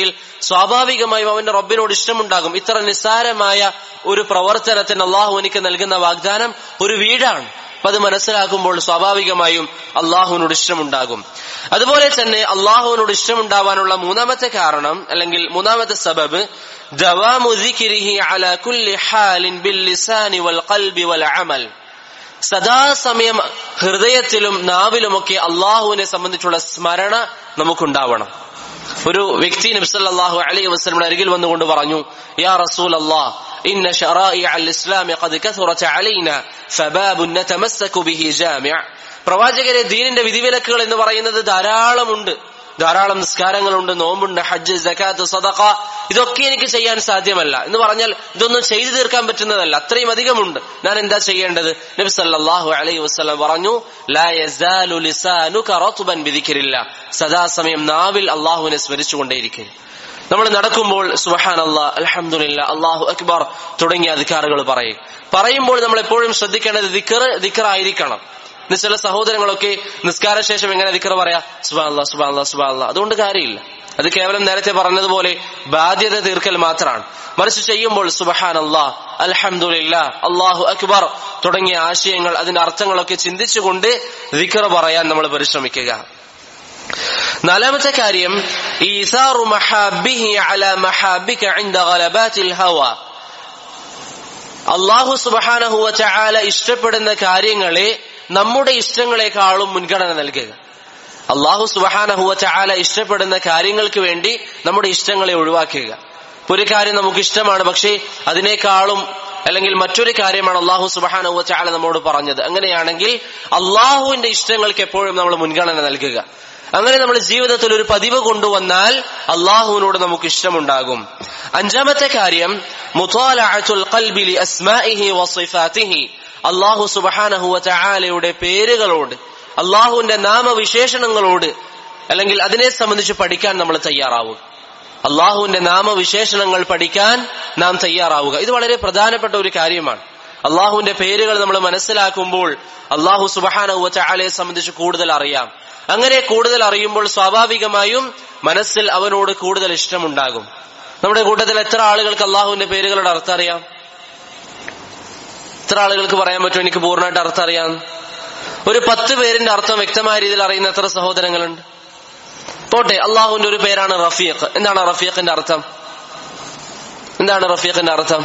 സ്വാഭാവികമായും അവന്റെ റബ്ബിനോട് ഇഷ്ടമുണ്ടാകും. ഇത്ര നിസ്സാരമായ ഒരു പ്രവർത്തനത്തിന് അള്ളാഹു എനിക്ക് നൽകുന്ന വാഗ്ദാനം ഒരു വീടാണ്. അപ്പൊ അത് മനസ്സിലാക്കുമ്പോൾ സ്വാഭാവികമായും അള്ളാഹുവിനോട് ഇഷ്ടമുണ്ടാകും. അതുപോലെ തന്നെ അള്ളാഹുവിനോട് ഇഷ്ടമുണ്ടാവാനുള്ള മൂന്നാമത്തെ കാരണം അല്ലെങ്കിൽ മൂന്നാമത്തെ സബബ് ദവാമു ദിക്രിഹി അലാ കുല്ലി ഹാലിൻ ബിൽ ലിസാനി വൽ ഖൽബി വൽ അമൽ. സദാസമയം ഹൃദയത്തിലും നാവിലുമൊക്കെ അള്ളാഹുവിനെ സംബന്ധിച്ചുള്ള സ്മരണ നമുക്കുണ്ടാവണം. ഒരു വ്യക്തി നബി സല്ലല്ലാഹു അലൈഹി വസല്ലമയുടെ അരികിൽ വന്നുകൊണ്ട് പറഞ്ഞു, യാ റസൂലല്ലാഹ് ഇന്ന ശറാഇഅ അൽ ഇസ്ലാം ഖദ് കഥറത അലൈനാ ഫബാബുൻ നതമസ്സകു ബിഹി ജാമിഅ. പ്രവാചകരെ, ദീനിന്റെ വിധിവിലക്കുകൾ എന്ന് പറയുന്നത് ധാരാളമുണ്ട്. ധാരാളം നിസ്കാരങ്ങളുണ്ട്, നോമ്പുണ്ട്, ഹജ്ജ്, സകാത്ത്, സദഖ. ഇതൊക്കെ എനിക്ക് ചെയ്യാൻ സാധ്യമല്ല എന്ന് പറഞ്ഞാൽ ഇതൊന്നും ചെയ്തു തീർക്കാൻ പറ്റുന്നതല്ല, അത്രയും അധികമുണ്ട്. ഞാൻ എന്താ ചെയ്യേണ്ടത്? നബി സല്ലല്ലാഹു അലൈഹി വസല്ലം പറഞ്ഞു, ലാ യസാലു ലിസാനുക റത്ബൻ ബിദിക്രില്ലാഹ്. സദാസമയം നാവിൽ അള്ളാഹുവിനെ സ്മരിച്ചുകൊണ്ടേയിരിക്കുക. നമ്മൾ നടക്കുമ്പോൾ സുബ്ഹാനല്ലാഹ്, അൽഹംദുലില്ലാഹ്, അല്ലാഹു അക്ബർ തുടങ്ങിയ അദ്കാറുകൾ പറയും. പറയുമ്പോൾ നമ്മൾ എപ്പോഴും ശ്രദ്ധിക്കേണ്ടത് ദിക്ർ ദിക്റായിരിക്കണം. ഇന്ന് ചില സഹോദരങ്ങളൊക്കെ നിസ്കാര ശേഷം എങ്ങനെ ദിക്ർ പറയാ? സുബ്ഹാനല്ലാഹ് സുബ്ഹാനല്ലാഹ് സുബ്ഹാനല്ലാഹ്. അതുകൊണ്ട് കാര്യമില്ല. അത് കേവലം നേരത്തെ പറഞ്ഞതുപോലെ ബാധ്യത തീർക്കൽ മാത്രമാണ്. മറിച്ച് ചെയ്യുമ്പോൾ സുബ്ഹാനല്ലാഹ്, അൽഹംദുലില്ലാഹ്, അല്ലാഹു അക്ബർ തുടങ്ങിയ ആശയങ്ങൾ, അതിന്റെ അർത്ഥങ്ങളൊക്കെ ചിന്തിച്ചുകൊണ്ട് ദിക്ർ പറയാൻ നമ്മൾ പരിശ്രമിക്കുക. നാലാമത്തെ കാര്യം ഈസാറു മഹാബിഹി അലാ മഹാബിക ഇൻദ ഗലബാതിൽ ഹവാ. അല്ലാഹു സുബ്ഹാനഹു വ തആല ഇഷ്ടപ്പെടുന്ന കാര്യങ്ങളെ നമ്മുടെ ഇഷ്ടങ്ങളെക്കാളും മുൻഗണന നൽകുക. അല്ലാഹു സുബ്ഹാനഹു വ തആല ഇഷ്ടപ്പെടുന്ന കാര്യങ്ങൾക്ക് വേണ്ടി നമ്മുടെ ഇഷ്ടങ്ങളെ ഒഴിവാക്കുക. ഒരു കാര്യം നമുക്ക് ഇഷ്ടമാണ്, പക്ഷേ അതിനേക്കാളും അല്ലെങ്കിൽ മറ്റൊരു കാര്യമാണ് അല്ലാഹു സുബ്ഹാനഹു വ തആല നമ്മോട് പറഞ്ഞത്. അങ്ങനെയാണെങ്കിൽ അല്ലാഹുവിന്റെ ഇഷ്ടങ്ങൾക്ക് എപ്പോഴും നമ്മൾ മുൻഗണന നൽകുക. അങ്ങനെ നമ്മൾ ജീവിതത്തിൽ ഒരു പതിവ് കൊണ്ടുവന്നാൽ അള്ളാഹുവിനോട് നമുക്ക് ഇഷ്ടമുണ്ടാകും. അഞ്ചാമത്തെ കാര്യം മുതാലഅത്തുൽ ഖൽബി ലി അസ്മാഇഹി വസിഫാതിഹി. അല്ലാഹു സുബ്ഹാനഹു വ തആലയുടെ പേരുകളോട്, അള്ളാഹുവിന്റെ നാമവിശേഷണങ്ങളോട് അല്ലെങ്കിൽ അതിനെ സംബന്ധിച്ച് പഠിക്കാൻ നമ്മൾ തയ്യാറാവുക. അള്ളാഹുവിന്റെ നാമവിശേഷണങ്ങൾ പഠിക്കാൻ നാം തയ്യാറാവുക. ഇത് വളരെ പ്രധാനപ്പെട്ട ഒരു കാര്യമാണ്. അള്ളാഹുവിന്റെ പേരുകൾ നമ്മൾ മനസ്സിലാക്കുമ്പോൾ അള്ളാഹു സുബ്ഹാനഹു വ തആലയെ സംബന്ധിച്ച് കൂടുതൽ അറിയാം. അങ്ങനെ കൂടുതൽ അറിയുമ്പോൾ സ്വാഭാവികമായും മനസ്സിൽ അവനോട് കൂടുതൽ ഇഷ്ടമുണ്ടാകും. നമ്മുടെ കൂട്ടത്തിൽ എത്ര ആളുകൾക്ക് അള്ളാഹുവിന്റെ പേരുകളുടെ അർത്ഥം അറിയാം? എത്ര ആളുകൾക്ക് പറയാൻ പറ്റും എനിക്ക് പൂർണ്ണമായിട്ട് അർത്ഥം അറിയാം? ഒരു പത്ത് പേരിന്റെ അർത്ഥം വ്യക്തമായ രീതിയിൽ അറിയുന്ന എത്ര സഹോദരങ്ങളുണ്ട്? പോട്ടെ, അള്ളാഹുവിന്റെ ഒരു പേരാണ് റഫീഖ്. എന്താണ് റഫീഖിന്റെ അർത്ഥം? എന്താണ് റഫീഖിന്റെ അർത്ഥം?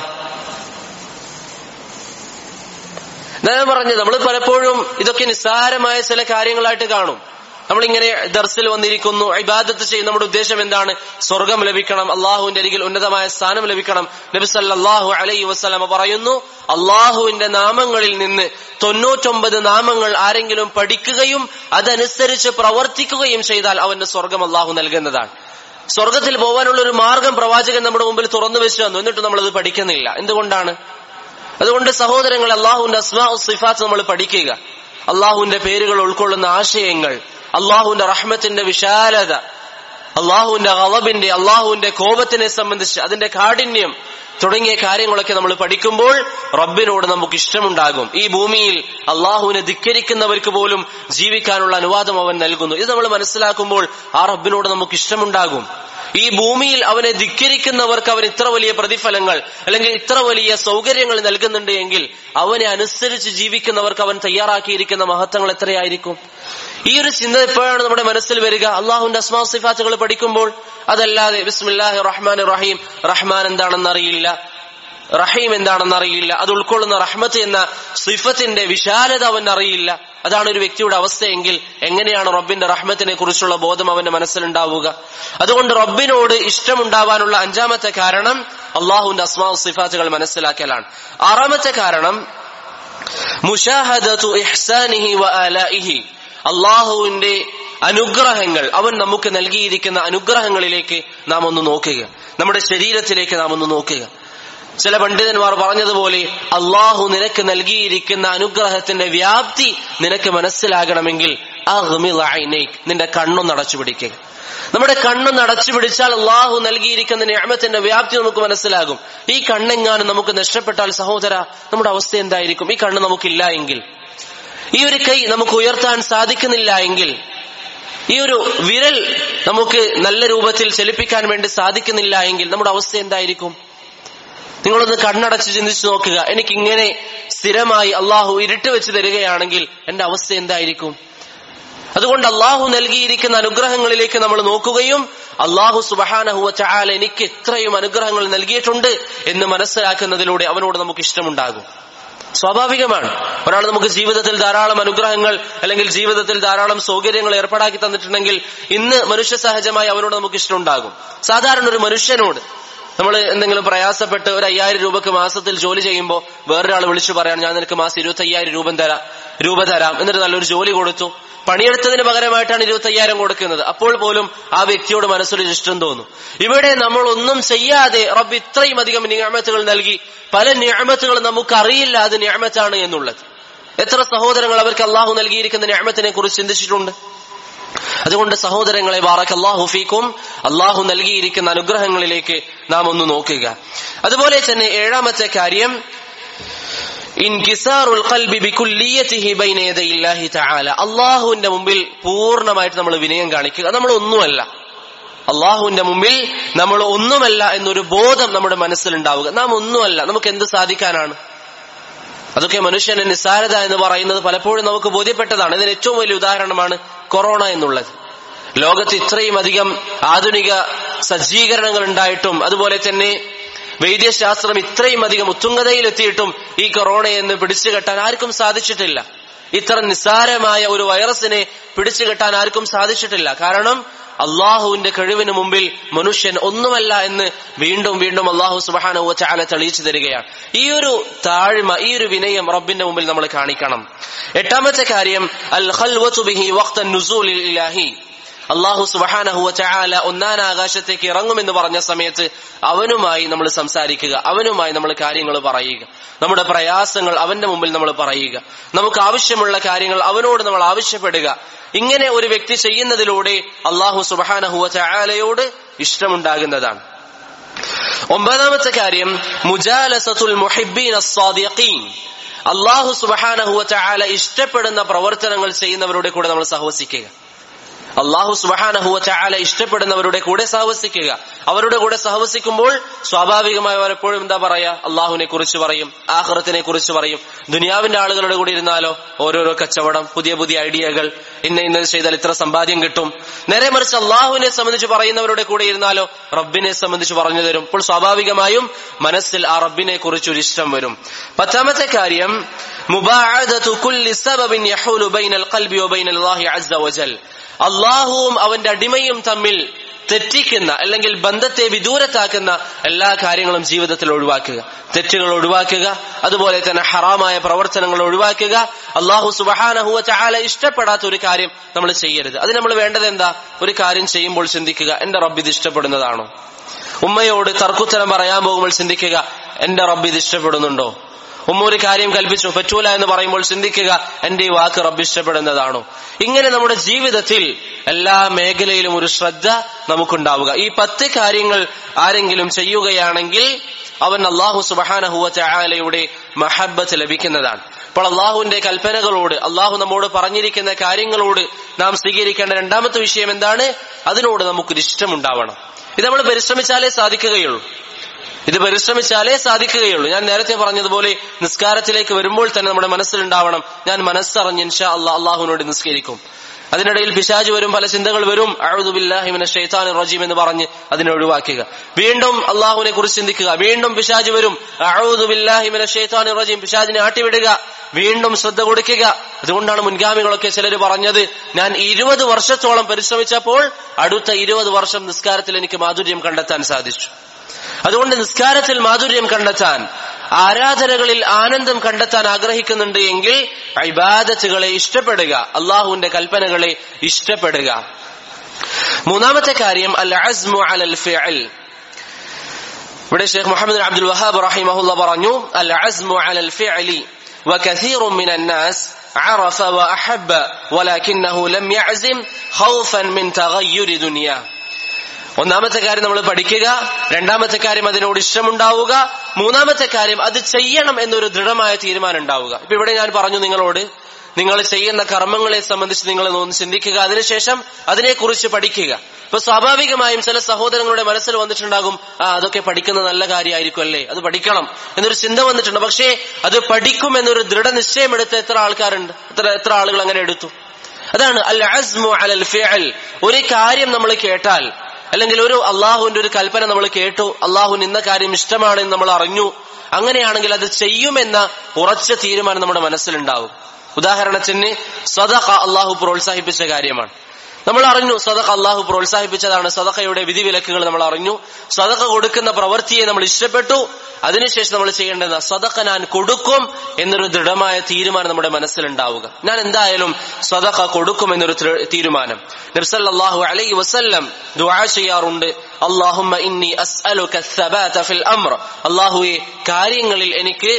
ഞാൻ പറഞ്ഞത്, നമ്മൾ പലപ്പോഴും ഇതൊക്കെ നിസ്സാരമായ ചില കാര്യങ്ങളായിട്ട് കാണും. നമ്മളിങ്ങനെ ദർസിൽ വന്നിരിക്കുന്നു, ഇബാദത്ത് ചെയ്യും. നമ്മുടെ ഉദ്ദേശം എന്താണ്? സ്വർഗം ലഭിക്കണം, അള്ളാഹുവിന്റെ അരികിൽ ഉന്നതമായ സ്ഥാനം ലഭിക്കണം. നബി സല്ലല്ലാഹു അലൈഹി വസല്ലമ പറയുന്നു, അള്ളാഹുവിന്റെ നാമങ്ങളിൽ നിന്ന് തൊണ്ണൂറ്റൊമ്പത് നാമങ്ങൾ ആരെങ്കിലും പഠിക്കുകയും അതനുസരിച്ച് പ്രവർത്തിക്കുകയും ചെയ്താൽ അവന്റെ സ്വർഗം അള്ളാഹു നൽകുന്നതാണ്. സ്വർഗത്തിൽ പോകാനുള്ള ഒരു മാർഗം പ്രവാചകൻ നമ്മുടെ മുമ്പിൽ തുറന്നു വെച്ചു തന്നു. എന്നിട്ട് നമ്മളത് പഠിക്കുന്നില്ല. എന്തുകൊണ്ടാണ്? അതുകൊണ്ട് സഹോദരങ്ങൾ, അള്ളാഹുവിന്റെ അസ്മാഉ സിഫാത്ത് നമ്മൾ പഠിക്കുക. അള്ളാഹുവിന്റെ പേരുകൾ ഉൾക്കൊള്ളുന്ന ആശയങ്ങൾ, അള്ളാഹുവിന്റെ റഹ്മത്തിന്റെ വിശാലത, അള്ളാഹുവിന്റെ ഗളബിന്റെ, അള്ളാഹുവിന്റെ കോപത്തിനെ സംബന്ധിച്ച് അതിന്റെ കാഠിന്യം തുടങ്ങിയ കാര്യങ്ങളൊക്കെ നമ്മൾ പഠിക്കുമ്പോൾ റബ്ബിനോട് നമുക്ക് ഇഷ്ടമുണ്ടാകും. ഈ ഭൂമിയിൽ അള്ളാഹുവിനെ ധിക്കരിക്കുന്നവർക്ക് പോലും ജീവിക്കാനുള്ള അനുവാദം അവൻ നൽകുന്നു. ഇത് നമ്മൾ മനസ്സിലാക്കുമ്പോൾ ആ റബ്ബിനോട് നമുക്ക് ഇഷ്ടമുണ്ടാകും. ഈ ഭൂമിയിൽ അവനെ ധിക്കരിക്കുന്നവർക്ക് അവൻ ഇത്ര വലിയ പ്രതിഫലങ്ങൾ അല്ലെങ്കിൽ ഇത്ര വലിയ സൗകര്യങ്ങൾ നൽകുന്നുണ്ട് എങ്കിൽ അവനെ അനുസരിച്ച് ജീവിക്കുന്നവർക്ക് അവൻ തയ്യാറാക്കിയിരിക്കുന്ന മഹത്വങ്ങൾ എത്രയായിരിക്കും? ഈ ഒരു ചിന്ത എപ്പോഴാണ് നമ്മുടെ മനസ്സിൽ വരിക? അള്ളാഹുവിന്റെ അസ്മാ സിഫാത്തുകൾ പഠിക്കുമ്പോൾ. അതല്ലാതെ ബിസ്മില്ലാഹിർ റഹ്മാനിർ റഹീം, റഹ്മാൻ എന്താണെന്നറിയില്ല, റഹീം എന്താണെന്നറിയില്ല, അത് ഉൾക്കൊള്ളുന്ന റഹ്മത്ത് എന്ന സിഫത്തിന്റെ വിശാലത അവൻ അറിയില്ല. അതാണ് ഒരു വ്യക്തിയുടെ അവസ്ഥയെങ്കിൽ എങ്ങനെയാണ് റബ്ബിന്റെ റഹ്മത്തിനെ കുറിച്ചുള്ള ബോധം അവന്റെ മനസ്സിലുണ്ടാവുക? അതുകൊണ്ട് റബ്ബിനോട് ഇഷ്ടമുണ്ടാവാനുള്ള അഞ്ചാമത്തെ കാരണം അള്ളാഹുവിന്റെ അസ്മാ സിഫാത്തുകൾ മനസ്സിലാക്കലാണ്. ആറാമത്തെ കാരണം മുശാഹദതു ഇഹ്സാനിഹി വ ആലാഇഹി. അള്ളാഹുവിന്റെ അനുഗ്രഹങ്ങൾ, അവൻ നമുക്ക് നൽകിയിരിക്കുന്ന അനുഗ്രഹങ്ങളിലേക്ക് നാം ഒന്ന് നോക്കുക, നമ്മുടെ ശരീരത്തിലേക്ക് നാം ഒന്ന് നോക്കുക. ചില പണ്ഡിതന്മാർ പറഞ്ഞതുപോലെ അള്ളാഹു നിനക്ക് നൽകിയിരിക്കുന്ന അനുഗ്രഹത്തിന്റെ വ്യാപ്തി നിനക്ക് മനസ്സിലാകണമെങ്കിൽ അഗ്മിദ് ഐനൈക്, നിന്റെ കണ്ണൊന്ന് അടച്ചു പിടിക്കുക. നമ്മുടെ കണ്ണൊന്ന് അടച്ചു പിടിച്ചാൽ അള്ളാഹു നൽകിയിരിക്കുന്ന നിഅമത്തിന്റെ വ്യാപ്തി നമുക്ക് മനസ്സിലാകും. ഈ കണ്ണെങ്ങാനും നമുക്ക് നഷ്ടപ്പെട്ടാൽ സഹോദര, നമ്മുടെ അവസ്ഥ എന്തായിരിക്കും? ഈ കണ്ണ് നമുക്കില്ല എങ്കിൽ, ഈ ഒരു കൈ നമുക്ക് ഉയർത്താൻ സാധിക്കുന്നില്ല എങ്കിൽ, ഈ ഒരു വിരൽ നമുക്ക് നല്ല രൂപത്തിൽ ചലിപ്പിക്കാൻ വേണ്ടി സാധിക്കുന്നില്ല എങ്കിൽ നമ്മുടെ അവസ്ഥ എന്തായിരിക്കും? നിങ്ങളൊന്ന് കണ്ണടച്ച് ചിന്തിച്ചു നോക്കുക. എനിക്കിങ്ങനെ സ്ഥിരമായി അള്ളാഹു ഇരുട്ട് വെച്ച് തരികയാണെങ്കിൽ എന്റെ അവസ്ഥ എന്തായിരിക്കും? അതുകൊണ്ട് അള്ളാഹു നൽകിയിരിക്കുന്ന അനുഗ്രഹങ്ങളിലേക്ക് നമ്മൾ നോക്കുകയും അള്ളാഹു സുബ്ഹാനഹു വ തആല എനിക്ക് ഇത്രയും അനുഗ്രഹങ്ങൾ നൽകിയിട്ടുണ്ട് എന്ന് മനസ്സിലാക്കുന്നതിലൂടെ അവനോട് നമുക്ക് ഇഷ്ടമുണ്ടാകും. സ്വാഭാവികമാണ്. ഒരാൾ നമുക്ക് ജീവിതത്തിൽ ധാരാളം അനുഗ്രഹങ്ങൾ അല്ലെങ്കിൽ ജീവിതത്തിൽ ധാരാളം സൗകര്യങ്ങൾ ഏർപ്പാടാക്കി തന്നിട്ടുണ്ടെങ്കിൽ ഇന്ന് മനുഷ്യ സഹജമായി അവനോട് നമുക്ക് ഇഷ്ടമുണ്ടാകും. സാധാരണ ഒരു മനുഷ്യനോട് നമ്മൾ എന്തെങ്കിലും പ്രയാസപ്പെട്ട് ഒരു അയ്യായിരം രൂപക്ക് മാസത്തിൽ ജോലി ചെയ്യുമ്പോൾ വേറൊരാൾ വിളിച്ചു പറയാൻ ഞാൻ നിനക്ക് മാസം ഇരുപത്തി അയ്യായിരം രൂപ തരാം രൂപ തരാം എന്നിട്ട് നല്ലൊരു ജോലി കൊടുത്തു. പണിയെടുത്തതിന് പകരമായിട്ടാണ് ഇരുപത്തി അയ്യായിരം കൊടുക്കുന്നത്. അപ്പോൾ പോലും ആ വ്യക്തിയോട് മനസ്സിലൊരു ഇഷ്ടം തോന്നും. ഇവിടെ നമ്മൾ ഒന്നും ചെയ്യാതെ റബ്ബ് ഇത്രയും അധികം നിഅമത്തുകൾ നൽകി. പല നിഅമത്തുകൾ നമുക്കറിയില്ല അത് നിഅമത്താണ് എന്നുള്ളത്. എത്ര സഹോദരങ്ങൾ അവർക്ക് അള്ളാഹു നൽകിയിരിക്കുന്ന നിഅമത്തിനെ കുറിച്ച് ചിന്തിച്ചിട്ടുണ്ട്? അതുകൊണ്ട് സഹോദരങ്ങളെ, ബാറക്കല്ലാഹു ഫീക്കും, അള്ളാഹു നൽകിയിരിക്കുന്ന അനുഗ്രഹങ്ങളിലേക്ക് നാം ഒന്ന് നോക്കുക. അതുപോലെ തന്നെ ഏഴാമത്തെ കാര്യം ഇൻകിസാറുൽ ഖൽബി ബികുല്ലിയതിഹി ബൈന യദയില്ലാഹി തആല. അള്ളാഹുവിന്റെ മുമ്പിൽ പൂർണ്ണമായിട്ട് നമ്മൾ വിനയം കാണിക്കുക. നമ്മൾ ഒന്നുമല്ല, അള്ളാഹുവിന്റെ മുമ്പിൽ നമ്മൾ ഒന്നുമല്ല എന്നൊരു ബോധം നമ്മുടെ മനസ്സിലുണ്ടാവുക. നാം ഒന്നുമല്ല, നമുക്ക് എന്ത് സാധിക്കാനാണ്? അതൊക്കെ മനുഷ്യന്റെ നിസ്സാരത എന്ന് പറയുന്നത് പലപ്പോഴും നമുക്ക് ബോധ്യപ്പെട്ടതാണ്. ഇതിന് ഏറ്റവും വലിയ ഉദാഹരണമാണ് കൊറോണ എന്നുള്ളത്. ലോകത്ത് ഇത്രയും അധികം ആധുനിക സജ്ജീകരണങ്ങൾ ഉണ്ടായിട്ടും അതുപോലെ തന്നെ വൈദ്യശാസ്ത്രം ഇത്രയും അധികം ഉത്തുംഗതയിലെത്തിയിട്ടും ഈ കൊറോണയെന്ന് പിടിച്ചു കെട്ടാൻ ആർക്കും സാധിച്ചിട്ടില്ല. ഇത്ര നിസ്സാരമായ ഒരു വൈറസിനെ പിടിച്ചു കെട്ടാൻ ആർക്കും സാധിച്ചിട്ടില്ല. കാരണം അള്ളാഹുവിന്റെ കഴിവിന് മുമ്പിൽ മനുഷ്യൻ ഒന്നുമല്ല എന്ന് വീണ്ടും വീണ്ടും അള്ളാഹു സുബ്ഹാനഹു വ തആല തെളിയിച്ചു തരികയാണ്. ഈ ഒരു താഴ്മ, ഈ ഒരു വിനയം റബ്ബിന്റെ മുമ്പിൽ നമ്മൾ കാണിക്കണം. എട്ടാമത്തെ കാര്യം അൽ ഖൽവതു ബിഹി വഖ്ത നുസൂലിൽ ഇലാഹി. അള്ളാഹു സുബ്ഹാനഹു വ തആല ഒന്നാം ആകാശത്തേക്ക് ഇറങ്ങുമെന്ന് പറഞ്ഞ സമയത്ത് അവനുമായി നമ്മൾ സംസാരിക്കുക, അവനുമായി നമ്മൾ കാര്യങ്ങൾ പറയുക, നമ്മുടെ പ്രയാസങ്ങൾ അവന്റെ മുമ്പിൽ നമ്മൾ പറയുക, നമുക്ക് ആവശ്യമുള്ള കാര്യങ്ങൾ അവനോട് നമ്മൾ ആവശ്യപ്പെടുക. ഇങ്ങനെ ഒരു വ്യക്തി ചെയ്യുന്നതിലൂടെ അള്ളാഹു സുബ്ഹാനഹു വ തആലയോട് ഇഷ്ടമുണ്ടാകുന്നതാണ്. ഒമ്പതാമത്തെ കാര്യം മുജാലസത്തുൽ മുഹിബ്ബീന അസ്സാദിഖീൻ. അള്ളാഹു സുബ്ഹാനഹു വ തആല ഇഷ്ടപ്പെടുന്ന പ്രവർത്തനങ്ങൾ ചെയ്യുന്നവരുടെ കൂടെ നമ്മൾ സഹവസിക്കുക. അള്ളാഹു സുബ്ഹാനഹു വ തആല ഇഷ്ടപ്പെടുന്നവരുടെ കൂടെ സഹവസിക്കുക. അവരുടെ കൂടെ സഹവസിക്കുമ്പോൾ സ്വാഭാവികമായി എപ്പോഴും എന്താ പറയാ? അള്ളാഹുവിനെ കുറിച്ച് പറയും, ആഖിറത്തിനെ കുറിച്ച് പറയും. ദുനിയാവിന്റെ ആളുകളുടെ കൂടെ ഇരുന്നാലോ ഓരോരോ കച്ചവടം, പുതിയ പുതിയ ഐഡിയകൾ, ഇന്ന ഇന്നത് ചെയ്താൽ ഇത്ര സമ്പാദ്യം കിട്ടും. നേരെ മറിച്ച് അള്ളാഹുവിനെ സംബന്ധിച്ച് പറയുന്നവരുടെ കൂടെ ഇരുന്നാലോ റബ്ബിനെ സംബന്ധിച്ച് പറഞ്ഞു തരും. അപ്പോൾ സ്വാഭാവികമായും മനസ്സിൽ ആ റബ്ബിനെ കുറിച്ചൊരു ഇഷ്ടം വരും. പത്താമത്തെ കാര്യം മുബാഅദതു കുല്ലി സബബിൻ യഹൂലു ബൈനൽ ഖൽബി വ ബൈനല്ലാഹി അസ്സ വജൽ. അള്ളാഹുവും അവന്റെ അടിമയും തമ്മിൽ തെറ്റിക്കുന്ന അല്ലെങ്കിൽ ബന്ധത്തെ വിദൂരത്താക്കുന്ന എല്ലാ കാര്യങ്ങളും ജീവിതത്തിൽ ഒഴിവാക്കുക. തെറ്റുകൾ ഒഴിവാക്കുക, അതുപോലെ തന്നെ ഹറാമായ പ്രവർത്തനങ്ങൾ ഒഴിവാക്കുക. അള്ളാഹു സുബ്ഹാനഹു വ തആല ഇഷ്ടപ്പെടാത്ത ഒരു കാര്യം നമ്മൾ ചെയ്യരുത്. അത് നമ്മൾ വേണ്ടത് എന്താ? ഒരു കാര്യം ചെയ്യുമ്പോൾ ചിന്തിക്കുക, എന്റെ റബ്ബ് ഇത് ഇഷ്ടപ്പെടുന്നതാണോ? ഉമ്മയോട് തർക്കുത്തരം പറയാൻ പോകുമ്പോൾ ചിന്തിക്കുക, എന്റെ റബ്ബ് ഇത് ഇഷ്ടപ്പെടുന്നുണ്ടോ? ഉമ്മ ഒരു കാര്യം കൽപ്പിച്ചു, പറ്റൂല എന്ന് പറയുമ്പോൾ ചിന്തിക്കുക, എന്റെ ഈ വാക്ക് റബ്ബ് ഇഷ്ടപ്പെടുന്നതാണോ? ഇങ്ങനെ നമ്മുടെ ജീവിതത്തിൽ എല്ലാ മേഖലയിലും ഒരു ശ്രദ്ധ നമുക്കുണ്ടാവുക. ഈ പത്ത് കാര്യങ്ങൾ ആരെങ്കിലും ചെയ്യുകയാണെങ്കിൽ അവൻ അള്ളാഹു സുബ്ഹാനഹു വ തആലയുടെ മഹബ്ബത്ത് ലഭിക്കുന്നതാണ്. അപ്പോൾ അള്ളാഹുവിന്റെ കൽപ്പനകളോട്, അള്ളാഹു നമ്മോട് പറഞ്ഞിരിക്കുന്ന കാര്യങ്ങളോട് നാം സ്വീകരിക്കേണ്ട രണ്ടാമത്തെ വിഷയം എന്താണ്? അതിനോട് നമുക്കൊരു ഇഷ്ടമുണ്ടാവണം. ഇത് നമ്മൾ പരിശ്രമിച്ചാലേ സാധിക്കുകയുള്ളൂ. ഇത് പരിശ്രമിച്ചാലേ സാധിക്കുകയുള്ളൂ. ഞാൻ നേരത്തെ പറഞ്ഞതുപോലെ നിസ്കാരത്തിലേക്ക് വരുമ്പോൾ തന്നെ നമ്മുടെ മനസ്സിലുണ്ടാവണം, ഞാൻ മനസ്സറിഞ്ഞ് ഇൻഷാ അല്ലാഹ് അള്ളാഹുവിനോട് നിസ്കരിക്കും. അതിനിടയിൽ പിശാച് വരും, പല ചിന്തകൾ വരും, അഊദു ബില്ലാഹി മിനശ് ശൈത്താനിർ റജീം എന്ന് പറഞ്ഞ് അതിനെ ഒഴിവാക്കുക. വീണ്ടും അള്ളാഹുവിനെ കുറിച്ച് ചിന്തിക്കുക, വീണ്ടും പിശാച് വരും, അഊദു ബില്ലാഹി മിനശ് ശൈത്താനിർ റജീം, പിശാചിനെ ആട്ടിവിടുക, വീണ്ടും ശ്രദ്ധ കൊടുക്കുക. അതുകൊണ്ടാണ് മുൻഗാമികളൊക്കെ ചിലർ പറഞ്ഞത്, ഞാൻ ഇരുപത് വർഷത്തോളം പരിശ്രമിച്ചപ്പോൾ അടുത്ത ഇരുപത് വർഷം നിസ്കാരത്തിൽ എനിക്ക് മാധുര്യം കണ്ടെത്താൻ സാധിച്ചു. അതുകൊണ്ട് നിസ്കാരത്തിൽ മാധുര്യം കണ്ടെത്താൻ, ആരാധനകളിൽ ആനന്ദം കണ്ടെത്താൻ ആഗ്രഹിക്കുന്നുണ്ട് എങ്കിൽ ഇബാദത്തുകളെ ഇഷ്ടപ്പെടുക, അള്ളാഹുവിന്റെ കൽപ്പനകളെ ഇഷ്ടപ്പെടുക. മൂന്നാമത്തെ കാര്യം അൽ അസ്മു അലൽ ഫിഅൽ. ഇവിടെ ഷെയ്ഖ് മുഹമ്മദ് അബ്ദുൽ വഹാബ് റഹിമഹുല്ലാ പറഞ്ഞു, അൽ അസ്മു അലൽ ഫിഅലി وكثير من الناس عرف وأحب ولكنه لم يعزم خوفا من تغير دنياه. ഒന്നാമത്തെ കാര്യം നമ്മൾ പഠിക്കുക, രണ്ടാമത്തെ കാര്യം അതിനോട് ഇഷ്ടമുണ്ടാവുക, മൂന്നാമത്തെ കാര്യം അത് ചെയ്യണം എന്നൊരു ദൃഢമായ തീരുമാനം ഉണ്ടാവുക. ഇപ്പൊ ഇവിടെ ഞാൻ പറഞ്ഞു നിങ്ങളോട്, നിങ്ങൾ ചെയ്യുന്ന കർമ്മങ്ങളെ സംബന്ധിച്ച് നിങ്ങൾ ഒന്ന് ചിന്തിക്കുക, അതിനുശേഷം അതിനെക്കുറിച്ച് പഠിക്കുക. ഇപ്പൊ സ്വാഭാവികമായും ചില സഹോദരങ്ങളുടെ മനസ്സിൽ വന്നിട്ടുണ്ടാകും, ആ അതൊക്കെ പഠിക്കുന്ന നല്ല കാര്യമായിരിക്കും അല്ലേ, അത് പഠിക്കണം എന്നൊരു ചിന്ത വന്നിട്ടുണ്ട്. പക്ഷേ അത് പഠിക്കും എന്നൊരു ദൃഢനിശ്ചയം എടുത്ത എത്ര ആൾക്കാരുണ്ട്, എത്ര എത്ര ആളുകൾ അങ്ങനെ എടുത്തു? അതാണ് അൽ അസ്മു അലൽ ഫിഅൽ. ഒരു കാര്യം നമ്മൾ കേട്ടാൽ, അല്ലെങ്കിൽ ഒരു അള്ളാഹുവിന്റെ ഒരു കൽപ്പന നമ്മൾ കേട്ടു, അള്ളാഹുവിന് ഇന്ന കാര്യം ഇഷ്ടമാണെന്ന് നമ്മൾ അറിഞ്ഞു, അങ്ങനെയാണെങ്കിൽ അത് ചെയ്യുമെന്ന ഉറച്ച തീരുമാനം നമ്മുടെ മനസ്സിലുണ്ടാവും. ഉദാഹരണത്തിന് സദഖ അള്ളാഹു പ്രോത്സാഹിപ്പിച്ച കാര്യമാണ്. നമ്മൾ അറിഞ്ഞു സദഖ അള്ളാഹു പ്രോത്സാഹിപ്പിച്ചതാണ്, സദഖയുടെ വിധിവിലക്കുകൾ നമ്മൾ അറിഞ്ഞു, സദഖ കൊടുക്കുന്ന പ്രവൃത്തിയെ നമ്മൾ ഇഷ്ടപ്പെട്ടു. അതിനുശേഷം നമ്മൾ ചെയ്യേണ്ടത് സദഖ ഞാൻ കൊടുക്കും എന്നൊരു ദൃഢമായ തീരുമാനം നമ്മുടെ മനസ്സിലുണ്ടാവുക. ഞാൻ എന്തായാലും സദഖ കൊടുക്കും എന്നൊരു തീരുമാനം. നബി സല്ലല്ലാഹു അലൈഹി വസല്ലം ദുആ ചെയ്യാറുണ്ട്, അല്ലാഹുമ്മ ഇന്നി അസ്അലുക അസ്സബാത ഫിൽ അംർ. അല്ലാഹുവേ, കാര്യങ്ങളിൽ എനിക്ക്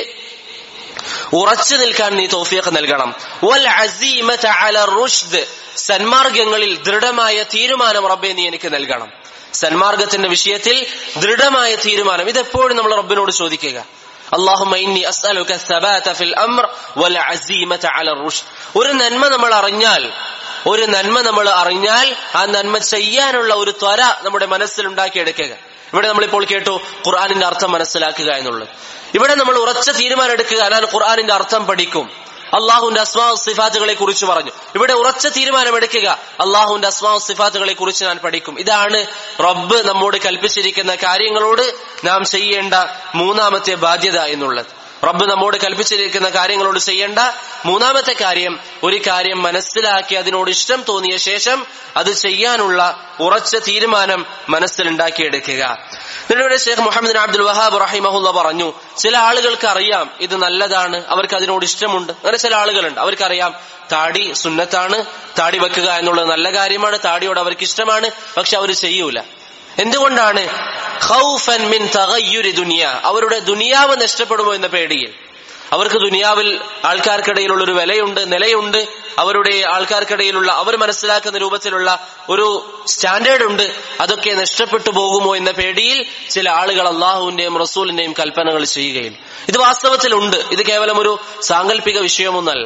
ഉറച്ചു നിൽക്കാൻ നീ തൗഫീഖ് നൽകണം. വൽ അസീമത അല റുഷ്ദ്. സന്മാർഗങ്ങളിൽ ദൃഢമായ തീരുമാനം റബ്ബേ നീ എനിക്ക് നൽകണം. സന്മാർഗത്തിന്റെ വിഷയത്തിൽ ദൃഢമായ തീരുമാനം, ഇതെപ്പോഴും നമ്മൾ റബ്ബിനോട് ചോദിക്കുക. അല്ലാഹുമ്മ ഇന്നി അസ്അലുക അസ്സബാത ഫിൽ അംർ വൽ അസീമത അല റുഷ്ദ്. ഒരു നന്മ നമ്മൾ അറിഞ്ഞാൽ ഒരു നന്മ നമ്മൾ അറിഞ്ഞാൽ ആ നന്മ ചെയ്യാനുള്ള ഒരു ത്വര നമ്മുടെ മനസ്സിൽ ഉണ്ടാക്കിയെടുക്കുക. ഇവിടെ നമ്മളിപ്പോൾ കേട്ടു ഖുർആനിന്റെ അർത്ഥം മനസ്സിലാക്കുക എന്നുള്ളത്. ഇവിടെ നമ്മൾ ഉറച്ച തീരുമാനം എടുക്കുക, ഞാൻ ഖുർആനിന്റെ അർത്ഥം പഠിക്കും. അള്ളാഹുവിന്റെ അസ്മാ സിഫാത്തുകളെ കുറിച്ച് പറഞ്ഞു. ഇവിടെ ഉറച്ച തീരുമാനം എടുക്കുക, അള്ളാഹുവിന്റെ അസ്മാ സിഫാത്തുകളെ കുറിച്ച് ഞാൻ പഠിക്കും. ഇതാണ് റബ്ബ് നമ്മോട് കൽപ്പിച്ചിരിക്കുന്ന കാര്യങ്ങളോട് നാം ചെയ്യേണ്ട മൂന്നാമത്തെ ബാധ്യത എന്നുള്ളത്. റബ്ബ് നമ്മോട് കൽപ്പിച്ചിരിക്കുന്ന കാര്യങ്ങളോട് ചെയ്യേണ്ട മൂന്നാമത്തെ കാര്യം, ഒരു കാര്യം മനസ്സിലാക്കി അതിനോട് ഇഷ്ടം തോന്നിയ ശേഷം അത് ചെയ്യാനുള്ള ഉറച്ച തീരുമാനം മനസ്സിലുണ്ടാക്കിയെടുക്കുക. ഇതിലൂടെ Sheikh Muhammad bin Abdul Wahhab റഹിമഹുല്ലാഹ് പറഞ്ഞു, ചില ആളുകൾക്ക് അറിയാം ഇത് നല്ലതാണ്, അവർക്ക് അതിനോട് ഇഷ്ടമുണ്ട്. അങ്ങനെ ചില ആളുകളുണ്ട്, അവർക്കറിയാം താടി സുന്നത്താണ്, താടി വെക്കുക എന്നുള്ളത് നല്ല കാര്യമാണ്, താടിയോട് അവർക്ക് ഇഷ്ടമാണ്, പക്ഷെ അവർ ചെയ്യൂല. എന്തുകൊണ്ടാണ്? ഖൗഫൻ മിൻ തഗയ്യുരി ദുനിയ. അവരുടെ ദുനിയാവ് നഷ്ടപ്പെടുമോ എന്ന പേടിയിൽ. അവർക്ക് ദുനിയാവിൽ ആൾക്കാർക്കിടയിലുള്ള ഒരു വിലയുണ്ട്, നിലയുണ്ട്, അവരുടെ ആൾക്കാർക്കിടയിലുള്ള അവർ മനസ്സിലാക്കുന്ന രൂപത്തിലുള്ള ഒരു സ്റ്റാൻഡേർഡ് ഉണ്ട്, അതൊക്കെ നഷ്ടപ്പെട്ടു പോകുമോ എന്ന പേടിയിൽ ചില ആളുകൾ അള്ളാഹുവിന്റെയും റസൂലിന്റെയും കൽപ്പനകൾ ചെയ്യുകയും. ഇത് വാസ്തവത്തിലുണ്ട്, ഇത് കേവലം ഒരു സാങ്കല്പിക വിഷയമൊന്നല്ല.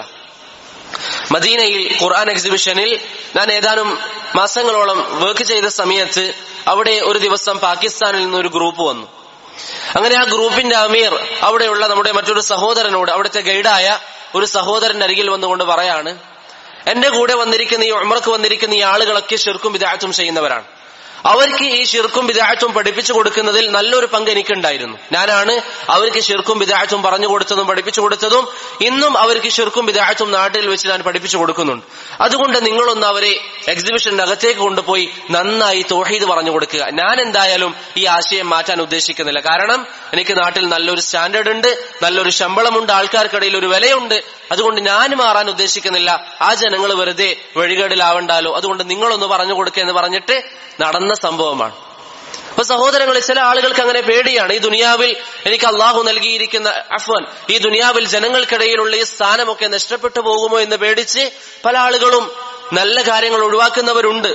മദീനയിൽ ഖുർആൻ എക്സിബിഷനിൽ ഞാൻ ഏതാനും മാസങ്ങളോളം വർക്ക് ചെയ്ത സമയത്ത് അവിടെ ഒരു ദിവസം പാകിസ്ഥാനിൽ നിന്ന് ഒരു ഗ്രൂപ്പ് വന്നു. അങ്ങനെ ആ ഗ്രൂപ്പിന്റെ അമീർ അവിടെയുള്ള നമ്മുടെ മറ്റൊരു സഹോദരനോട്, അവിടുത്തെ ഗൈഡായ ഒരു സഹോദരന്റെ അരികിൽ വന്നുകൊണ്ട് പറയാണ്, എന്റെ കൂടെ വന്നിരിക്കുന്ന ഈ ഉംറക്ക് വന്നിരിക്കുന്ന ഈ ആളുകളൊക്കെ ശിർക്കും ബിദ്അത്തും ചെയ്യുന്നവരാണ്. അവർക്ക് ഈ ശിർക്കും ബിദ്അത്തും പഠിപ്പിച്ചു കൊടുക്കുന്നതിൽ നല്ലൊരു പങ്ക് എനിക്കുണ്ടായിരുന്നു. ഞാനാണ് അവർക്ക് ശിർക്കും ബിദ്അത്തും പറഞ്ഞു കൊടുത്തതും പഠിപ്പിച്ചു കൊടുത്തതും. ഇന്നും അവർക്ക് ശിർക്കും ബിദ്അത്തും നാട്ടിൽ വെച്ച് ഞാൻ പഠിപ്പിച്ചു കൊടുക്കുന്നുണ്ട്. അതുകൊണ്ട് നിങ്ങളൊന്ന് അവരെ എക്സിബിഷന്റെ അകത്തേക്ക് കൊണ്ടുപോയി നന്നായി തൗഹീദ് പറഞ്ഞു കൊടുക്കുക. ഞാൻ എന്തായാലും ഈ ആശയം മാറ്റാൻ ഉദ്ദേശിക്കുന്നില്ല. കാരണം എനിക്ക് നാട്ടിൽ നല്ലൊരു സ്റ്റാൻഡേർഡ് ഉണ്ട്, നല്ലൊരു ശമ്പളമുണ്ട്, ആൾക്കാർക്കിടയിൽ ഒരു വിലയുണ്ട്. അതുകൊണ്ട് ഞാൻ മാറാൻ ഉദ്ദേശിക്കുന്നില്ല. ആ ജനങ്ങൾ വെറുതെ വഴികേടിലാവണ്ടാലോ, അതുകൊണ്ട് നിങ്ങളൊന്ന് പറഞ്ഞു കൊടുക്കുക എന്ന് പറഞ്ഞിട്ട് നടന്ന സംഭവമാണ്. അപ്പൊ സഹോദരങ്ങളിൽ ചില ആളുകൾക്ക് അങ്ങനെ പേടിയാണ്. ഈ ദുനിയാവിൽ എനിക്ക് അള്ളാഹു നൽകിയിരിക്കുന്ന അഫ്വൻ, ഈ ദുനിയാവിൽ ജനങ്ങൾക്കിടയിലുള്ള ഈ സ്ഥാനമൊക്കെ നഷ്ടപ്പെട്ടു പോകുമോ എന്ന് പേടിച്ച് പല ആളുകളും നല്ല കാര്യങ്ങൾ ഒഴിവാക്കുന്നവരുണ്ട്.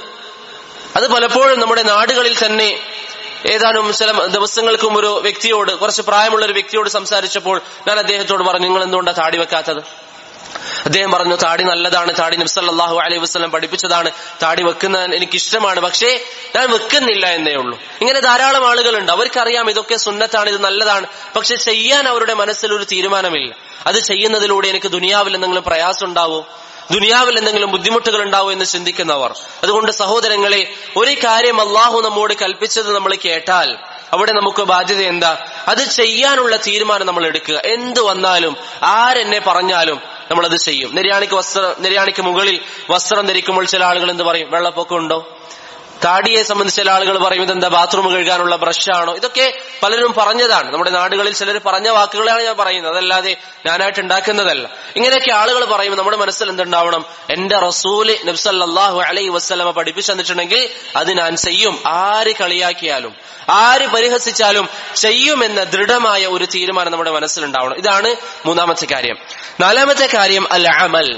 അത് പലപ്പോഴും നമ്മുടെ നാടുകളിൽ തന്നെ. ഏതാനും ചില ദിവസങ്ങൾക്കും ഒരു വ്യക്തിയോട്, കുറച്ച് പ്രായമുള്ള ഒരു വ്യക്തിയോട് സംസാരിച്ചപ്പോൾ ഞാൻ അദ്ദേഹത്തോട് പറഞ്ഞു, നിങ്ങൾ എന്തുകൊണ്ടാണ് താടി വെക്കാത്തത്? അദ്ദേഹം പറഞ്ഞു, താടി നല്ലതാണ്, താടി നബി സല്ലല്ലാഹു അലൈഹി വസല്ലം പഠിപ്പിച്ചതാണ്, താടി വെക്കുന്നത് എനിക്ക് ഇഷ്ടമാണ്, പക്ഷേ ഞാൻ വെക്കുന്നില്ല എന്നേ ഉള്ളൂ. ഇങ്ങനെ ധാരാളം ആളുകളുണ്ട്, അവർക്കറിയാം ഇതൊക്കെ സുന്നത്താണ്, ഇത് നല്ലതാണ്, പക്ഷെ ചെയ്യാൻ അവരുടെ മനസ്സിൽ ഒരു തീരുമാനമില്ല. അത് ചെയ്യുന്നതിലൂടെ എനിക്ക് ദുനിയാവിൽ എന്തെങ്കിലും പ്രയാസം ഉണ്ടാവോ, ദുനിയാവിൽ എന്തെങ്കിലും ബുദ്ധിമുട്ടുകൾ ഉണ്ടാവോ എന്ന് ചിന്തിക്കുന്നവർ. അതുകൊണ്ട് സഹോദരങ്ങളെ, ഒരു കാര്യം അള്ളാഹു നമ്മോട് കൽപ്പിച്ചത് നമ്മൾ കേട്ടാൽ അവിടെ നമുക്ക് ബാധ്യത എന്താ? അത് ചെയ്യാനുള്ള തീരുമാനം നമ്മൾ എടുക്കുക. എന്ത് വന്നാലും ആരെന്നെ പറഞ്ഞാലും നമ്മളത് ചെയ്യും. നിര്യാണിക്ക് വസ്ത്രം നിര്യാണിക്ക് മുകളിൽ വസ്ത്രം ധരിക്കുമ്പോൾ ചില ആളുകൾ എന്ത് പറയും? വെള്ളപ്പൊക്കം ഉണ്ടോ? താടിയെ സംബന്ധിച്ച ചില ആളുകൾ പറയും ഇതെന്താ ബാത്റൂം കഴുകാനുള്ള ബ്രഷാണോ? ഇതൊക്കെ പലരും പറഞ്ഞതാണ്. നമ്മുടെ നാടുകളിൽ ചിലർ പറഞ്ഞ വാക്കുകളാണ് ഞാൻ പറയുന്നത്, അതല്ലാതെ ഞാനായിട്ട് ഉണ്ടാക്കുന്നതല്ല. ഇങ്ങനെയൊക്കെ ആളുകൾ പറയുമ്പോൾ നമ്മുടെ മനസ്സിൽ എന്തുണ്ടാവണം? എന്റെ റസൂല് നബി സല്ലല്ലാഹു അലൈഹി വസല്ലമ പഠിപ്പിച്ചു തന്നിട്ടുണ്ടെങ്കിൽ അത് ഞാൻ ചെയ്യും. ആര് കളിയാക്കിയാലും ആര് പരിഹസിച്ചാലും ചെയ്യുമെന്ന ദൃഢമായ ഒരു തീരുമാനം നമ്മുടെ മനസ്സിലുണ്ടാവണം. ഇതാണ് മൂന്നാമത്തെ കാര്യം. നാലാമത്തെ കാര്യം അൽ അമൽ.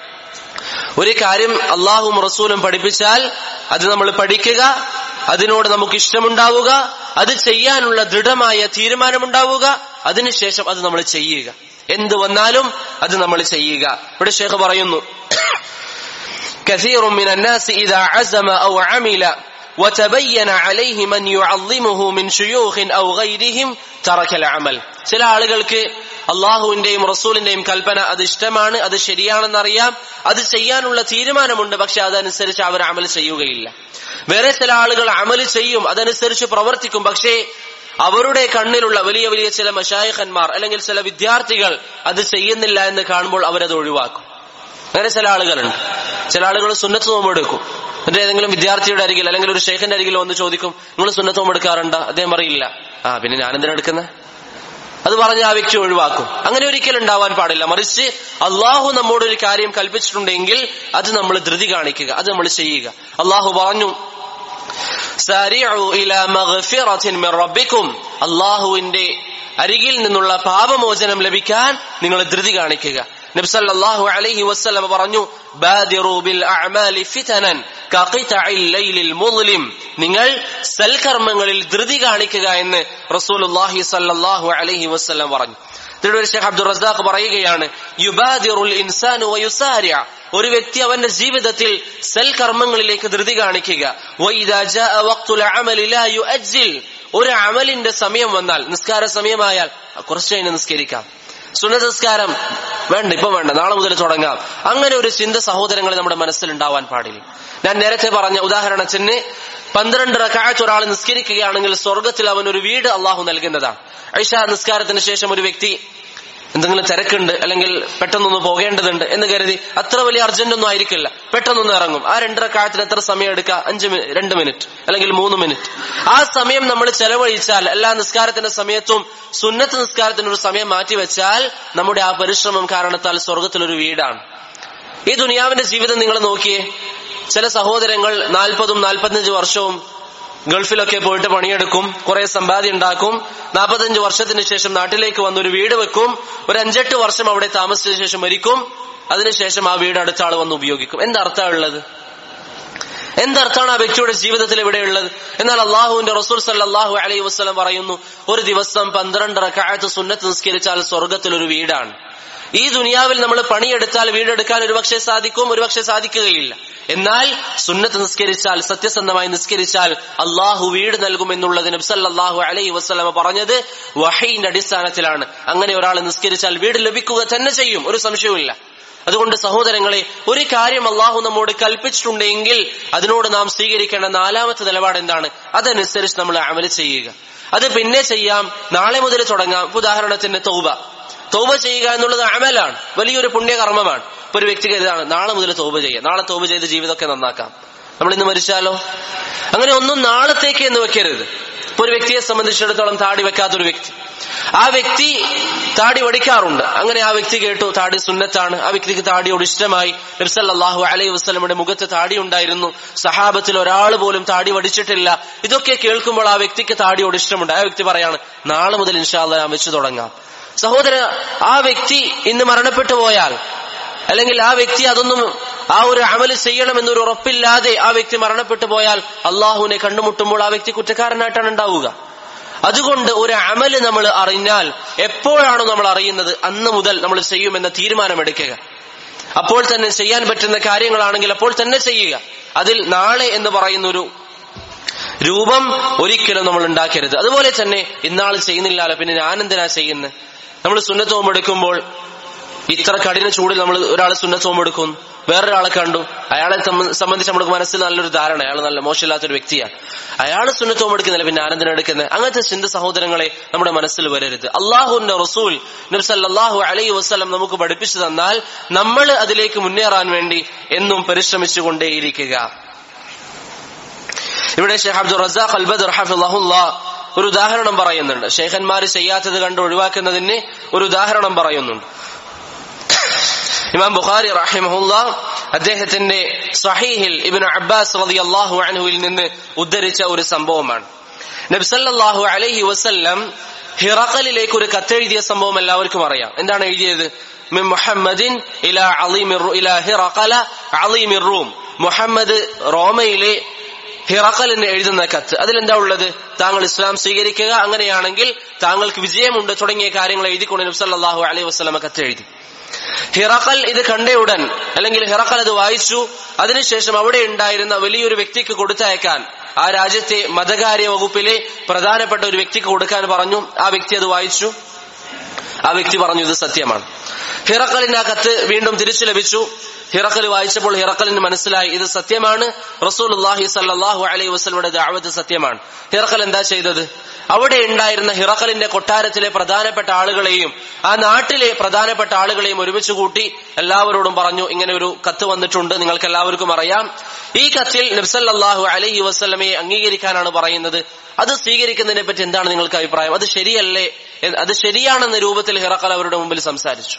ഒരു കാര്യം അള്ളാഹും റസൂലും പഠിപ്പിച്ചാൽ അത് നമ്മൾ പഠിക്കുക, അതിനോട് നമുക്ക് ഇഷ്ടമുണ്ടാവുക, അത് ചെയ്യാനുള്ള ദൃഢമായ തീരുമാനമുണ്ടാവുക, അതിനുശേഷം അത് നമ്മൾ ചെയ്യുക. എന്ത് വന്നാലും അത് നമ്മൾ ചെയ്യുക. ഇവിടെ ഷേഖ് പറയുന്നു, كثير من الناس إذا عزم أو عمل وتبين عليه من يعظمه من شيوخ أو غيرهم ترك العمل. ചില ആളുകൾക്ക് അള്ളാഹുവിന്റെയും റസൂലിന്റെയും കൽപ്പന അത് ഇഷ്ടമാണ്, അത് ശരിയാണെന്നറിയാം, അത് ചെയ്യാനുള്ള തീരുമാനമുണ്ട്, പക്ഷെ അതനുസരിച്ച് അവർ അമൽ ചെയ്യുകയില്ല. വേറെ ചില ആളുകൾ അമൽ ചെയ്യും, അതനുസരിച്ച് പ്രവർത്തിക്കും, പക്ഷേ അവരുടെ കണ്ണിലുള്ള വലിയ വലിയ ചില മശായിഖന്മാർ അല്ലെങ്കിൽ ചില വിദ്യാർത്ഥികൾ അത് ചെയ്യുന്നില്ല എന്ന് കാണുമ്പോൾ അവരത് ഒഴിവാക്കും. അങ്ങനെ ചില ആളുകളുണ്ട്. ചില ആളുകൾ സുന്നത്ത് നോമ്പെടുക്കും, എന്നിട്ട് ഏതെങ്കിലും വിദ്യാർത്ഥിയുടെ അരികിൽ അല്ലെങ്കിൽ ഒരു ഷെയ്ഖിന്റെ അരികിൽ വന്ന് ചോദിക്കും, നിങ്ങൾ സുന്നത്ത് നോമ്പെടുക്കാറുണ്ടോ? അദ്ദേഹം പറയില്ല. ആ പിന്നെ ഞാനെന്തിനാ എടുക്കുന്നത്? അത് പറഞ്ഞ് ആ വ്യക്തി ഒഴിവാക്കും. അങ്ങനെ ഒരിക്കലും ഉണ്ടാവാൻ പാടില്ല. മറിച്ച് അള്ളാഹു നമ്മോട് ഒരു കാര്യം കൽപ്പിച്ചിട്ടുണ്ടെങ്കിൽ അത് നമ്മൾ ധൃതി കാണിക്കുക, അത് നമ്മൾ ചെയ്യുക. അള്ളാഹു പറഞ്ഞു, സാരിഉ ഇലാ മഗ്ഫിറത്തിൻ മിർ റബ്ബിക്കും, അള്ളാഹുവിന്റെ അരികിൽ നിന്നുള്ള പാപമോചനം ലഭിക്കാൻ നിങ്ങൾ ധൃതി കാണിക്കുക. നബി സല്ലല്ലാഹു അലൈഹി വസല്ലം പറഞ്ഞു, ബാദിറു ബിൽ അഅമാലി ഫിതനൻ കഖിതഇൽ ലൈലിൽ മുദ്ലിം, നിങ്ങൾ സൽകർമ്മങ്ങളിൽ ധൃതി കാണിക്കുക എന്ന് റസൂലുള്ളാഹി സല്ലല്ലാഹു അലൈഹി വസല്ലം പറഞ്ഞു. തിരുവനന്തപുരം ഷേഖ് അബ്ദുൾ റസാഖ് പറയുകയാണ്, യുബാദിറുൽ ഇൻസാനു വയുസാരിഅ, ഒരു വ്യക്തി അവന്റെ ജീവിതത്തിൽ സൽകർമ്മങ്ങളിലേക്ക് ധൃതി കാണിക്കുക. വഇദാ ജാഅ വഖ്തുൽ അമലി ലാ യുഅജ്ജിൽ, ഒരു അമലിന്റെ സമയം വന്നാൽ, നിസ്കാര സമയമായാൽ കുറച്ച് കഴിഞ്ഞ് നിസ്കരിക്കാം, സുന്നത്ത് നിസ്കാരം വേണ്ട, ഇപ്പൊ വേണ്ട, നാളെ മുതൽ തുടങ്ങാം, അങ്ങനെ ഒരു ചിന്ത സഹോദരങ്ങളെ നമ്മുടെ മനസ്സിൽ ഉണ്ടാവാൻ പാടില്ല. ഞാൻ നേരത്തെ പറഞ്ഞ ഉദാഹരണത്തിന് പന്ത്രണ്ട് റക്അത്ത് ഒരാൾ നിസ്കരിക്കുകയാണെങ്കിൽ സ്വർഗത്തിൽ അവൻ ഒരു വീട് അള്ളാഹു നൽകുന്നതാണ്. ഇശാ നിസ്കാരത്തിന് ശേഷം ഒരു വ്യക്തി എന്തെങ്കിലും തിരക്കുണ്ട് അല്ലെങ്കിൽ പെട്ടെന്നൊന്ന് പോകേണ്ടതുണ്ട് എന്ന് കരുതി, അത്ര വലിയ അർജന്റ് ഒന്നും ആയിരിക്കില്ല, പെട്ടെന്നൊന്ന് ഇറങ്ങും. ആ രണ്ട് റക്അത്തിന് എത്ര സമയം എടുക്കുക? അഞ്ച് രണ്ട് മിനിറ്റ് അല്ലെങ്കിൽ മൂന്ന് മിനിറ്റ്. ആ സമയം നമ്മൾ ചെലവഴിച്ചാൽ, എല്ലാ നിസ്കാരത്തിന്റെ സമയത്തും സുന്നത്ത് നിസ്കാരത്തിനൊരു സമയം മാറ്റിവെച്ചാൽ, നമ്മുടെ ആ പരിശ്രമം കാരണത്താൽ സ്വർഗത്തിലൊരു വീടാണ്. ഈ ദുനിയാവിന്റെ ജീവിതം നിങ്ങൾ നോക്കിയേ. ചില സഹോദരങ്ങൾ നാൽപ്പതും നാൽപ്പത്തഞ്ച് വർഷവും ഗൾഫിലൊക്കെ പോയിട്ട് പണിയെടുക്കും, കുറെ സമ്പാദ്യം ഉണ്ടാക്കും, നാൽപ്പത്തഞ്ച് വർഷത്തിന് ശേഷം നാട്ടിലേക്ക് വന്ന് ഒരു വീട് വെക്കും, ഒരു അഞ്ചെട്ട് വർഷം അവിടെ താമസിച്ച ശേഷം മരിക്കും, അതിനുശേഷം ആ വീട് അടുത്ത ആൾ വന്ന് ഉപയോഗിക്കും. എന്തർത്ഥമാണ് ഉള്ളത്? എന്തർത്ഥാണ് ആ വ്യക്തിയുടെ ജീവിതത്തിൽ ഇവിടെയുള്ളത്? എന്നാൽ അള്ളാഹുവിന്റെ റസൂൽ സല്ലല്ലാഹു അലൈഹി വസല്ലം പറയുന്നു, ഒരു ദിവസം പന്ത്രണ്ട് റക്അത്ത് സുന്നത്ത് നിസ്കരിച്ചാൽ സ്വർഗത്തിൽ ഒരു വീടാണ്. ഈ ദുനിയാവിൽ നമ്മൾ പണിയെടുത്താൽ വീടെടുക്കാൻ ഒരുപക്ഷെ സാധിക്കും, ഒരുപക്ഷെ സാധിക്കുകയില്ല. എന്നാൽ സുന്നത്ത് നിസ്കരിച്ചാൽ, സത്യസന്ധമായി നിസ്കരിച്ചാൽ അള്ളാഹു വീട് നൽകുമെന്നുള്ളത് നബി സല്ലല്ലാഹു അലൈഹി വസല്ലം പറഞ്ഞത് വഹീന്റെ അടിസ്ഥാനത്തിലാണ്. അങ്ങനെ ഒരാൾ നിസ്കരിച്ചാൽ വീട് ലഭിക്കുക തന്നെ ചെയ്യും, ഒരു സംശയവുമില്ല. അതുകൊണ്ട് സഹോദരങ്ങളെ, ഒരു കാര്യം അള്ളാഹു നമ്മോട് കൽപ്പിച്ചിട്ടുണ്ടെങ്കിൽ അതിനോട് നാം സ്വീകരിക്കേണ്ട നാലാമത്തെ നിലപാട് എന്താണ്? അതനുസരിച്ച് നമ്മൾ അമൽ ചെയ്യുക. അത് പിന്നെ ചെയ്യാം, നാളെ മുതൽ തുടങ്ങാം. ഉദാഹരണത്തിന് തൗബ തൗബ ചെയ്യുക എന്നുള്ളത് അമലാണ്, വലിയൊരു പുണ്യകർമ്മമാണ്. ഇപ്പൊ ഒരു വ്യക്തി കരുതാണ് നാളെ മുതൽ തൗബ ചെയ്യുക, നാളെ തൗബ ചെയ്ത് ജീവിതമൊക്കെ നന്നാക്കാം, നമ്മൾ ഇന്ന് മരിച്ചാലോ? അങ്ങനെ ഒന്നും നാളത്തേക്ക് എന്ന് വെക്കരുത്. ഇപ്പൊ ഒരു വ്യക്തിയെ സംബന്ധിച്ചിടത്തോളം താടി വെക്കാത്തൊരു വ്യക്തി, ആ വ്യക്തി താടി വടിക്കാറുണ്ട്. അങ്ങനെ ആ വ്യക്തി കേട്ടു താടി സുന്നത്താണ്, ആ വ്യക്തിക്ക് താടിയോട് ഇഷ്ടമായി. നബി സല്ലല്ലാഹു അലൈഹി വസല്ലമയുടെ മുഖത്ത് താടി ഉണ്ടായിരുന്നു, സഹാബത്തിൽ ഒരാൾ പോലും താടി വടിച്ചിട്ടില്ല. ഇതൊക്കെ കേൾക്കുമ്പോൾ ആ വ്യക്തിക്ക് താടിയോട് ഇഷ്ടമുണ്ട്. ആ വ്യക്തി പറയാണ് നാളെ മുതൽ ഇൻഷാ അല്ലാഹ് ഞാൻ വെച്ച് തുടങ്ങാം. സഹോദര, ആ വ്യക്തി ഇന്ന് മരണപ്പെട്ടു പോയാൽ, അല്ലെങ്കിൽ ആ വ്യക്തി അതൊന്നും ആ ഒരു അമല് ചെയ്യണമെന്നൊരു ഉറപ്പില്ലാതെ ആ വ്യക്തി മരണപ്പെട്ടു പോയാൽ അള്ളാഹുവിനെ കണ്ടുമുട്ടുമ്പോൾ ആ വ്യക്തി കുറ്റക്കാരനായിട്ടാണ് ഉണ്ടാവുക. അതുകൊണ്ട് ഒരു അമല് നമ്മൾ അറിഞ്ഞാൽ, എപ്പോഴാണോ നമ്മൾ അറിയുന്നത് അന്ന് മുതൽ നമ്മൾ ചെയ്യുമെന്ന തീരുമാനമെടുക്കുക. അപ്പോൾ തന്നെ ചെയ്യാൻ പറ്റുന്ന കാര്യങ്ങളാണെങ്കിൽ അപ്പോൾ തന്നെ ചെയ്യുക. അതിൽ നാളെ എന്ന് പറയുന്നൊരു രൂപം ഒരിക്കലും നമ്മൾ ഉണ്ടാക്കരുത്. അതുപോലെ തന്നെ ഇന്നാൾ ചെയ്യുന്നില്ലല്ലോ പിന്നെ ഞാൻ എന്തിനാ ചെയ്യുന്നത്? നമ്മൾ സുന്നത്ത് നോമ്പ് എടുക്കുമ്പോൾ ഇത്ര കഠിന ചൂടിൽ നമ്മൾ ഒരാൾ സുന്നത്ത് നോമ്പ് എടുക്കുന്നു, വേറൊരാളെ കണ്ടു, അയാളെ സംബന്ധിച്ച് നമുക്ക് മനസ്സിൽ നല്ലൊരു ധാരണ, അയാൾ നല്ല മോശമില്ലാത്തൊരു വ്യക്തിയാണ്, അയാൾ സുന്നത്ത് നോമ്പ് എടുക്കുന്നില്ല പിന്നെ ആനന്ദനം എടുക്കുന്നത്, അങ്ങനത്തെ ചിന്ത സഹോദരങ്ങളെ നമ്മുടെ മനസ്സിൽ വരരുത്. അള്ളാഹുവിന്റെ റസൂൽ നബി സല്ലല്ലാഹു അലൈഹി വസല്ലം നമുക്ക് പഠിപ്പിച്ചു തന്നാൽ നമ്മൾ അതിലേക്ക് മുന്നേറാൻ വേണ്ടി എന്നും പരിശ്രമിച്ചുകൊണ്ടേയിരിക്കുക. ഇവിടെ ഷെയ്ഖ് അബ്ദുൾ റസാഖ് അൽ ബദർ ഹഫിളഹുല്ലാഹ് ഒരു ഉദാഹരണം പറയുന്നുണ്ട്. ഷെയ്ഖന്മാര് ചെയ്യാത്തത് കണ്ട് ഒഴിവാക്കുന്നതിന് ഒരു ഉദാഹരണം പറയുന്നുണ്ട്. ഇമാം ബുഖാരി റഹിമഹുല്ലാഹ് അദ്ദേഹത്തിന്റെ സ്വഹീഹിൽ ഇബ്നു അബ്ബാസ് റളിയല്ലാഹു അൻഹുവിൽ നിന്ന് ഉദ്ധരിച്ച ഒരു സംഭവമാണ്. നബി സല്ലല്ലാഹു അലൈഹി വസല്ലം ഹിറഖലിലേക്ക് ഒരു കത്തെഴുതിയ സംഭവം എല്ലാവർക്കും അറിയാം. എന്താണ് എഴുതിയത്? മിൻ മുഹമ്മദിൻ ഇലാ അളീമിർ ഇലാ ഹിറഖല അളീമിർ റൂം. മുഹമ്മദ് റോമയിലെ ഹിറഖലിന് എഴുതുന്ന കത്ത്. അതിലെന്താ ഉള്ളത്? താങ്കൾ ഇസ്ലാം സ്വീകരിക്കുക, അങ്ങനെയാണെങ്കിൽ താങ്കൾക്ക് വിജയമുണ്ട് തുടങ്ങിയ കാര്യങ്ങൾ എഴുതിക്കൊണ്ട് നബി സല്ലല്ലാഹു അലൈഹി വസല്ലമ കത്ത് എഴുതി. ഹിറഖൽ ഇത് കണ്ടയുടൻ, അല്ലെങ്കിൽ ഹിറഖൽ അത് വായിച്ചു, അതിനുശേഷം അവിടെ ഉണ്ടായിരുന്ന വലിയൊരു വ്യക്തിക്ക് കൊടുത്തയക്കാൻ, ആ രാജ്യത്തെ മതകാര്യ വകുപ്പിലെ പ്രധാനപ്പെട്ട ഒരു വ്യക്തിക്ക് കൊടുക്കാൻ പറഞ്ഞു. ആ വ്യക്തി അത് വായിച്ചു. ആ വ്യക്തി പറഞ്ഞു ഇത് സത്യമാണ്. ഹിറഖലിന് ആ കത്ത് വീണ്ടും തിരിച്ചു ലഭിച്ചു. ഹിറഖൽ വായിച്ചപ്പോൾ ഹിറഖലിന് മനസ്സിലായി ഇത് സത്യമാണ്, റസൂലുള്ളാഹി സ്വല്ലല്ലാഹു അലൈഹി വസല്ലമയുടെ ദഅവത്ത് സത്യമാണ്. ഹിറഖൽ എന്താ ചെയ്തത്? അവിടെ ഉണ്ടായിരുന്ന ഹിറഖലിന്റെ കൊട്ടാരത്തിലെ പ്രധാനപ്പെട്ട ആളുകളെയും ആ നാട്ടിലെ പ്രധാനപ്പെട്ട ആളുകളെയും ഒരുമിച്ച് കൂട്ടി എല്ലാവരോടും പറഞ്ഞു, ഇങ്ങനെ ഒരു കത്ത് വന്നിട്ടുണ്ട്, നിങ്ങൾക്ക് എല്ലാവർക്കും അറിയാം. ഈ കത്തിൽ നബി സല്ലല്ലാഹു അലൈഹി വസല്ലമയെ അംഗീകരിക്കാനാണ് പറയുന്നത്. അത് സ്വീകരിക്കുന്നതിനെ പറ്റി എന്താണ് നിങ്ങൾക്ക് അഭിപ്രായം? അത് ശരിയല്ലേ? അത് ശരിയാണെന്ന രൂപത്തിൽ ഹിറഖൽ അവരുടെ മുമ്പിൽ സംസാരിച്ചു.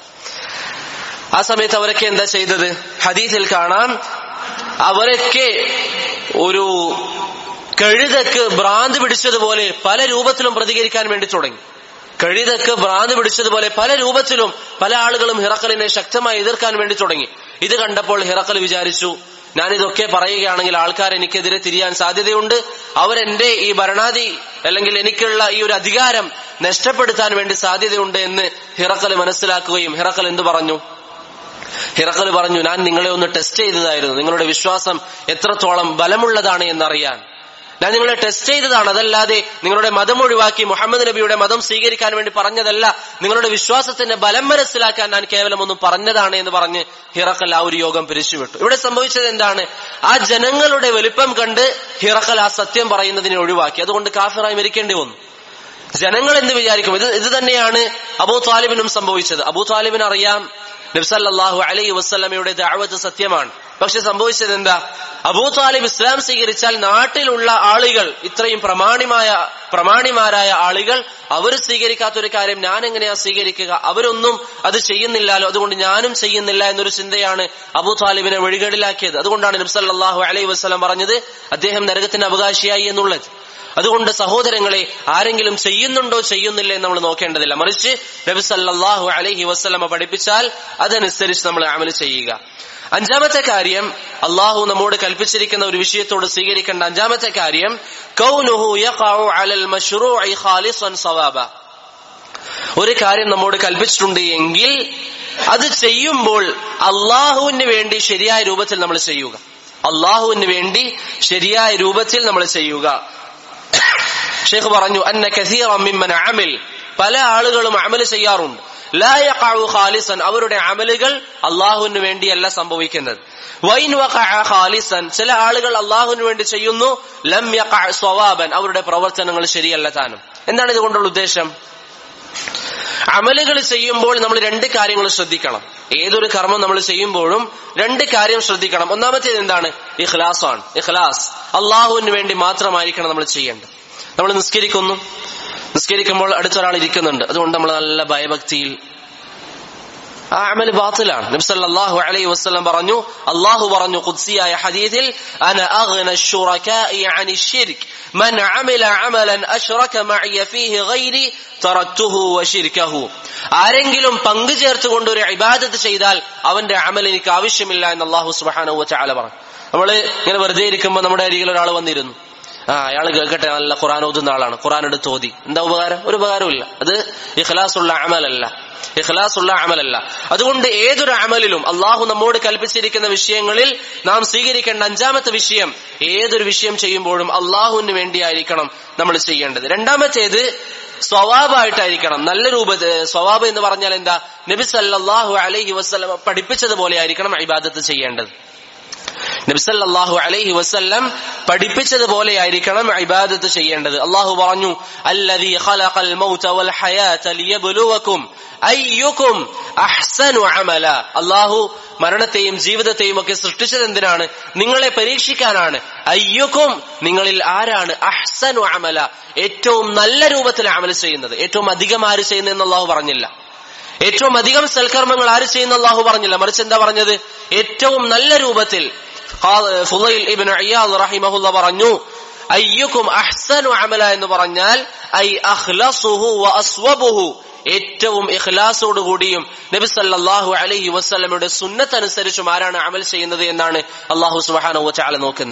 ആ സമയത്ത് അവരൊക്കെ എന്താ ചെയ്തത്? ഹദീസിൽ കാണാം, അവരൊക്കെ ഒരു കഴുതക്ക് ഭ്രാന്ത് പിടിച്ചതുപോലെ പല രൂപത്തിലും പ്രതികരിക്കാൻ വേണ്ടി തുടങ്ങി. കഴുതക്ക് ഭ്രാന്ത് പിടിച്ചതുപോലെ പല രൂപത്തിലും പല ആളുകളും ഹിറഖലിനെ ശക്തമായി എതിർക്കാൻ വേണ്ടി തുടങ്ങി. ഇത് കണ്ടപ്പോൾ ഹിറഖൽ വിചാരിച്ചു, ഞാനിതൊക്കെ പറയുകയാണെങ്കിൽ ആൾക്കാർ എനിക്കെതിരെ തിരിയാൻ സാധ്യതയുണ്ട്, അവരെന്റെ ഈ ഭരണാധി അല്ലെങ്കിൽ എനിക്കുള്ള ഈ ഒരു അധികാരം നഷ്ടപ്പെടുത്താൻ വേണ്ടി സാധ്യതയുണ്ട് എന്ന് ഹിറഖൽ മനസ്സിലാക്കുകയും ഹിറഖൽ എന്തു പറഞ്ഞു? ഹിറഖൽ പറഞ്ഞു, ഞാൻ നിങ്ങളെ ഒന്ന് ടെസ്റ്റ് ചെയ്തതായിരുന്നു, നിങ്ങളുടെ വിശ്വാസം എത്രത്തോളം ബലമുള്ളതാണ് എന്നറിയാൻ ഞാൻ നിങ്ങളെ ടെസ്റ്റ് ചെയ്തതാണ്. അതല്ലാതെ നിങ്ങളുടെ മതം ഒഴിവാക്കി മുഹമ്മദ് നബിയുടെ മതം സ്വീകരിക്കാൻ വേണ്ടി പറഞ്ഞതല്ല, നിങ്ങളുടെ വിശ്വാസത്തിന്റെ ബലം മനസ്സിലാക്കാൻ ഞാൻ കേവലം ഒന്നും പറഞ്ഞതാണ് എന്ന് പറഞ്ഞ് ഹിറഖൽ ആ ഒരു യോഗം പിരിച്ചുവിട്ടു. ഇവിടെ സംഭവിച്ചത് എന്താണ്? ആ ജനങ്ങളുടെ വലിപ്പം കണ്ട് ഹിറഖൽ ആ സത്യം പറയുന്നതിനെ ഒഴിവാക്കി. അതുകൊണ്ട് കാഫിറായി മരിക്കേണ്ടി വന്നു. ജനങ്ങൾ എന്ത് വിചാരിക്കും? ഇത് ഇത് തന്നെയാണ് അബൂ താലിബിനും സംഭവിച്ചത്. അബൂ താലിബിന് അറിയാം നബി സല്ലല്ലാഹു അലൈഹി വസല്ലമയുടെ ദഅവത്ത് സത്യമാണ്. പക്ഷെ സംഭവിച്ചത് എന്താ? അബൂ താലിബ് ഇസ്ലാം സ്വീകരിച്ചാൽ നാട്ടിലുള്ള ആളുകൾ, ഇത്രയും പ്രമാണിമായ പ്രമാണിമാരായ ആളുകൾ, അവർ സ്വീകരിക്കാത്തൊരു കാര്യം ഞാൻ എങ്ങനെയാ സ്വീകരിക്കുക? അവരൊന്നും അത് ചെയ്യുന്നില്ലല്ലോ, അതുകൊണ്ട് ഞാനും ചെയ്യുന്നില്ല എന്നൊരു ചിന്തയാണ് അബൂ താലിബിനെ വഴികേടിലാക്കിയത്. അതുകൊണ്ടാണ് നബി സല്ലല്ലാഹു അലൈഹി വസല്ലം പറഞ്ഞത് അദ്ദേഹം നരകത്തിന്റെ അവകാശിയായി എന്നുള്ളത്. അതുകൊണ്ട് സഹോദരങ്ങളെ, ആരെങ്കിലും ചെയ്യുന്നുണ്ടോ ചെയ്യുന്നില്ലേ എന്ന് നമ്മൾ നോക്കേണ്ടതില്ല, മറിച്ച് നബി സല്ലല്ലാഹു അലൈഹി വസല്ലമ പഠിപ്പിച്ചാൽ അതനുസരിച്ച് നമ്മൾ അമൽ ചെയ്യുക. അഞ്ചാമത്തെ കാര്യം, അള്ളാഹു നമ്മോട് കൽപ്പിച്ചിരിക്കുന്ന ഒരു വിഷയത്തോട് സ്വീകരിക്കേണ്ട അഞ്ചാമത്തെ കാര്യം, കൗനുഹു യഖഉ അലൽ മശ്റൂഇ ഖാലിസൻ സവാബ. ഒരു കാര്യം നമ്മോട് കൽപ്പിച്ചിട്ടുണ്ട് എങ്കിൽ അത് ചെയ്യുമ്പോൾ അള്ളാഹുവിന് വേണ്ടി ശരിയായ രൂപത്തിൽ നമ്മൾ ചെയ്യുക. അള്ളാഹുവിന് വേണ്ടി ശരിയായ രൂപത്തിൽ നമ്മൾ ചെയ്യുക. ഷെയ്ഖ് പറഞ്ഞു, അന്ന കസീറൻ മിമ്മൻ അമിൽ, പല ആളുകളും അമൽ ചെയ്യാറുണ്ട്, ലാ യഖഉ ഖാലിസൻ, അവരുടെ അമലുകൾ അള്ളാഹുവിന് വേണ്ടിയല്ല സംഭവിക്കുന്നത്. വൈൻ വഖഅ ഖാലിസൻ, ചില ആളുകൾ അള്ളാഹുവിന് വേണ്ടി ചെയ്യുന്നു, ലം യഖഅ സ്വവാബൻ, അവരുടെ പ്രവർത്തനങ്ങൾ ശരിയല്ല താനും. എന്താണ് ഇതുകൊണ്ടുള്ള ഉദ്ദേശം? അമലുകൾ ചെയ്യുമ്പോൾ നമ്മൾ രണ്ട് കാര്യങ്ങൾ ശ്രദ്ധിക്കണം. ഏതൊരു കർമ്മം നമ്മൾ ചെയ്യുമ്പോഴും രണ്ട് കാര്യം ശ്രദ്ധിക്കണം. ഒന്നാമത്തേത് എന്താണ്? ഇഖ്ലാസ് ആണ്. ഇഖ്ലാസ്, അള്ളാഹുവിന് വേണ്ടി മാത്രമായിരിക്കണം നമ്മൾ ചെയ്യേണ്ടത്. നമ്മൾ നിസ്കരിക്കുന്നു, നിസ്കരിക്കുമ്പോൾ അടുത്തൊരാൾ ഇരിക്കുന്നുണ്ട്, അതുകൊണ്ട് നമ്മൾ നല്ല ഭയഭക്തിയിൽ, ആ അമൽ ബാത്തിലാണ്. നബി സല്ലല്ലാഹു അലൈഹി വസല്ലം പറഞ്ഞു, അല്ലാഹു പറഞ്ഞു ഖുദ്സിയായ ഹദീസിൽ, അന അഗ്ന അശ്ശുറകാഇ അനി ശിർക്ക് മൻ അമില അമലൻ അശ്റക മഇയ ഫീഹി ഗൈരി തറക്തുഹു വശിർകഹു. ആരെങ്കിലും പങ്കു ചേർത്തുകൊണ്ട് ഒരു ഇബാദത്ത് ചെയ്താൽ അവന്റെ അമൽ എനിക്ക് ആവശ്യമില്ല എന്ന് അല്ലാഹു സുബ്ഹാനഹു വ തആല പറഞ്ഞു. നമ്മള് ഇങ്ങനെ വെറുതെ ഇരിക്കുമ്പോൾ നമ്മുടെ അരികിൽ ഒരാൾ വന്നിരുന്നു, ആ അയാൾ കേൾക്കട്ടെ, നല്ല ഖുർആൻ ഓതുന്ന ആളാണ്, ഖുർആൻ എടുത്ത് ഓതി, എന്താ ഉപകാരം? ഒരു ഉപകാരമില്ല. അത് ഇഖ്ലാസുള്ള അമലല്ല, ഇഖ്ലാസുള്ള അമലല്ല. അതുകൊണ്ട് ഏതൊരു അമലിലും അള്ളാഹു നമ്മോട് കൽപ്പിച്ചിരിക്കുന്ന വിഷയങ്ങളിൽ നാം സ്വീകരിക്കേണ്ട അഞ്ചാമത്തെ വിഷയം, ഏതൊരു വിഷയം ചെയ്യുമ്പോഴും അള്ളാഹുവിന് വേണ്ടിയായിരിക്കണം നമ്മൾ ചെയ്യേണ്ടത്. രണ്ടാമത്തേത് സ്വവാബായിട്ടായിരിക്കണം, നല്ല രൂപ. സ്വവാബ് എന്ന് പറഞ്ഞാൽ എന്താ? നബി സല്ലല്ലാഹു അലൈഹി വസല്ലം പഠിപ്പിച്ചതുപോലെ ആയിരിക്കണം ഇബാദത്ത് ചെയ്യേണ്ടത്. നബി സല്ലല്ലാഹു അലൈഹി വസല്ലം പഠിപ്പിച്ചതുപോലെ ആയിരിക്കണം ഇബാദത്ത് ചെയ്യേണ്ടത്. അല്ലാഹു പറഞ്ഞു, അല്ലദീ ഖലഖൽ മൗത വൽ ഹയാത ലിയബ്ലുവകും അയ്യുകും അഹ്സനു അമല. അല്ലാഹു മരണത്തെയും ജീവിതത്തെയും ഒക്കെ സൃഷ്ടിച്ചത് എന്തിനാണ്? നിങ്ങളെ പരീക്ഷിക്കാനാണ്. അയ്യുകും, നിങ്ങളിൽ ആരാണ് അഹ്സനു അമല, ഏറ്റവും നല്ല രൂപത്തിൽ അമൽ ചെയ്യുന്നത്. ഏറ്റവും അധികം ആര് ചെയ്യുന്നതെന്ന് അല്ലാഹു പറഞ്ഞില്ല. ഏറ്റവും അധികം സൽക്കർമ്മങ്ങൾ ആര് ചെയ്യുന്ന അല്ലാഹു പറഞ്ഞില്ല, മറിച്ച് എന്താ പറഞ്ഞത്? ഏറ്റവും നല്ല രൂപത്തിൽ. ഫുളൈൽ ഇബ്നു ഇയാദ് റഹിമഹുല്ലാ പറഞ്ഞു, അയ്യുകും അഹ്സനു അമല എന്ന് പറഞ്ഞാൽ ഐ അഖ്ലസുഹു വ അസ്വബുഹു, ഏറ്റവും ഇഖ്ലാസോടുകൂടിയും നബി സല്ലല്ലാഹു അലൈഹി വസല്ലമയുടെ സുന്നത്ത് അനുസരിച്ചും ആരാണ് അമൽ ചെയ്യുന്നത് എന്നാണ് അല്ലാഹു സുബ്ഹാനഹു വ തആല നോക്കുന്നത്.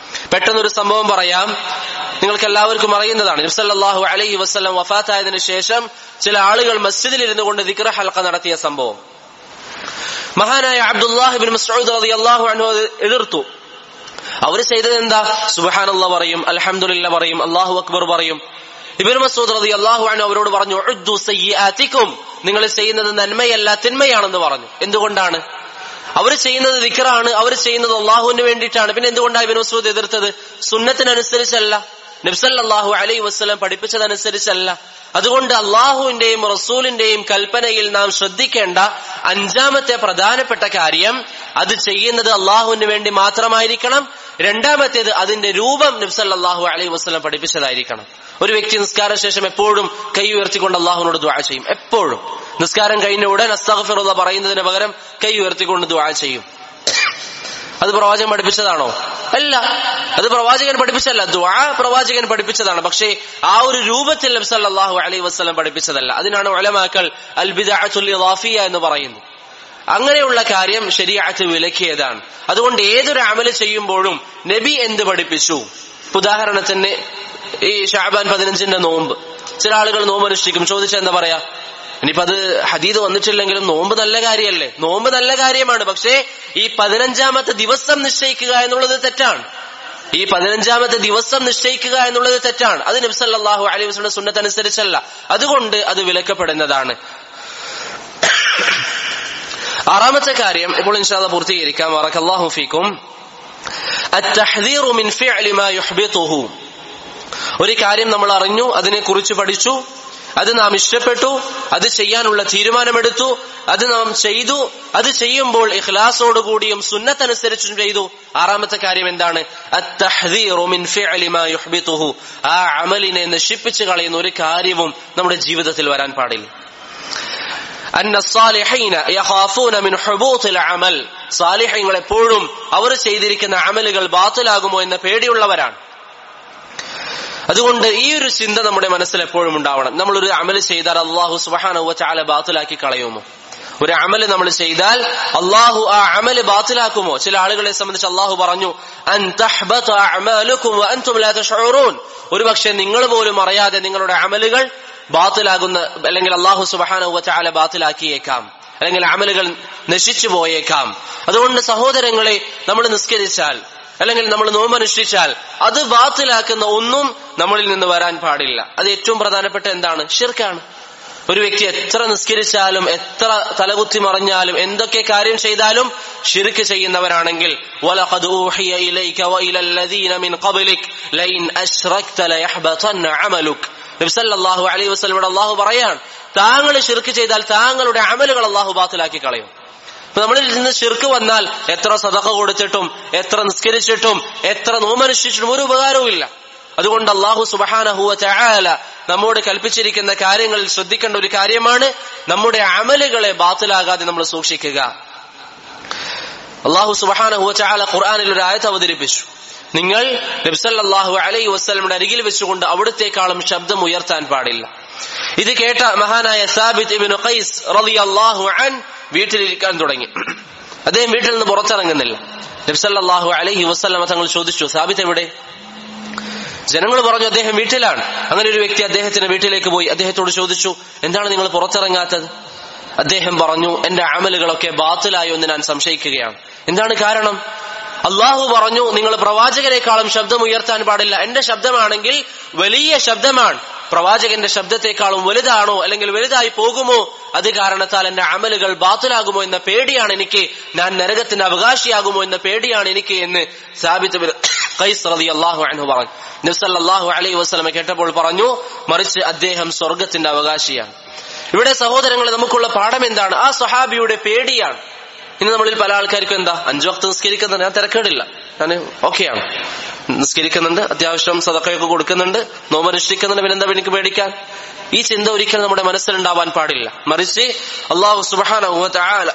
പെട്ടെന്നൊരു സംഭവം പറയാം. നിങ്ങൾക്ക് എല്ലാവർക്കും അറിയുന്നതാണ്. നബി സല്ലല്ലാഹു അലൈഹി വസല്ലം വഫാത്തായതിനു ശേഷം ചില ആളുകൾ മസ്ജിദിൽ ഇരുന്നു കൊണ്ട് ദിക്ർ ഹൽഖ നടത്തിയ സംഭവം മഹാനായ അബ്ദുല്ലാഹ് ഇബ്നു മസ്ഊദ് റളിയല്ലാഹു അൻഹു എതിർത്തു. അവർ ചെയ്തത് എന്താ? സുബ്ഹാനല്ലാഹ് പറയും, അൽഹംദുലില്ലാഹ് പറയും, അല്ലാഹു അക്ബർ പറയും. ഇബ്നു മസ്ഊദ് റളിയല്ലാഹു അൻഹു അവരോട് പറഞ്ഞു, ഉദ്ദു സയ്യിആതികും, നിങ്ങൾ ചെയ്യുന്നത് നന്മയല്ല തിന്മയാണെന്ന് പറഞ്ഞു. എന്തുകൊണ്ടാണ്? അവർ ചെയ്യുന്നത് ദിക്റാണ്, അവർ ചെയ്യുന്നത് അള്ളാഹുവിന് വേണ്ടിയിട്ടാണ്. പിന്നെ എന്തുകൊണ്ടാണ് ഇബ്നു മസ്ഊദ് എതിർത്തത്? സുന്നത്തിനനുസരിച്ചല്ല, നബി സല്ലല്ലാഹു അലൈഹി വസല്ലം പഠിപ്പിച്ചതനുസരിച്ചല്ല. അതുകൊണ്ട് അള്ളാഹുവിന്റെയും റസൂലിന്റെയും കൽപ്പനയിൽ നാം ശ്രദ്ധിക്കേണ്ട അഞ്ചാമത്തെ പ്രധാനപ്പെട്ട കാര്യം, അത് ചെയ്യുന്നത് അള്ളാഹുവിന് വേണ്ടി മാത്രമായിരിക്കണം. രണ്ടാമത്തേത്, അതിന്റെ രൂപം നബി സല്ലല്ലാഹു അലൈഹി വസല്ലം പഠിപ്പിച്ചതായിരിക്കണം. ഒരു വ്യക്തി നിസ്കാര ശേഷം എപ്പോഴും കൈ ഉയർത്തിക്കൊണ്ട് അള്ളാഹുവിനോട് ദുആ ചെയ്യും. എപ്പോഴും നിസ്കാരം കഴിഞ്ഞ ഉടൻ അസ്തഗ്ഫിറുല്ലാഹ് പറയുന്നതിന് പകരം കൈ ഉയർത്തിക്കൊണ്ട് ദുആ ചെയ്യും. അത് പ്രവാചകൻ പഠിപ്പിച്ചതാണോ? അല്ല, അത് പ്രവാചകൻ പഠിപ്പിച്ചല്ല. ദുആ പ്രവാചകൻ പഠിപ്പിച്ചതാണ്. പക്ഷേ ആ ഒരു രൂപത്തിൽ നബി സല്ലല്ലാഹു അലൈഹി വസല്ലം പഠിപ്പിച്ചതല്ല. അതിനാണ് ഉലമാക്കൾ അൽ ബിദ്അത്തുൽ ഇളാഫിയ എന്ന് പറയുന്നത്. അങ്ങനെയുള്ള കാര്യം ശരീഅത്ത് വിലക്കിയതാണ്. അതുകൊണ്ട് ഏതൊരു അമല് ചെയ്യുമ്പോഴും നബി എന്ത് പഠിപ്പിച്ചു? ഉദാഹരണത്തിന് ഈ ശഅബാൻ പതിനഞ്ചിന്റെ നോമ്പ്, ചില ആളുകൾ നോമ്പ് അനുഷ്ഠിക്കും. ചോദിച്ചാൽ എന്താ പറയാ? ഇനിയിപ്പോ അത് ഹദീദ് വന്നിട്ടില്ലെങ്കിലും നോമ്പ് നല്ല കാര്യമല്ലേ? നോമ്പ് നല്ല കാര്യമാണ്. പക്ഷേ ഈ പതിനഞ്ചാമത്തെ ദിവസം നിശ്ചയിക്കുക എന്നുള്ളത് തെറ്റാണ്. ഈ പതിനഞ്ചാമത്തെ ദിവസം നിശ്ചയിക്കുക എന്നുള്ളത് തെറ്റാണ്. അത് നബി സല്ലല്ലാഹു അലൈഹി വസല്ലം സുന്നത്ത് അനുസരിച്ചല്ല. അതുകൊണ്ട് അത് വിലക്കപ്പെടുന്നതാണ്. ആറാമത്തെ കാര്യം ഇപ്പോൾ ഇൻഷാ അല്ലാഹ് പൂർത്തീകരിക്കാം. ബറകല്ലാഹു ഫീക്കും. അത്തഹ്ദീറു മിൻ ഫിഅലി മാ യുഹ്ബിതുഹു. ഒരു കാര്യം നമ്മൾ അറിഞ്ഞു, അതിനെ കുറിച്ച് പഠിച്ചു, അത് നാം ഇഷ്ടപ്പെട്ടു, അത് ചെയ്യാനുള്ള തീരുമാനമെടുത്തു, അത് നാം ചെയ്തു. അത് ചെയ്യുമ്പോൾ ഇഖ്ലാസോടുകൂടിയും സുന്നത്തനുസരിച്ചും ചെയ്തു. ആറാമത്തെ കാര്യം എന്താണ്? അത്തഹ്ദീറു മിൻ ഫിഅലി മാ യുഹ്ബിതുഹു. ആ അമലിനെ നശിപ്പിച്ചു കളയുന്ന ഒരു കാര്യവും നമ്മുടെ ജീവിതത്തിൽ വരാൻ പാടില്ല. അന്ന സ്സാലിഹീന യഖാഫൂന മിൻ ഹുബൂത്തിൽ അമൽ. സാലിഹീങ്ങൾ എപ്പോഴും അവർ ചെയ്തിരിക്കുന്ന അമലുകൾ ബാത്തിലാകുമോ എന്ന പേടിയുള്ളവരാണ്. അതുകൊണ്ട് ഈ ഒരു ചിന്ത നമ്മുടെ മനസ്സിൽ എപ്പോഴും ഉണ്ടാവണം. നമ്മളൊരു അമല് ചെയ്താൽ അല്ലാഹു സുബ്ഹാനഹു വ തആല ബാത്തിലാക്കി കളയുമോ? ഒരു അമല് നമ്മൾ ചെയ്താൽ അല്ലാഹു ആ അമല് ബാത്തിലാക്കുമോ? ചില ആളുകളെ സംബന്ധിച്ച് അല്ലാഹു പറഞ്ഞു, അൻ തഹ്ബത അഅമാലുകും വ അൻതും ലാ തശഊറൂൻ. ഒരുപക്ഷെ നിങ്ങൾ പോലും അറിയാതെ നിങ്ങളുടെ അമലുകൾ ബാത്തിലാകുന്ന, അല്ലെങ്കിൽ അല്ലാഹു സുബ്ഹാനഹു വ തആല ബാത്തിലാക്കിയേക്കാം, അല്ലെങ്കിൽ അമലുകൾ നശിച്ചു പോയേക്കാം. അതുകൊണ്ട് സഹോദരങ്ങളെ, നമ്മൾ നിസ്കരിച്ചാൽ അല്ലെങ്കിൽ നമ്മൾ നോമ്പനുഷ്ഠിച്ചാൽ അത് ബാത്തിലാക്കുന്ന ഒന്നും നമ്മളിൽ നിന്ന് വരാൻ പാടില്ല. അത് ഏറ്റവും പ്രധാനപ്പെട്ട എന്താണ്? ശിർക്കാണ്. ഒരു വ്യക്തി എത്ര നിസ്കരിച്ചാലും എത്ര തലകുത്തി മറിഞ്ഞാലും എന്തൊക്കെ കാര്യം ചെയ്താലും ശിർക്ക് ചെയ്യുന്നവരാണെങ്കിൽ വലഖദ് ഊഹിയ ഇലൈക വഇലൽ ലദീന മിൻ ഖബ്ലിക് ലൈൻ അശ്റക്ത ലയഹ്ബതന്ന അമലുക്. നബി സല്ലല്ലാഹു അലൈഹി വസല്ലം അല്ലാഹു പറയാൻ, താങ്കൾ ശിർക്ക് ചെയ്താൽ താങ്കളുടെ അമലുകൾ അല്ലാഹു ബാത്തിലാക്കി കളയും. അപ്പൊ നമ്മളിൽ നിന്ന് ശിർക്ക് വന്നാൽ എത്ര സദഖ കൊടുത്തിട്ടും എത്ര നിസ്കരിച്ചിട്ടും എത്ര നോമ്പനുഷ്ഠിച്ചിട്ടും ഒരു ഉപകാരവും ഇല്ല. അതുകൊണ്ട് അല്ലാഹു സുബ്ഹാനഹു വ തആല നമ്മോട് കൽപ്പിച്ചിരിക്കുന്ന കാര്യങ്ങളിൽ ശ്രദ്ധിക്കേണ്ട ഒരു കാര്യമാണ് നമ്മുടെ അമലുകളെ ബാത്തിലാകാതെ നമ്മൾ സൂക്ഷിക്കുക. അല്ലാഹു സുബ്ഹാനഹു വ തആല ഖുർആനിൽ ഒരു ആയത്ത് അവതരിപ്പിച്ചു. നിങ്ങൾ നബി സല്ലല്ലാഹു അലൈഹി വസല്ലമയുടെ അരികിൽ വെച്ചുകൊണ്ട് അവിടത്തേക്കാളും ശബ്ദം ഉയർത്താൻ പാടില്ല. ഇത് കേട്ട മഹാനായ സാബിത്ത് ഇബ്നു ഖൈസ് റളിയല്ലാഹു അൻഹു വീട്ടിലിരിക്കാൻ തുടങ്ങി. അദ്ദേഹം വീട്ടിൽ നിന്ന് പുറത്തിറങ്ങുന്നില്ല. നബി സല്ലല്ലാഹു അലൈഹി വസല്ലമ തങ്ങൾ ചോദിച്ചു, സാബിത്ത് എവിടെ? ജനങ്ങൾ പറഞ്ഞു, അദ്ദേഹം വീട്ടിലാണ്. അങ്ങനെ ഒരു വ്യക്തി അദ്ദേഹത്തിന്റെ വീട്ടിലേക്ക് പോയി അദ്ദേഹത്തോട് ചോദിച്ചു, എന്താണ് നിങ്ങൾ പുറത്തിറങ്ങാത്തത്? അദ്ദേഹം പറഞ്ഞു, എന്റെ അമലുകളൊക്കെ ബാത്തിലായോ എന്ന് ഞാൻ സംശയിക്കുകയാണ്. എന്താണ് കാരണം? അള്ളാഹു പറഞ്ഞു, നിങ്ങൾ പ്രവാചകരെക്കാളും ശബ്ദം ഉയർത്താൻ പാടില്ല. എന്റെ ശബ്ദമാണെങ്കിൽ വലിയ ശബ്ദമാണ്, പ്രവാചകന്റെ ശബ്ദത്തെക്കാളും വലുതാണോ അല്ലെങ്കിൽ വലുതായി പോകുമോ? അത് കാരണത്താൽ എന്റെ അമലുകൾ ബാത്തിലാകുമോ എന്ന പേടിയാണ് എനിക്ക്, ഞാൻ നരകത്തിന്റെ അവകാശിയാകുമോ എന്ന പേടിയാണ് എനിക്ക് എന്ന് സാബിത്ത് ബിൻ ഖൈസ് റളിയല്ലാഹു അൻഹു പറഞ്ഞു. നബി സല്ലല്ലാഹു അലൈഹി വസല്ലം കേട്ടപ്പോൾ പറഞ്ഞു, മറിച്ച് അദ്ദേഹം സ്വർഗത്തിന്റെ അവകാശിയാണ്. ഇവിടെ സഹോദരങ്ങളെ, നമുക്കുള്ള പാഠം എന്താണ്? ആ സ്വഹാബിയുടെ പേടിയാണ്. ഇന്ന് നമ്മളിൽ പല ആൾക്കാർക്കും എന്താ, അഞ്ചു വക്ത് നിസ്കരിക്കുന്നുണ്ട്, ഞാൻ തിരക്കേടില്ല, ഞാൻ ഓക്കെയാണ്, നിസ്കരിക്കുന്നുണ്ട്, അത്യാവശ്യം സദഖയൊക്കെ കൊടുക്കുന്നുണ്ട്, നോമ്പനുഷ്ഠിക്കുന്നുണ്ട്, പിന്നെന്താ എനിക്ക് പേടിക്കാൻ? ഈ ചിന്ത ഒരിക്കലും നമ്മുടെ മനസ്സിലുണ്ടാവാൻ പാടില്ല. മറിച്ച് അല്ലാഹു സുബ്ഹാനഹു വ തആല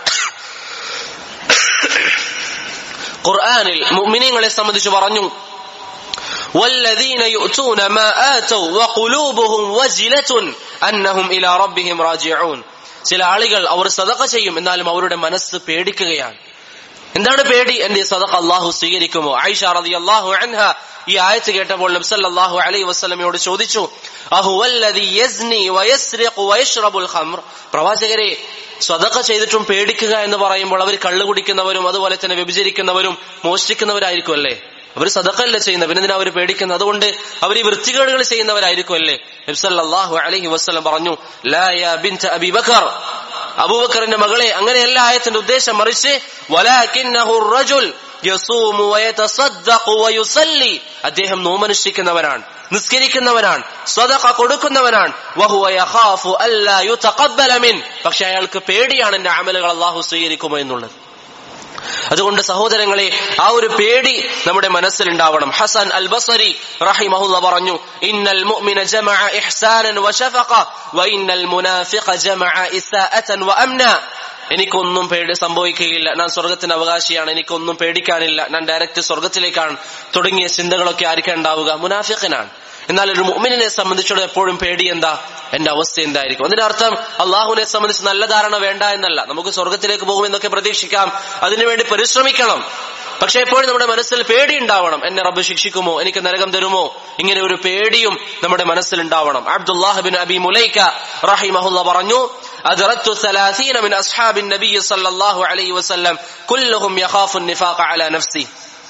ഖുർആനിൽ മുഅ്മിനീങ്ങളെ സംബന്ധിച്ച് പറഞ്ഞു, വല്ലദീന യുഅ്തൂന മാ ആതൗ വഖുലൂബുഹും വജിലത്തുൻ അന്നഹും ഇലാ റബ്ബിഹിം റാജിഊൻ. ചില ആളുകൾ അവർ സദഖ ചെയ്യും, എന്നാലും അവരുടെ മനസ്സ് പേടിക്കുകയാണ്. എന്താണ് പേടി? എന്റെ സദഖ അല്ലാഹു സ്വീകരിക്കുമോ? ആയിഷ റളിയല്ലാഹു അൻഹ ഈ ആയത്ത് കേട്ടപ്പോൾ നബി സല്ലല്ലാഹു അലൈഹി വസല്ലമയോട് ചോദിച്ചു, അഹുവല്ലദീ യസ്നി വയസ്രിഖു വയശ്റബുൽ ഖംർ, പ്രവാചകരെ സദഖ ചെയ്തിട്ടും പേടിക്കുക എന്ന് പറയുമ്പോൾ അവർ കള്ളു കുടിക്കുന്നവരും അതുപോലെ തന്നെ വ്യഭിചരിക്കുന്നവരും മോഷ്ടിക്കുന്നവരായിരിക്കും അല്ലേ? അവർ സദഖല്ല ചെയ്യുന്നത്, പിന്നെ എന്തിനാ അവർ പേടിക്കുന്നത്? അതുകൊണ്ട് അവർ ഈ വൃത്തികേടുകൾ ചെയ്യുന്നവരായിരിക്കും അല്ലേ? നബി സല്ലല്ലാഹു അലൈഹി വസല്ലം പറഞ്ഞു, ലാ യാ ബിൻത അബീ ബക്കർ, അബൂബക്കറിന്റെ മകളെ, അങ്ങനെയല്ല ആയത്തിന്റെ ഉദ്ദേശം, മറിച്ച് വലാകിന്നഹു റജുൽ യസൂമു വയതസദ്ദഖു വയുസല്ലി, അദ്ദേഹം നോമനുഷ്ഠിക്കുന്നവനാണ്, നിസ്കരിക്കുന്നവനാണ്, സദഖ കൊടുക്കുന്നവനാണ്, വഹുവ യഖാഫു അല്ലാ യുതഖബ്ബല മിൻ, പക്ഷെ അയാൾക്ക് പേടിയാണ് എന്റെ അമലുകൾ അല്ലാഹു സ്വീകരിക്കുമോ എന്നുള്ളത്. അതുകൊണ്ട് സഹോദരങ്ങളെ, ആ ഒരു പേടി നമ്മുടെ മനസ്സിലുണ്ടാവണം. ഹസൻ അൽ ബസരി റഹിമഹുല്ല പറഞ്ഞു, ഇന്നൽ മുഅ്മിന ജമഅ ഇഹ്സാനൻ വശഫഖ വഇന്നൽ മുനാഫിഖ ജമഅ ഇസാഅതൻ വഅംന, എനിക്കൊന്നും പേടി സംഭവിക്കുകയില്ല, ഞാൻ സ്വർഗത്തിന് അവകാശിയാണ്, എനിക്കൊന്നും പേടിക്കാനില്ല, ഞാൻ ഡയറക്റ്റ് സ്വർഗത്തിലേക്കാണ് തുടങ്ങിയ ചിന്തകളൊക്കെ ആർക്കാ ഉണ്ടാവുക? മുനാഫിഖിനാണ്. എന്നാൽ ഒരു മുഅ്മിനിനെ സംബന്ധിച്ചിടത്തോളം എപ്പോഴും പേടി എന്താ? എന്റെ അവസ്ഥ എന്തായിരിക്കും? അതിന്റെ അർത്ഥം അള്ളാഹുവിനെ സംബന്ധിച്ച് നല്ല ധാരണ വേണ്ട എന്നല്ല. നമുക്ക് സ്വർഗത്തിലേക്ക് പോകുമെന്നൊക്കെ പ്രതീക്ഷിക്കാം, അതിനുവേണ്ടി പരിശ്രമിക്കണം. പക്ഷെ എപ്പോഴും നമ്മുടെ മനസ്സിൽ പേടി ഉണ്ടാവണം. എന്നെ റബ്ബ് ശിക്ഷിക്കുമോ, എനിക്ക് നരകം തരുമോ, ഇങ്ങനെ ഒരു പേടിയും നമ്മുടെ മനസ്സിലുണ്ടാവണം. അബ്ദുല്ലാഹ് ബിൻ അബി മുലൈക റഹിമഹുല്ലാഹ് പറഞ്ഞു, അദ്റത്തു സലാസീന മിൻ അസ്ഹാബിൻ നബി സല്ലല്ലാഹു അലൈഹി വസല്ലം കുല്ലുഹും യഖാഫു നിഫാഖ അലാ നഫ്സി,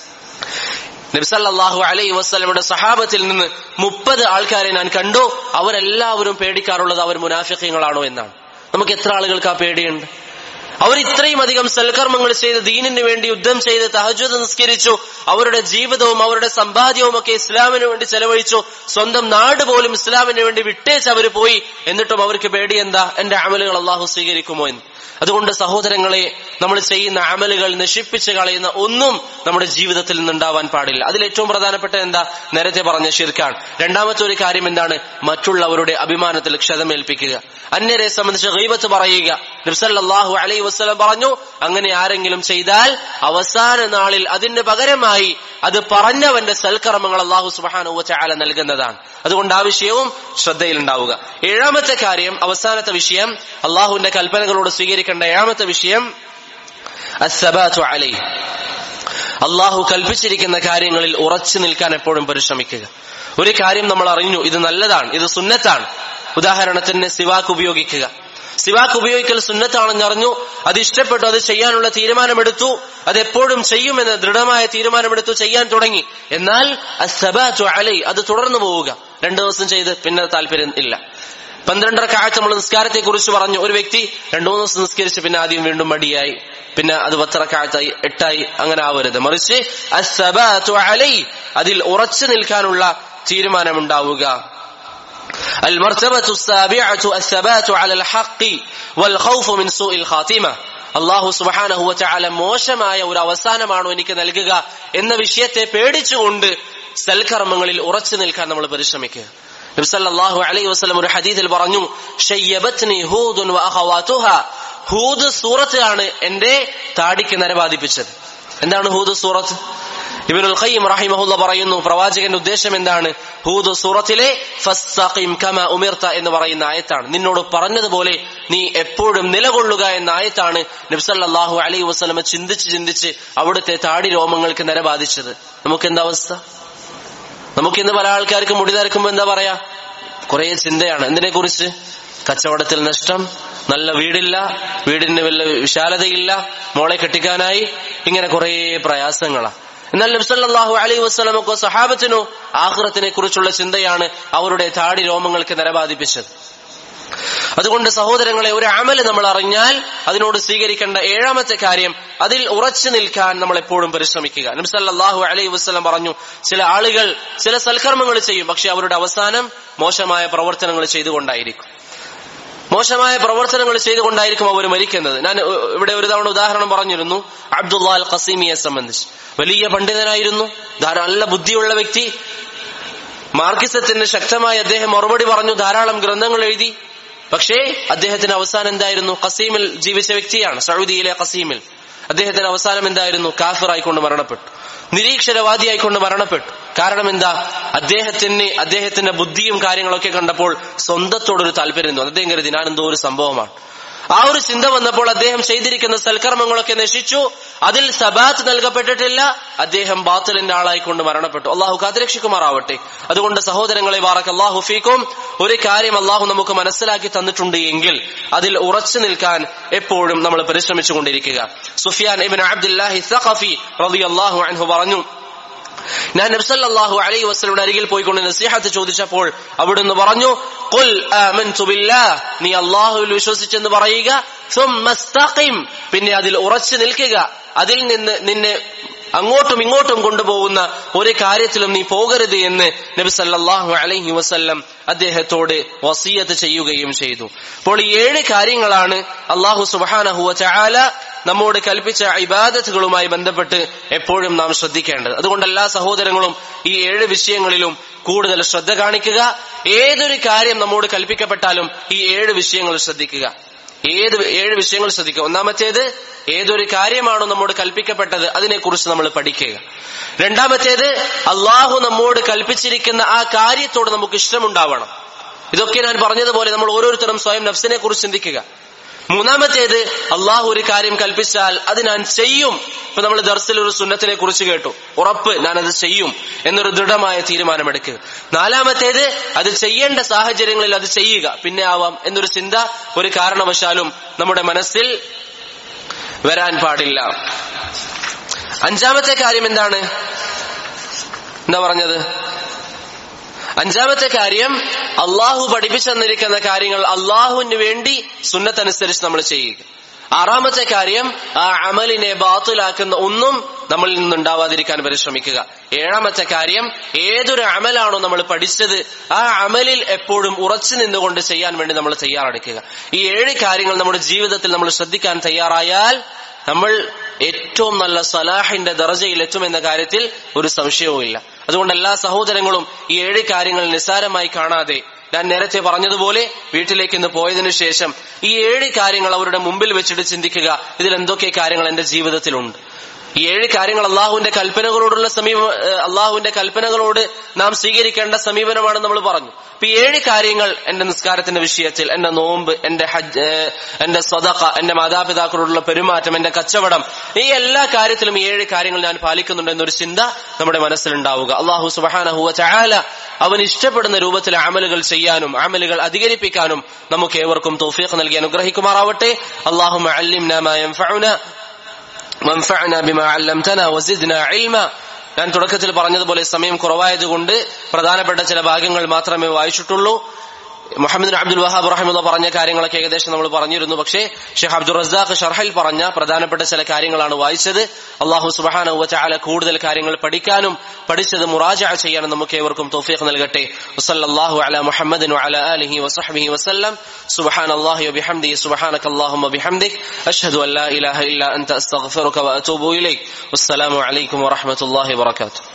നബി സല്ലല്ലാഹു അലൈഹി വസല്ലമയുടെ സഹാബത്തിൽ നിന്ന് മുപ്പത് ആൾക്കാരെ ഞാൻ കണ്ടു, അവരെല്ലാവരും പേടിക്കാറുള്ളത് അവർ മുനാഫിഖീങ്ങളാണോ എന്നാണ്. നമുക്ക് എത്ര ആളുകൾക്ക് ആ പേടിയുണ്ട്? അവർ ഇത്രയും അധികം സൽക്കർമ്മങ്ങൾ ചെയ്ത് ദീനിന് വേണ്ടി യുദ്ധം ചെയ്ത് തഹജ്ജുദ് നിസ്കരിച്ചു, അവരുടെ ജീവിതവും അവരുടെ സമ്പാദ്യവും ഒക്കെ ഇസ്ലാമിന് വേണ്ടി ചെലവഴിച്ചു, സ്വന്തം നാട് പോലും ഇസ്ലാമിന് വേണ്ടി വിട്ടേച്ച് അവർ പോയി. എന്നിട്ടും അവർക്ക് പേടി എന്താ? എന്റെ അമലുകൾ അല്ലാഹു സ്വീകരിക്കുമോ എന്ന്. അതുകൊണ്ട് സഹോദരങ്ങളെ, നമ്മൾ ചെയ്യുന്ന അമലുകൾ നശിപ്പിച്ച് കളയുന്ന ഒന്നും നമ്മുടെ ജീവിതത്തിൽ നിന്നുണ്ടാവാൻ പാടില്ല. അതിൽ ഏറ്റവും പ്രധാനപ്പെട്ട എന്താ? നേരത്തെ പറഞ്ഞ ശിർക്കാണ്. രണ്ടാമത്തെ ഒരു കാര്യം എന്താണ്? മറ്റുള്ളവരുടെ അഭിമാനത്തിൽ ക്ഷതമേൽപ്പിക്കുക, അന്യരെ സംബന്ധിച്ച് ഗീബത്ത് പറയുക. നബി സല്ലല്ലാഹു അലൈഹി വസല്ലം പറഞ്ഞു, അങ്ങനെ ആരെങ്കിലും ചെയ്താൽ അവസാന നാളിൽ അതിന് പകരമായി അത് പറഞ്ഞവന്റെ സൽക്കർമ്മങ്ങൾ അല്ലാഹു സുബ്ഹാനഹു വ തആല നൽകുന്നതാണ്. അതുകൊണ്ട് ആ വിഷയവും ശ്രദ്ധയിലുണ്ടാവുക. ഏഴാമത്തെ കാര്യം, അവസാനത്തെ വിഷയം, അള്ളാഹുവിന്റെ കൽപ്പനകളോട് സ്വീകരിക്കേണ്ട ഏഴാമത്തെ വിഷയം അസ്സബാതു അലൈഹി, അള്ളാഹു കൽപ്പിച്ചിരിക്കുന്ന കാര്യങ്ങളിൽ ഉറച്ചു നിൽക്കാൻ എപ്പോഴും പരിശ്രമിക്കുക. ഒരു കാര്യം നമ്മൾ അറിഞ്ഞു, ഇത് നല്ലതാണ്, ഇത് സുന്നത്താണ്. ഉദാഹരണത്തിന് സിവാക്ക് ഉപയോഗിക്കുക. സിവാക്ക് ഉപയോഗിക്കൽ സുന്നത്താണെന്ന് അറിഞ്ഞു, അത് ഇഷ്ടപ്പെട്ടു, അത് ചെയ്യാനുള്ള തീരുമാനമെടുത്തു, അതെപ്പോഴും ചെയ്യുമെന്ന് ദൃഢമായ തീരുമാനമെടുത്തു, ചെയ്യാൻ തുടങ്ങി. എന്നാൽ അസ്സബാതു അലൈഹി, അത് തുടർന്നു പോവുക. രണ്ടു ദിവസം ചെയ്ത് പിന്നെ താല്പര്യം ഇല്ല. പന്ത്രണ്ടര കാഴ്ച നമ്മൾ നിസ്കാരത്തെ കുറിച്ച് പറഞ്ഞു. ഒരു വ്യക്തി രണ്ടു മൂന്ന് ദിവസം നിസ്കരിച്ച് പിന്നെ ആദ്യം വീണ്ടും മടിയായി, പിന്നെ അത് പത്തര കാഴ്ചായി, എട്ടായി, അങ്ങനെ ആവരുത്. മറിച്ച് അസ്സബാതു അലൈഹി, അതിൽ ഉറച്ചു നിൽക്കാനുള്ള തീരുമാനമുണ്ടാവുക. المرتبة السابعة الثبات على الحق والخوف من سوء الخاتمة. അല്ലാഹു സുബ്ഹാനഹു വ തആല മോശമായ ഒരു അവസാനമാണോ എനിക്ക് നൽകുക എന്ന വിഷയത്തെ പേടിച്ചുകൊണ്ട് സൽക്കർമ്മങ്ങളിൽ ഉറച്ചു നിൽക്കാൻ നമ്മൾ പരിശ്രമിക്കുക. നബി സല്ലല്ലാഹു അലൈഹി വസല്ലം ഒരു ഹദീസിൽ പറഞ്ഞു, ഷയ്യബത്നി ഹൂദുൻ വ അഖവാതുഹാ, ഹൂദ് സൂറത്താണ് എന്റെ താടിക്ക് നരബാധിപ്പിച്ചത്. എന്താണ് ഹൂദ് സൂറത്ത്? ഇബ്നുൽ ഖയ്യിം റഹിമഹുല്ലാഹ് പറയുന്നു, പ്രവാചകന്റെ ഉദ്ദേശം എന്താണ്? ഹൂദ് സൂറത്തിലെ ഫസ്തഖിം കമാ ഉമിർത എന്ന് പറയുന്ന ആയത്താണ്. നിന്നോട് പറഞ്ഞതുപോലെ നീ എപ്പോഴും നിലകൊള്ളുക എന്ന ആയത്താണ് നബി സല്ലല്ലാഹു അലൈഹി വസല്ലം ചിന്തിച്ച് ചിന്തിച്ച് അവിടുത്തെ താടി രോമങ്ങൾക്ക് നരബാധിച്ചത്. നമുക്ക് എന്താ അവസ്ഥ? നമുക്കിന്ന് പല ആൾക്കാർക്ക് മുടി നരക്കുമ്പോ എന്താ പറയാ? കുറെ ചിന്തയാണ്. എന്തിനെ കുറിച്ച്? കച്ചവടത്തിൽ നഷ്ടം, നല്ല വീടില്ല, വീടിന് വല്ല വിശാലതയില്ല, മോളെ കെട്ടിക്കാനായി, ഇങ്ങനെ കുറെ പ്രയാസങ്ങളാ. എന്നാൽ നബി സല്ലല്ലാഹു അലൈഹി വസല്ലമക്കോ സഹാബത്തിനോ ആഖിറത്തിനെ കുറിച്ചുള്ള ചിന്തയാണ് അവരുടെ താടി രോമങ്ങൾക്ക് നരബാധിപ്പിച്ചത്. അതുകൊണ്ട് സഹോദരങ്ങളെ, ഒരു അമല് നമ്മൾ അറിഞ്ഞാൽ അതിനോട് സ്വീകരിക്കേണ്ട ഏഴാമത്തെ കാര്യം, അതിൽ ഉറച്ചു നിൽക്കാൻ നമ്മൾ എപ്പോഴും പരിശ്രമിക്കുക. നബി സല്ലല്ലാഹു അലൈഹി വസല്ലം പറഞ്ഞു, ചില ആളുകൾ ചില സൽക്കർമ്മങ്ങൾ ചെയ്യും, പക്ഷെ അവരുടെ അവസാനം മോശമായ പ്രവർത്തനങ്ങൾ ചെയ്തുകൊണ്ടായിരിക്കും. മോശമായ പ്രവർത്തനങ്ങൾ ചെയ്തുകൊണ്ടായിരിക്കും അവർ മരിക്കുന്നത്. ഞാൻ ഇവിടെ ഒരു തവണ ഉദാഹരണം പറഞ്ഞിരുന്നു. അബ്ദുല്ലാ അൽ ഖസീമിയെ സംബന്ധിച്ച് വലിയ പണ്ഡിതനായിരുന്നു, നല്ല ബുദ്ധിയുള്ള വ്യക്തി. മാർക്സിസത്തിന് ശക്തമായി അദ്ദേഹം മറുപടി പറഞ്ഞു, ധാരാളം ഗ്രന്ഥങ്ങൾ എഴുതി. പക്ഷേ അദ്ദേഹത്തിന്റെ അവസാനം എന്തായിരുന്നു? ഖസീമിൽ ജീവിച്ച വ്യക്തിയാണ്, സൗദിയിലെ ഖസീമിൽ. അദ്ദേഹത്തിന്റെ അവസാനം എന്തായിരുന്നു? കാഫിറായിക്കൊണ്ട് മരണപ്പെട്ടു, നിരീക്ഷരവാദിയായിക്കൊണ്ട് മരണപ്പെട്ടു. കാരണം എന്താ? അദ്ദേഹത്തിന് അദ്ദേഹത്തിന്റെ ബുദ്ധിയും കാര്യങ്ങളൊക്കെ കണ്ടപ്പോൾ സ്വന്തത്തോടൊരു താല്പര്യം തോന്നി. അദ്ദേഹം കരുതി ഞാൻ എന്തോ ഒരു സംഭവമാണ്. ആ ഒരു ചിന്ത വന്നപ്പോൾ അദ്ദേഹം ചെയ്തിരിക്കുന്ന സൽക്കർമ്മങ്ങളൊക്കെ നശിച്ചു, അതിൽ സബാത്ത് നൽകപ്പെട്ടിട്ടില്ല, അദ്ദേഹം ബാത്തിലിന്റെ ആളായിക്കൊണ്ട് മരണപ്പെട്ടു. അള്ളാഹു കാത്തുരക്ഷിക്കുമാറാവട്ടെ. അതുകൊണ്ട് സഹോദരങ്ങളെ, ബാറക്കല്ലാഹു ഫീക്കും, ഒരു കാര്യം അള്ളാഹു നമുക്ക് മനസ്സിലാക്കി തന്നിട്ടുണ്ട് എങ്കിൽ അതിൽ ഉറച്ചു നിൽക്കാൻ എപ്പോഴും നമ്മൾ പരിശ്രമിച്ചുകൊണ്ടിരിക്കുക. സുഫിയാൻ ഇബ്നു അബ്ദുല്ലാഹി സഖഫി റളിയല്ലാഹു അൻഹു പറഞ്ഞു, ഞാൻ നബി സല്ലല്ലാഹു അലൈഹി വസല്ലമയുടെ അരികിൽ പോയിക്കൊണ്ട് നസീഹത്ത് ചോദിച്ചപ്പോൾ അവിടുന്ന് പറഞ്ഞു, ഖുൽ ആമൻതു ബില്ലാഹ്, നീ അല്ലാഹുവിൽ വിശ്വസിച്ചെന്ന് പറയുക, സുമ്മസ്തഖിം, പിന്നെ അതിൽ ഉറച്ചു നിൽക്കുക, അതിൽ നിന്ന് നിന്നെ അങ്ങോട്ടും ഇങ്ങോട്ടും കൊണ്ടുപോകുന്ന ഒരു കാര്യത്തിലും നീ പോകരുത് എന്ന് നബി സല്ലല്ലാഹു അലൈഹി വസല്ലം അദ്ദേഹത്തോട് വസിയത്ത് ചെയ്യുകയും ചെയ്തു. അപ്പോൾ ഈ ഏഴ് കാര്യങ്ങളാണ് അല്ലാഹു സുബ്ഹാനഹു വ തആല നമ്മോട് കൽപ്പിച്ച ഇബാദത്തുകളുമായി ബന്ധപ്പെട്ട് എപ്പോഴും നാം ശ്രദ്ധിക്കേണ്ടത്. അതുകൊണ്ട് എല്ലാ സഹോദരങ്ങളും ഈ ഏഴ് വിഷയങ്ങളിലും കൂടുതൽ ശ്രദ്ധ കാണിക്കുക. ഏതൊരു കാര്യം നമ്മോട് കൽപ്പിക്കപ്പെട്ടാലും ഈ ഏഴ് വിഷയങ്ങൾ ശ്രദ്ധിക്കുക. ഏത് ഏഴ് വിഷയങ്ങൾ ശ്രദ്ധിക്കുക. ഒന്നാമത്തേത്, ഏതൊരു കാര്യമാണോ നമ്മോട് കൽപ്പിക്കപ്പെട്ടത് അതിനെക്കുറിച്ച് നമ്മൾ പഠിക്കുക. രണ്ടാമത്തേത്, അള്ളാഹു നമ്മോട് കൽപ്പിച്ചിരിക്കുന്ന ആ കാര്യത്തോട് നമുക്ക് ഇഷ്ടമുണ്ടാവണം. ഇതൊക്കെ ഞാൻ പറഞ്ഞതുപോലെ നമ്മൾ ഓരോരുത്തരും സ്വയം നഫ്സിനെ കുറിച്ച് ചിന്തിക്കുക. മൂന്നാമത്തേത്, അള്ളാഹു ഒരു കാര്യം കൽപ്പിച്ചാൽ അത് ഞാൻ ചെയ്യും. ഇപ്പൊ നമ്മൾ ദർസിൽ ഒരു സുന്നത്തിനെ കുറിച്ച് കേട്ടു, ഉറപ്പ് ഞാനത് ചെയ്യും എന്നൊരു ദൃഢമായ തീരുമാനമെടുക്കുക. നാലാമത്തേത്, അത് ചെയ്യേണ്ട സാഹചര്യങ്ങളിൽ അത് ചെയ്യുക, പിന്നെ ആവാം എന്നൊരു ചിന്ത ഒരു കാരണവശാലും നമ്മുടെ മനസ്സിൽ വരാൻ പാടില്ല. അഞ്ചാമത്തെ കാര്യം എന്താണ്? എന്താ പറഞ്ഞത്? അഞ്ചാമത്തെ കാര്യം, അള്ളാഹു പഠിപ്പിച്ചു തന്നിരിക്കുന്ന കാര്യങ്ങൾ അള്ളാഹുവിന് വേണ്ടി സുന്നത്തനുസരിച്ച് നമ്മൾ ചെയ്യുക. ആറാമത്തെ കാര്യം, ആ അമലിനെ ബാത്തിലാക്കുന്ന ഒന്നും നമ്മളിൽ നിന്നുണ്ടാവാതിരിക്കാൻ പരിശ്രമിക്കുക. ഏഴാമത്തെ കാര്യം, ഏതൊരു അമലാണോ നമ്മൾ പഠിച്ചത് ആ അമലിൽ എപ്പോഴും ഉറച്ചു നിന്നുകൊണ്ട് ചെയ്യാൻ വേണ്ടി നമ്മൾ തയ്യാറെടുക്കുക. ഈ ഏഴ് കാര്യങ്ങൾ നമ്മുടെ ജീവിതത്തിൽ നമ്മൾ ശ്രദ്ധിക്കാൻ തയ്യാറായാൽ നമ്മൾ ഏറ്റവും നല്ല സലാഹിന്റെ ദർജയിൽ എത്തുമെന്ന കാര്യത്തിൽ ഒരു സംശയവുമില്ല. അതുകൊണ്ട് എല്ലാ സഹോദരങ്ങളും ഈ ഏഴ് കാര്യങ്ങൾ നിസ്സാരമായി കാണാതെ, ഞാൻ നേരത്തെ പറഞ്ഞതുപോലെ വീട്ടിലേക്ക് ഇന്ന് പോയതിനു ശേഷം ഈ ഏഴ് കാര്യങ്ങൾ അവരുടെ മുമ്പിൽ വെച്ചിട്ട് ചിന്തിക്കുക, ഇതിൽ എന്തൊക്കെ കാര്യങ്ങൾ എന്റെ ജീവിതത്തിലുണ്ട്. ഈ ഏഴ് കാര്യങ്ങൾ അള്ളാഹുവിന്റെ കൽപ്പനകളോടുള്ള സമീപ അള്ളാഹുവിന്റെ കൽപ്പനകളോട് നാം സ്വീകരിക്കേണ്ട സമീപനമാണ് നമ്മൾ പറഞ്ഞു. അപ്പൊ ഈ ഏഴ് കാര്യങ്ങൾ എന്റെ നിസ്കാരത്തിന്റെ വിഷയത്തിൽ, എന്റെ നോമ്പ്, എന്റെ ഹജ്ജ്, എന്റെ സദഖ, എന്റെ മാതാപിതാക്കളോടുള്ള പെരുമാറ്റം, എന്റെ കച്ചവടം, ഈ എല്ലാ കാര്യത്തിലും ഈ ഏഴ് കാര്യങ്ങൾ ഞാൻ പാലിക്കുന്നുണ്ട് എന്നൊരു ചിന്ത നമ്മുടെ മനസ്സിലുണ്ടാവുക. അള്ളാഹു സുബ്ഹാനഹു വ തആല അവൻ ഇഷ്ടപ്പെടുന്ന രൂപത്തിൽ അമലുകൾ ചെയ്യാനും അമലുകൾ അധികരിപ്പിക്കാനും നമുക്ക് ഏവർക്കും തൗഫീഖ് നൽകി അനുഗ്രഹിക്കുമാറാവട്ടെ. അല്ലാഹുമ്മ അല്ലിംനാ മാ യൻഫഉനാ വൻഫഅനാ ബിമാ അല്ലംതനാ വസിദ്നാ ഇൽമാ. ഞാൻ തുടക്കത്തിൽ പറഞ്ഞതുപോലെ സമയം കുറവായതുകൊണ്ട് പ്രധാനപ്പെട്ട ചില ഭാഗങ്ങൾ മാത്രമേ വായിച്ചിട്ടുള്ളൂ. മുഹമ്മദ് അബ്ദുൽ വഹാബ് റഹിമഹുല്ലാഹ് പറഞ്ഞ കാര്യങ്ങളൊക്കെ ഏകദേശം നമ്മൾ പറഞ്ഞിരുന്നു. പക്ഷേ ഷെയ്ഖ് അബ്ദുർ റസാഖ് ഷർഹിൽ പറഞ്ഞ പ്രധാനപ്പെട്ട ചില കാര്യങ്ങളാണ് വായിച്ചത്. അല്ലാഹു സുബ്ഹാനഹു വ തആല കൂടുതൽ കാര്യങ്ങൾ പഠിക്കാനും പഠിച്ചത് മുറാജഅ ചെയ്യാനും നമുക്ക് ഏവർക്കും തൗഫീഖ് നൽകട്ടെ. വസല്ലല്ലാഹു അലാ മുഹമ്മദിൻ വഅലാ ആലിഹി വസഹ്ബിഹി വസല്ലം. സുബ്ഹാനല്ലാഹി വബിഹംദിഹി സുബ്ഹാനകല്ലാഹുമ്മ ബിഹംദിക് അഷ്ഹദു അൻ ലാ ഇലാഹ ഇല്ലാ അൻത അസ്തഗ്ഫിറുക വഅതൂബു ഇലൈക്. വസ്സലാമു അലൈക്കും വറഹ്മത്തുള്ളാഹി വബറകാതുഹു.